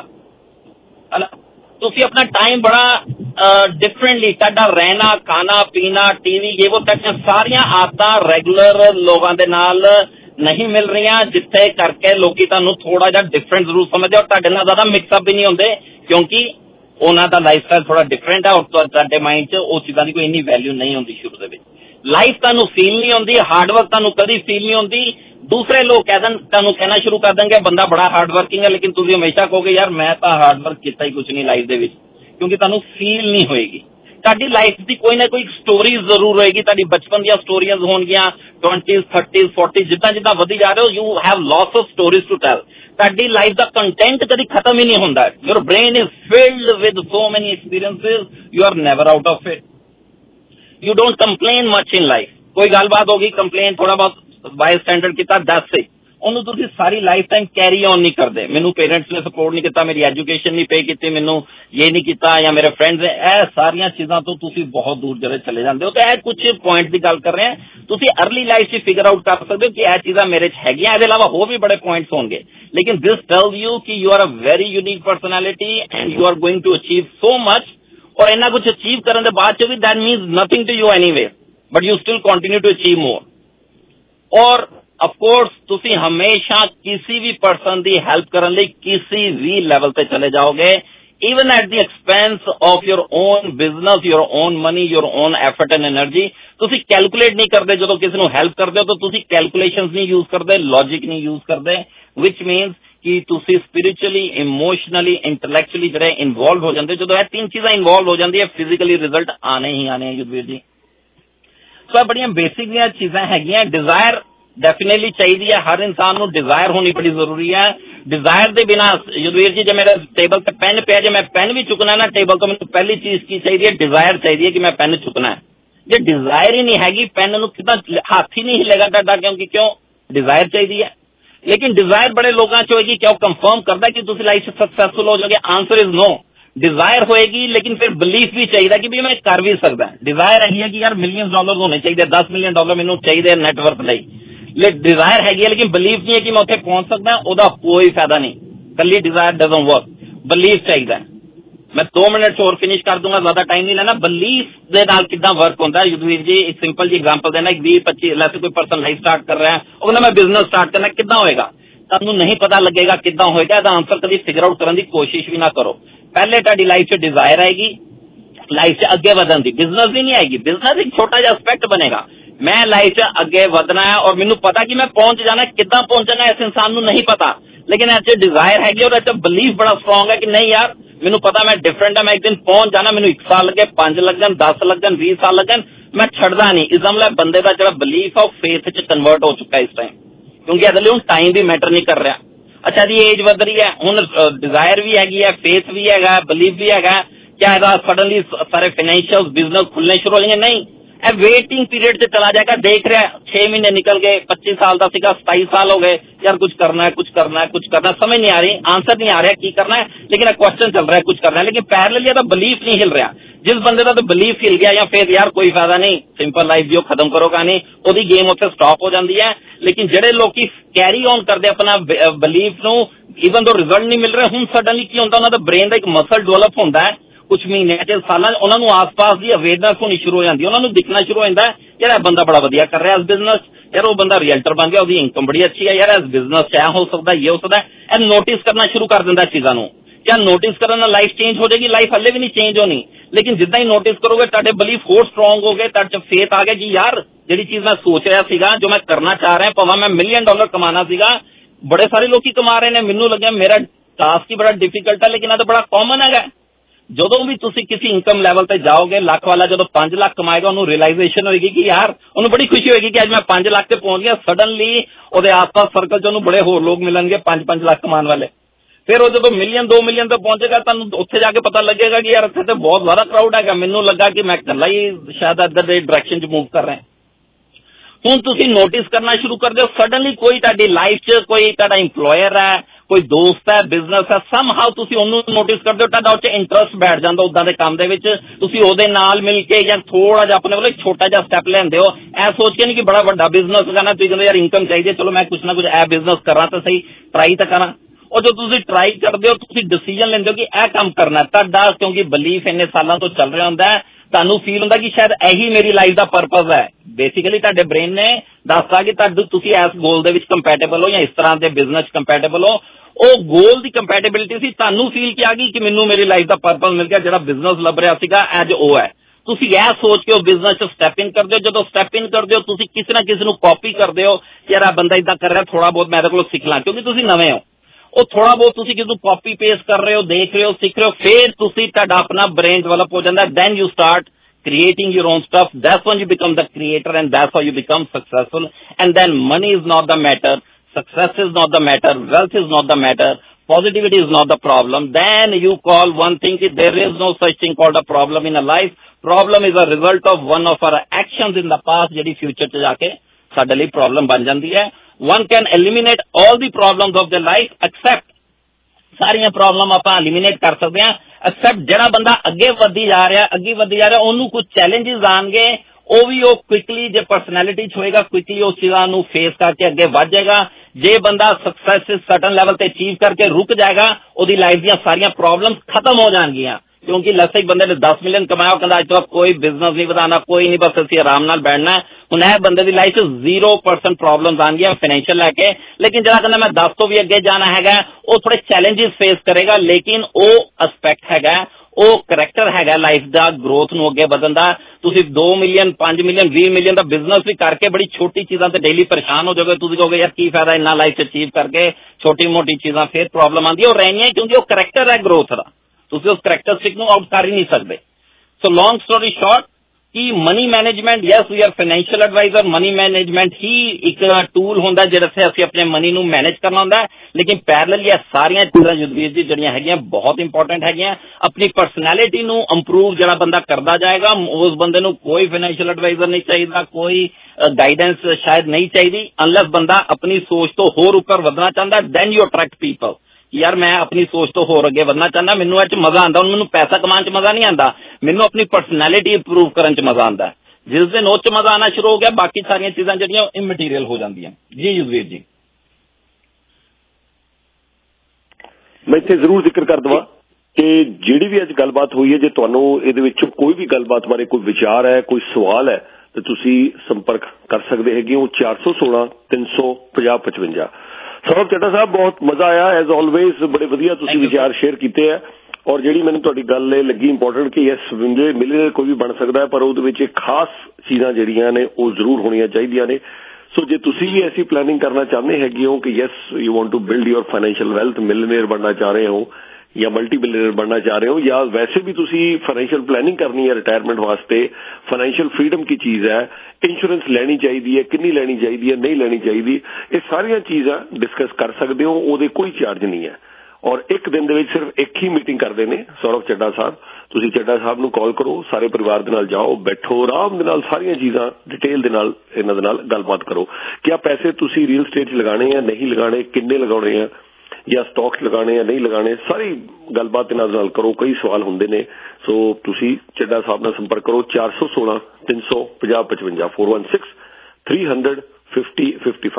ਹਨਾ। ਤੁਸੀਂ ਆਪਣਾ ਟਾਈਮ ਬੜਾ ਡਿਫਰੈਂਟਲੀ, ਤੁਹਾਡਾ ਰਹਿਣਾ, ਖਾਣਾ ਪੀਣਾ, ਟੀਵੀ, ਇਹ ਉਹ ਤੱਕ ਸਾਰੀਆਂ ਆਦਤਾਂ ਰੈਗੂਲਰ ਲੋਕਾਂ ਦੇ ਨਾਲ ਨਹੀਂ ਮਿਲ ਰਹੀਆਂ, ਜਿੱਥੇ ਕਰਕੇ ਲੋਕੀ ਤੁਹਾਨੂੰ ਥੋੜਾ ਜਿਹਾ ਡਿਫਰੈਂਟ ਜ਼ਰੂਰ ਸਮਝਦੇ ਔਰ ਤੁਹਾਡੇ ਨਾਲ ਜ਼ਿਆਦਾ ਮਿਕਸਅਪ ਵੀ ਨਹੀਂ ਹੁੰਦੇ, ਕਿਉਂਕਿ ਉਹਨਾਂ ਦਾ ਲਾਈਫ ਸਟਾਈਲ ਥੋੜਾ ਡਿਫਰੈਂਟ ਹੈ ਔਰ ਤੁਹਾਡੇ ਮਾਈਂਡ 'ਚ ਉਹ ਚੀਜ਼ਾਂ ਦੀ ਕੋਈ ਇੰਨੀ ਵੈਲਿਊ ਨਹੀਂ ਹੁੰਦੀ ਸ਼ੁਰੂ ਦੇ ਵਿੱਚ। ਲਾਈਫ ਤੁਹਾਨੂੰ ਫੀਲ ਨਹੀਂ ਹੁੰਦੀ, ਹਾਰਡਵਰਕ ਤੁਹਾਨੂੰ ਕਦੀ ਫੀਲ ਨਹੀਂ ਹੁੰਦੀ। ਦੂਸਰੇ ਲੋਕ ਕਹਿ ਦੇਣ, ਤੁਹਾਨੂੰ ਕਹਿਣਾ ਸ਼ੁਰੂ ਕਰ ਦੇਣਗੇ ਬੰਦਾ ਬੜਾ ਹਾਰਡ ਵਰਕਿੰਗ ਹੈ, ਲੇਕਿਨ ਤੁਸੀਂ ਹਮੇਸ਼ਾ ਕਹੋਗੇ ਯਾਰ ਮੈਂ ਤਾਂ ਹਾਰਡ ਵਰਕ ਕੀਤਾ ਹੀ ਕੁਝ ਨਹੀਂ ਲਾਈਫ ਦੇ ਵਿੱਚ, ਕਿਉਂਕਿ ਤੁਹਾਨੂੰ ਫੀਲ ਨਹੀਂ ਹੋਏਗੀ। ਤੁਹਾਡੀ ਲਾਈਫ ਦੀ ਕੋਈ ਨਾ ਕੋਈ ਸਟੋਰੀ ਜ਼ਰੂਰ ਹੋਏਗੀ, ਤੁਹਾਡੀ ਬਚਪਨ ਦੀਆਂ ਸਟੋਰੀਆਂ ਹੋਣਗੀਆਂ, ਟਵੈਂਟੀਜ਼ ਥਰਟੀਜ਼ ਫੋਰਟੀਜ਼, ਜਿੱਦਾਂ ਜਿੱਦਾਂ ਵਧੀ ਜਾ ਰਹੇ ਹੋ you have lots of stories to tell. ਤੁਹਾਡੀ ਲਾਈਫ ਦਾ ਕੰਟੈਂਟ ਕਦੀ ਖਤਮ ਹੀ ਨਹੀਂ ਹੁੰਦਾ। Your brain is filled with so many experiences, you are never out of it. You don't complain much in life. ਕੋਈ ਗੱਲਬਾਤ ਹੋ ਗਈ, ਕੰਪਲੇਨ ਥੋੜਾ ਬਹੁਤ ਬਾਈ ਸਟੈਂਡਰਡ ਕੀਤਾ, ਦੱਸ ਸੇ ਉਹਨੂੰ ਤੁਸੀਂ ਸਾਰੀ ਲਾਈਫ ਟਾਈਮ ਕੈਰੀ ਔਨ ਨਹੀਂ ਕਰਦੇ। ਮੈਨੂੰ ਪੇਰੈਂਟਸ ਨੇ ਸਪੋਰਟ ਨਹੀਂ ਕੀਤਾ, ਮੇਰੀ ਐਜੂਕੇਸ਼ਨ ਨਹੀਂ ਪੇ ਕੀਤੀ, ਮੈਨੂੰ ਇਹ ਨਹੀਂ ਕੀਤਾ ਜਾਂ ਮੇਰੇ ਫਰੈਂਡਸ ਨੇ, ਇਹ ਸਾਰੀਆਂ ਚੀਜ਼ਾਂ ਤੋਂ ਤੁਸੀਂ ਬਹੁਤ ਦੂਰ ਜਿਹੜੇ ਚਲੇ ਜਾਂਦੇ ਹੋ। ਤੇ ਇਹ ਕੁਝ ਪੁਆਇੰਟ ਦੀ ਗੱਲ ਕਰ ਰਹੇ ਹਾਂ, ਤੁਸੀਂ ਅਰਲੀ ਲਾਈਫ 'ਚ ਫਿਗਰ ਆਊਟ ਕਰ ਸਕਦੇ ਹੋ ਕਿ ਇਹ ਚੀਜ਼ਾਂ ਮੇਰੇ 'ਚ ਹੈਗੀਆਂ। ਇਹਦੇ ਇਲਾਵਾ ਹੋਰ ਵੀ ਬੜੇ ਪੁਆਇੰਟਸ ਹੋਣਗੇ, ਲੇਕਿਨ ਦਿਸ ਟੈਲਸ ਯੂ ਕਿ you are a very unique personality and you are going to achieve so much. ਔਰ ਇੰਨਾ ਕੁਝ ਅਚੀਵ ਕਰਨ ਦੇ ਬਾਅਦ 'ਚ ਵੀ that means nothing to you anyway, but you still continue to achieve more. ਔਰ ਅਫਕੋਰਸ ਤੁਸੀਂ ਹਮੇਸ਼ਾ ਕਿਸੇ ਵੀ ਪਰਸਨ ਦੀ ਹੈਲਪ ਕਰਨ ਲਈ ਕਿਸੇ ਵੀ ਲੈਵਲ ਤੇ ਚਲੇ ਜਾਓਗੇ, even at the expense of your own business, your own money, your own effort and energy। ਤੁਸੀਂ ਕੈਲਕੂਲੇਟ ਨਹੀਂ ਕਰਦੇ ਜਦੋਂ ਕਿਸੇ ਨੂੰ ਹੈਲਪ ਕਰਦੇ ਹੋ, ਤਾਂ ਤੁਸੀਂ ਕੈਲਕੂਲੇਸ਼ਨਸ ਨਹੀਂ ਯੂਜ਼ ਕਰਦੇ, ਲੌਜਿਕ ਨਹੀਂ ਯੂਜ਼ ਕਰਦੇ, which means ਕਿ ਤੁਸੀਂ ਸਪਿਰਿਚੁਅਲੀ, ਇਮੋਸ਼ਨਲੀ, ਇੰਟੈਲੈਕਚੁਅਲੀ ਜਿਹੜੇ ਇਨਵੋਲਵ ਹੋ ਜਾਂਦੇ। ਜਦੋਂ ਇਹ ਤਿੰਨ ਚੀਜ਼ਾਂ ਇਨਵੋਲਵ ਹੋ ਜਾਂਦੀਆਂ, ਫਿਜ਼ੀਕਲੀ ਰਿਜ਼ਲਟ ਆਣੇ ਹੀ ਆਣੇ ਆ ਯੁਧਵੀਰ ਜੀ। ਸੋ ਇਹ ਬੜੀਆਂ ਬੇਸਿਕ ਦੀਆਂ ਚੀਜ਼ਾਂ ਹੈਗੀਆਂ। ਡਿਜ਼ਾਇਰ ਡੈਫੀਨੇਟਲੀ ਚਾਹੀਦੀ ਹੈ, ਹਰ ਇਨਸਾਨ ਨੂੰ ਡਿਜ਼ਾਇਰ ਹੋਣੀ ਬੜੀ ਜ਼ਰੂਰੀ ਹੈ। ਡਿਜ਼ਾਇਰ ਦੇ ਬਿਨਾਂ ਯੁਧਵੀਰ ਜੀ, ਜੇ ਮੇਰੇ ਟੇਬਲ ਤੇ ਪੈਨ ਪਿਆ, ਜੇ ਮੈਂ ਪੈਨ ਵੀ ਚੁੱਕਣਾ ਨਾ ਟੇਬਲ ਤੋਂ, ਮੈਨੂੰ ਪਹਿਲੀ ਚੀਜ਼ ਕੀ ਚਾਹੀਦੀ ਹੈ? ਡਿਜ਼ਾਇਰ ਚਾਹੀਦੀ ਹੈ ਕਿ ਮੈਂ ਪੈਨ ਚੁੱਕਣਾ ਹੈ। ਜੇ ਡਿਜ਼ਾਇਰ ਹੀ ਨਹੀਂ ਹੈਗੀ, ਪੈਨ ਨੂੰ ਕਿੱਦਾਂ ਹੱਥ ਹੀ ਨਹੀਂ ਹਿਲੇਗਾ ਤੁਹਾਡਾ, ਕਿਉਂਕਿ ਕਿਉਂ? ਡਿਜ਼ਾਇਰ ਚਾਹੀਦੀ ਹੈ। ਲੇਕਿਨ ਡਿਜ਼ਾਇਰ ਬੜੇ ਲੋਕਾਂ 'ਚ ਹੋਏਗੀ ਕਿ ਉਹ ਕੰਫਰਮ ਕਰਦਾ ਕਿ ਤੁਸੀਂ ਲਾਈਫ 'ਚ ਸਕਸੈਸਫੁਲ ਹੋ ਜਾਓਗੇ? Answer is no. ਡਿਜ਼ਾਇਰ ਹੋਏਗੀ, ਲੇਕਿਨ ਫਿਰ ਬਿਲੀਫ ਵੀ ਚਾਹੀਦਾ ਕਿ ਵੀ ਮੈਂ ਕਰ ਵੀ ਸਕਦਾ। ਡਿਜ਼ਾਇਰ ਹੈਗੀ ਹੈ ਕਿ ਯਾਰ ਮਿਲੀਅਨ ਡਾਲਰ ਹੋਣੇ ਚਾਹੀਦੇ, ਦਸ ਮਿਲੀਅਨ ਡਾਲਰ ਮੈਨੂੰ ਚਾਹੀਦੇ ਨੈਟਵਰਕ ਲਈ। ਡਿਜ਼ਾਇਰ ਹੈਗੀ ਹੈ ਲੇਕਿਨ ਬਿਲੀਫ ਨਹੀਂ ਹੈ ਕਿ ਮੈਂ ਉੱਥੇ ਪਹੁੰਚ ਸਕਦਾ, ਉਹਦਾ ਕੋਈ ਫਾਇਦਾ ਨਹੀਂ। ਕੱਲੀ ਡਿਜ਼ਾਇਰ ਡਜ਼ਨਟ ਵਰਕ, ਬਿਲੀਫ ਚਾਹੀਦਾ। मैं दो मिनट और फिनिश कर दूंगा, ज्यादा टाइम नहीं लेना। बलीफ दे नाल कितना वर्क होता है युद्धवीर जी, एक सिंपल जी एग्जांपल देना। एक बीस पच्चीस जैसे कोई पर्सन लाइफ स्टार्ट कर रहा है, वो कहना मैं बिजनेस स्टार्ट करना, कितना होएगा तुहानू नहीं पता लगेगा कितना होएगा। ਇਹਦਾ आंसर कभी फिगर आउट करने की कोशिश भी ना करो। पहले तुहाडी लाइफ च डिजायर आएगी, लाइफ च अगे वधन दी, बिजनेस भी नहीं आएगी। बिजनेस एक छोटा जिहा एस्पेक्ट बनेगा। मैं लाइफ च अगे वधना है और मैनू पता कि मैं पहुंच जाना, कितना पहुंचना इस इंसान नू नहीं पता, लेकिन ऐसे डिजायर हैगी और ऐसा बिलीफ बड़ा स्ट्रांग है कि नहीं यार मैनू पता मैं डिफरेंट है, मैं एक दिन पहुंच जाना, मैनू एक साल लगे, पांच लगन, दस लगन, बीस साल लगन, मैं छड़दा नहीं। इसका मतलब बंदे का जो बिलीफ है फेथ च कन्वर्ट हो चुका है इस टाइम, क्योंकि अगले हूं टाइम भी मैटर नहीं कर रहा। अच्छा जी एज वध रही है, हूं डिजायर भी हैगी है, फेथ भी है, बिलीफ भी है, क्या सडनली सारे फाइनेंशियल बिजनेस खुलने शुरू हो जाएंगे? नहीं, वेटिंग पीरियड से चला जाएगा। देख रहे हैं छह महीने निकल गए, पच्चीस साल का सीखा, सताईस साल हो गए, यार कुछ करना है, कुछ करना है, कुछ करना है, समझ नहीं आ रही, आंसर नहीं आ रहा की करना है, लेकिन क्वेश्चन चल रहा है कुछ करना है, लेकिन पैरेलली तो बिलीफ नहीं हिल रहा। जिस बंदे का तो बिलीफ हिल गया या फिर यार कोई फायदा नहीं, सिंपल लाइफ जो खत्म करो कहानी, ओदी गेम उत्थे स्टॉप हो जाती है। लेकिन जेडे लोग कैरी ऑन करते अपना बिलीफ नू, इवन दो रिजल्ट नहीं मिल रहे, हूं सडनली की होंदा, उन्हां दा ब्रेन का एक मसल डेवलप होंदा है, कुछ महीने च साल उन्होंने आस पास की अवेयरनेस होनी शुरू हो जाती है, उन्होंने दिखना शुरू हो जाता है यार बंदा बड़ा वधिया कर रहा है इस बिजनेस, यार वो बंदा रियल्टर बन गया, उसकी इनकम बड़ी अच्छी है, यार इस बिजनेस क्या हो सकता है, ये हो सकता है, नोटिस करना शुरू कर देता चीजों को। क्या नोटिस करना लाइफ चेंज हो जाएगी? लाइफ हले भी नहीं चेंज होनी, लेकिन जिदा ही नोटिस करोगे तुहाडे बिलीफ होर स्ट्रांग हो गए, तुहाडे फेथ आ गया कि यार जिहड़ी चीज मैं सोच रहा सीगा, जो मैं करना चाह रहा भावें मैं मिलियन डॉलर कमाना सीगा, बड़े सारे लोग कमा रहे हैं, मैनू लगे मेरा टास्क ही बड़ा डिफिकल्ट है, लेकिन यह तो बड़ा कॉमन है। ਜਦੋਂ भी तुसी किसी इनकम लैवल ते जाओगे, लख वाला जो पांच लाख कमाएगा उन्होंने रियलाइजेशन होगी कि यार उन्होंने बड़ी खुशी होगी कि आज मैं पांच लाख से पहुंच गया। सडनली ਉਹਦੇ आस-पास सर्कल च बड़े होर लोग मिलेंगे पांच पांच लाख कमान वाले। फिर वो जो मिलियन दो मिलियन तक पहुंचेगा तुहानू उत्थे जाके पता लगेगा कि यार इत्थे तो बहुत ज्यादा क्राउड है, मैनू लगा कि मैं कल्ला ही शायद इधर दे डायरेक्शन च मूव कर रहा है। हुण तुसी नोटिस करना शुरू कर दो, सडनली कोई तुहाडी लाइफ च कोई तुहाडा इंप्लॉयर है, कोई दोस्त है, बिजनेस है, सम हाउ तुसी ओनू नोटिस कर दो, तुहाडा उस इंटरस्ट बैठ जांदा उदां दे काम दे विच, तुसी ओहदे नाल मिल के या थोड़ा जिहा अपने वाले छोटा जिहा स्टैप लैंदे हो, ऐ सोच के नहीं कि बड़ा वड्डा बिजनेस करना, तुसीं कहंदे यार इनकम चाहिए, चलो मैं कुछ ना कुछ ऐ बिजनेस करा तो सही, ट्राई तो करा। और जो तुसी ट्राई करदे हो, तुसी डिसीजन लैंदे हो कि ऐ काम करना तुहाडा, क्योंकि बिलीफ इन्ने सालों तो चल रहा हुंदा है, तुहानू फील होंदा कि शायद यही मेरी लाइफ का पर्पज है। बेसिकली तुहाडे ब्रेन ने दसता कि तुसी इस गोल दे विच कंपैटिबल हो या इस तरह के बिजनेस कंपैटिबल हो। ਉਹ ਗੋਲ ਦੀ ਕੰਪੈਟੇਬਿਲਿਟੀ ਸੀ, ਤੁਹਾਨੂੰ ਫੀਲ ਕੀ ਆ ਗਈ ਕਿ ਮੈਨੂੰ ਮੇਰੀ ਲਾਈਫ ਦਾ ਪਰਪਸ ਮਿਲ ਗਿਆ, ਜਿਹੜਾ ਬਿਜ਼ਨਸ ਲੱਭ ਰਿਹਾ ਸੀਗਾ ਅੱਜ ਉਹ ਹੈ। ਤੁਸੀਂ ਇਹ ਸੋਚ ਕੇ ਉਹ ਬਿਜ਼ਨਸ 'ਚ ਸਟੈਪ ਇਨ ਕਰਦੇ ਹੋ। ਜਦੋਂ ਸਟੈਪ ਇਨ ਕਰਦੇ ਹੋ ਤੁਸੀਂ ਕਿਸੇ ਨਾ ਕਿਸੇ ਨੂੰ ਕਾਪੀ ਕਰਦੇ ਹੋ, ਯਾਰ ਆ ਬੰਦਾ ਇਦਾਂ ਕਰ ਰਿਹਾ, ਥੋੜਾ ਬਹੁਤ ਮੈਂ ਇਹਦੇ ਕੋਲੋਂ ਸਿੱਖ ਲਾਂ, ਕਿਉਂਕਿ ਤੁਸੀਂ ਨਵੇਂ ਹੋ। ਉਹ ਥੋੜਾ ਬਹੁਤ ਤੁਸੀਂ ਕਿਸੇ ਨੂੰ ਕਾਪੀ ਪੇਸਟ ਕਰ ਰਹੇ ਹੋ, ਦੇਖ ਰਹੇ ਹੋ, ਸਿੱਖ ਰਹੇ ਹੋ, ਫਿਰ ਤੁਸੀਂ ਤੁਹਾਡਾ ਆਪਣਾ ਬ੍ਰੇਨ ਡਿਵੈਲਪ ਹੋ ਜਾਂਦਾ, then you start creating your own stuff. That's when you become the creator and that's how you become successful. And then money is not the matter, success is not the matter, wealth is not the matter, positivity is not the problem. Then you call one thing, there is no such thing called a problem in a life. Problem is a result of one of our actions in the past, ਜਿਹੜੀ future ਚ ਜਾ ਕੇ ਸਾਡੇ ਲਈ problem ਬਣ ਜਾਂਦੀ ਹੈ। One can eliminate all the problems of their life except ਸਾਰੀਆਂ problem ਆਪਾਂ ਐਲੀਮੀਨੇਟ ਕਰ ਸਕਦੇ ਹਾਂ, ਐਕਸੈਪਟ ਜਿਹੜਾ ਬੰਦਾ ਅੱਗੇ ਵਧੀ ਜਾ ਰਿਹਾ ਅੱਗੇ ਵਧੀ ਜਾ ਰਿਹਾ ਉਹਨੂੰ ਕੁਝ ਚੈਲੰਜਸ ਆਣਗੇ, ਉਹ ਵੀ ਉਹ ਕੁਇਕਲੀ ਜੇ ਪਰਸਨੈਲਿਟੀ ਚ ਹੋਏਗਾ ਕੁਇਕਲੀ ਉਸ ਚੀਜ਼ਾਂ ਨੂੰ ਫੇਸ ਕਰਕੇ ਅੱਗੇ ਵੱਧ ਜਾਏਗਾ। ਜੇ ਬੰਦਾ ਸਕਸੈਸ ਸਰਟਨ ਲੈਵਲ ਤੇ ਅਚੀਵ ਕਰਕੇ ਰੁਕ ਜਾਏਗਾ, ਉਹਦੀ ਲਾਈਫ ਦੀਆਂ ਸਾਰੀਆਂ ਪ੍ਰੋਬਲਮਸ ਖਤਮ ਹੋ ਜਾਣਗੀਆਂ। ਕਿਉਂਕਿ ਲੱਸੇ ਇੱਕ ਬੰਦੇ ਨੇ दस ਮਿਲੀਅਨ ਕਮਾਇਆ, ਉਹ ਕਹਿੰਦਾ ਅੱਜ ਤੋਂ ਕੋਈ ਬਿਜ਼ਨਸ ਨਹੀਂ ਵਧਾਉਣਾ, ਕੋਈ ਨਹੀਂ, ਬਸ ਅਸੀਂ ਆਰਾਮ ਨਾਲ ਬੈਠਣਾ। ਹੁਣ ਇਹ ਬੰਦੇ ਦੀ ਲਾਈਫ 'ਚ ਜ਼ੀਰੋ ਪਰਸੈਂਟ ਪ੍ਰੋਬਲਮਸ ਆਉਣਗੀਆਂ ਫਾਈਨੈਂਸ਼ੀਅਲ ਲੈ ਕੇ, ਲੇਕਿਨ ਜਿਹੜਾ ਕਹਿੰਦਾ ਮੈਂ दस ਤੋਂ ਵੀ ਅੱਗੇ ਜਾਣਾ ਹੈਗਾ ਉਹ ਥੋੜੇ ਚੈਲੰਜਸ ਫੇਸ ਕਰੇਗਾ, ਲੇਕਿਨ ਉਹ ਐਸਪੈਕਟ ਹੈਗਾ, ਉਹ ਕਰੈਕਟਰ ਹੈਗਾ ਲਾਈਫ ਦਾ ਗਰੋਥ ਨੂੰ ਅੱਗੇ ਵਧਣ ਦਾ। ਤੁਸੀਂ दो ਮਿਲੀਅਨ पांच ਮਿਲੀਅਨ बीस ਮਿਲੀਅਨ ਦਾ ਬਿਜ਼ਨਸ ਵੀ ਕਰਕੇ ਬੜੀ ਛੋਟੀ ਚੀਜ਼ਾਂ ਤੇ ਡੇਲੀ ਪਰੇਸ਼ਾਨ ਹੋ ਜਾਓਗੇ, ਤੁਸੀਂ ਕਹੋਗੇ ਯਾਰ ਕੀ ਫਾਇਦਾ ਇੰਨਾ ਲਾਈਫ 'ਚ ਅਚੀਵ ਕਰਕੇ, ਛੋਟੀ ਮੋਟੀ ਚੀਜ਼ਾਂ ਫਿਰ ਪ੍ਰੋਬਲਮ ਆਉਂਦੀ ਉਹ ਰਹਿਣੀਆਂ, ਕਿਉਂਕਿ ਉਹ ਕਰੈਕਟਰ ਹੈ ਗਰੋਥ ਦਾ, ਤੁਸੀਂ ਉਸ ਕਰੈਕਟਰਿਸਟਿਕ ਨੂੰ ਆਊਟ ਕਰ ਹੀ ਨਹੀਂ ਸਕਦੇ। ਸੋ ਲੌਂਗ ਸਟੋਰੀ ਸ਼ਾਰਟ ਕਿ money management, yes we are financial advisor, money management ਹੀ ਇੱਕ ਟੂਲ ਹੁੰਦਾ ਜਿਹਦੇ ਸੇ ਅਸੀਂ ਆਪਣੇ ਮਨੀ ਨੂੰ ਮੈਨੇਜ ਕਰਨਾ ਹੁੰਦਾ, ਲੇਕਿਨ ਪੈਰਲਲੀ ਇਹ ਸਾਰੀਆਂ ਚੀਜ਼ਾਂ ਜੁਦਵੀਰ ਜੀ ਜਿਹੜੀਆਂ ਹੈਗੀਆਂ ਬਹੁਤ ਇੰਪੋਰਟੈਂਟ ਹੈਗੀਆਂ। ਆਪਣੀ ਪਰਸਨੈਲਿਟੀ ਨੂੰ ਇੰਪਰੂਵ ਜਿਹੜਾ ਬੰਦਾ ਕਰਦਾ ਜਾਏਗਾ, ਉਸ ਬੰਦੇ ਨੂੰ ਕੋਈ ਫਾਈਨੈਂਸ਼ੀਅਲ ਐਡਵਾਈਜ਼ਰ ਨਹੀਂ ਚਾਹੀਦਾ, ਕੋਈ ਗਾਈਡੈਂਸ ਸ਼ਾਇਦ ਨਹੀਂ ਚਾਹੀਦੀ, ਅਨਲੈਸ ਬੰਦਾ ਆਪਣੀ ਸੋਚ ਤੋਂ ਹੋਰ ਉੱਪਰ ਵਧਣਾ ਚਾਹੁੰਦਾ, ਦੈਨ ਯੂ ਅਟਰੈਕਟ ਪੀਪਲ। यार मैं अपनी सोच तो होर अगे बढ़ना चाहना, मैनू इस मजा आता, मैनू पैसा कमान च मजा नहीं आता, मैनू अपनी परसनैलिटी इंप्रूव करने च मजा आता है। जिस दिन उस मजा आना शुरू हो गया बाकी सारिया चीजां जिहड़ियां इमटीरियल हो जांदियां। जी युजवीर जी मैं इत्थे जरूर जिक्र कर दवा ਤੇ ਜਿਹੜੀ ਵੀ ਅੱਜ ਗੱਲਬਾਤ ਹੋਈ ਹੈ, ਜੇ ਤੁਹਾਨੂੰ ਇਹਦੇ ਵਿੱਚੋਂ ਕੋਈ ਵੀ ਗੱਲਬਾਤ ਬਾਰੇ ਕੋਈ ਵਿਚਾਰ ਹੈ, ਕੋਈ ਸਵਾਲ ਹੈ, ਤੇ ਤੁਸੀਂ ਸੰਪਰਕ ਕਰ ਸਕਦੇ ਹੈਗੇ ਹੋ ਚਾਰ ਸੌ ਸੋਲਾਂ ਤਿੰਨ ਸੌ ਪੰਜਾਹ ਪਚਵੰਜਾ। ਸੌਰਵ ਚੱਡਾ ਸਾਹਿਬ, ਬਹੁਤ ਮਜ਼ਾ ਆਇਆ ਐਜ਼ ਆਲਵੇਜ਼, ਬੜੇ ਵਧੀਆ ਤੁਸੀਂ ਵਿਚਾਰ ਸ਼ੇਅਰ ਕੀਤੇ ਆ। ਔਰ ਜਿਹੜੀ ਮੈਨੂੰ ਤੁਹਾਡੀ ਗੱਲ ਇਹ ਲੱਗੀ ਇੰਪੋਰਟੈਂਟ ਕਿ ਯੈਸ ਮਿਲੀਅਨਰ ਕੋਈ ਵੀ ਬਣ ਸਕਦਾ ਹੈ, ਪਰ ਉਹਦੇ ਵਿੱਚ ਇੱਕ ਖਾਸ ਚੀਜ਼ਾਂ ਜਿਹੜੀਆਂ ਨੇ ਉਹ ਜ਼ਰੂਰ ਹੋਣੀਆਂ ਚਾਹੀਦੀਆਂ ਨੇ। ਸੋ ਜੇ ਤੁਸੀਂ ਵੀ ਐਸੀ ਪਲੈਨਿੰਗ ਕਰਨਾ ਚਾਹੁੰਦੇ ਹੈਗੇ ਹੋ ਕਿ yes you want to build your financial wealth, millionaire ਬਣਨਾ ਚਾਹ ਰਹੇ ਹੋ ਜਾਂ ਮਲਟੀ ਬਿਲੀਅਨਰ ਬਣਨਾ ਚਾਹ ਰਹੇ ਹੋ, ਜਾਂ ਵੈਸੇ ਵੀ ਤੁਸੀਂ ਫਾਈਨੈਂਸ਼ੀਅਲ ਪਲੈਨਿੰਗ ਕਰਨੀ ਹੈ ਰਿਟਾਇਰਮੈਂਟ ਵਾਸਤੇ, ਫਾਈਨੈਂਸ਼ੀਅਲ ਫਰੀडम ਕੀ ਚੀਜ਼ ਹੈ, ਇੰਸ਼ੋਰੈਂਸ ਲੈਣੀ ਚਾਹੀਦੀ ਹੈ, ਕਿੰਨੀ ਲੈਣੀ ਚਾਹੀਦੀ ਹੈ, ਨਹੀਂ ਲੈਣੀ ਚਾਹੀਦੀ, ਇਹ ਸਾਰੀਆਂ ਚੀਜ਼ਾਂ ਡਿਸਕਸ ਕਰ ਸਕਦੇ ਹੋ। ਉਹਦੇ ਕੋਈ ਚਾਰਜ ਨਹੀਂ ਹੈ ਔਰ ਇੱਕ ਦਿਨ ਦੇ ਵਿੱਚ ਸਿਰਫ ਇੱਕ ਹੀ ਮੀਟਿੰਗ ਕਰਦੇ ਨੇ ਸੌਰਵ ਚੱਡਾ ਸਾਹਿਬ। ਤੁਸੀਂ ਚੱਡਾ ਸਾਹਿਬ ਨੂੰ ਕਾਲ ਕਰੋ, ਸਾਰੇ ਪਰਿਵਾਰ ਦੇ ਨਾਲ ਜਾਓ, ਬੈਠੋ ਆਰਾਮ ਦੇ ਨਾਲ, ਸਾਰੀਆਂ ਚੀਜ਼ਾਂ ਡਿਟੇਲ ਦੇ ਨਾਲ ਇਹਨਾਂ ਦੇ ਨਾਲ ਗੱਲਬਾਤ ਕਰੋ ਕਿ ਆ ਪੈਸੇ ਤੁਸੀਂ ਰੀਅਲ ਸਟੇਟ 'ਚ ਲਗਾਣੇ ਆ, ਨਹੀਂ ਲਗਾਣੇ, ਕਿੰਨੇ ਲਗਾਉਣੇ ਆ, ਜਾਂ ਸਟਾਕਸ ਲਗਾਣੇ ਆ, ਨਹੀਂ ਲਗਾਣੇ, ਸਾਰੀ ਗੱਲਬਾਤ ਇਹਨਾਂ ਦੇ ਨਾਲ ਕਰੋ। ਕਈ ਸਵਾਲ ਹੁੰਦੇ ਨੇ, ਸੋ ਤੁਸੀਂ ਚੱਡਾ ਸਾਹਿਬ ਨਾਲ ਸੰਪਰਕ ਕਰੋ ਚਾਰ ਸੌ ਸੋਲਾਂ ਤਿੰਨ ਸੌ ਪੰਜਾਹ ਪਚਵੰਜਾ, four one six three hundred fifty fifty five.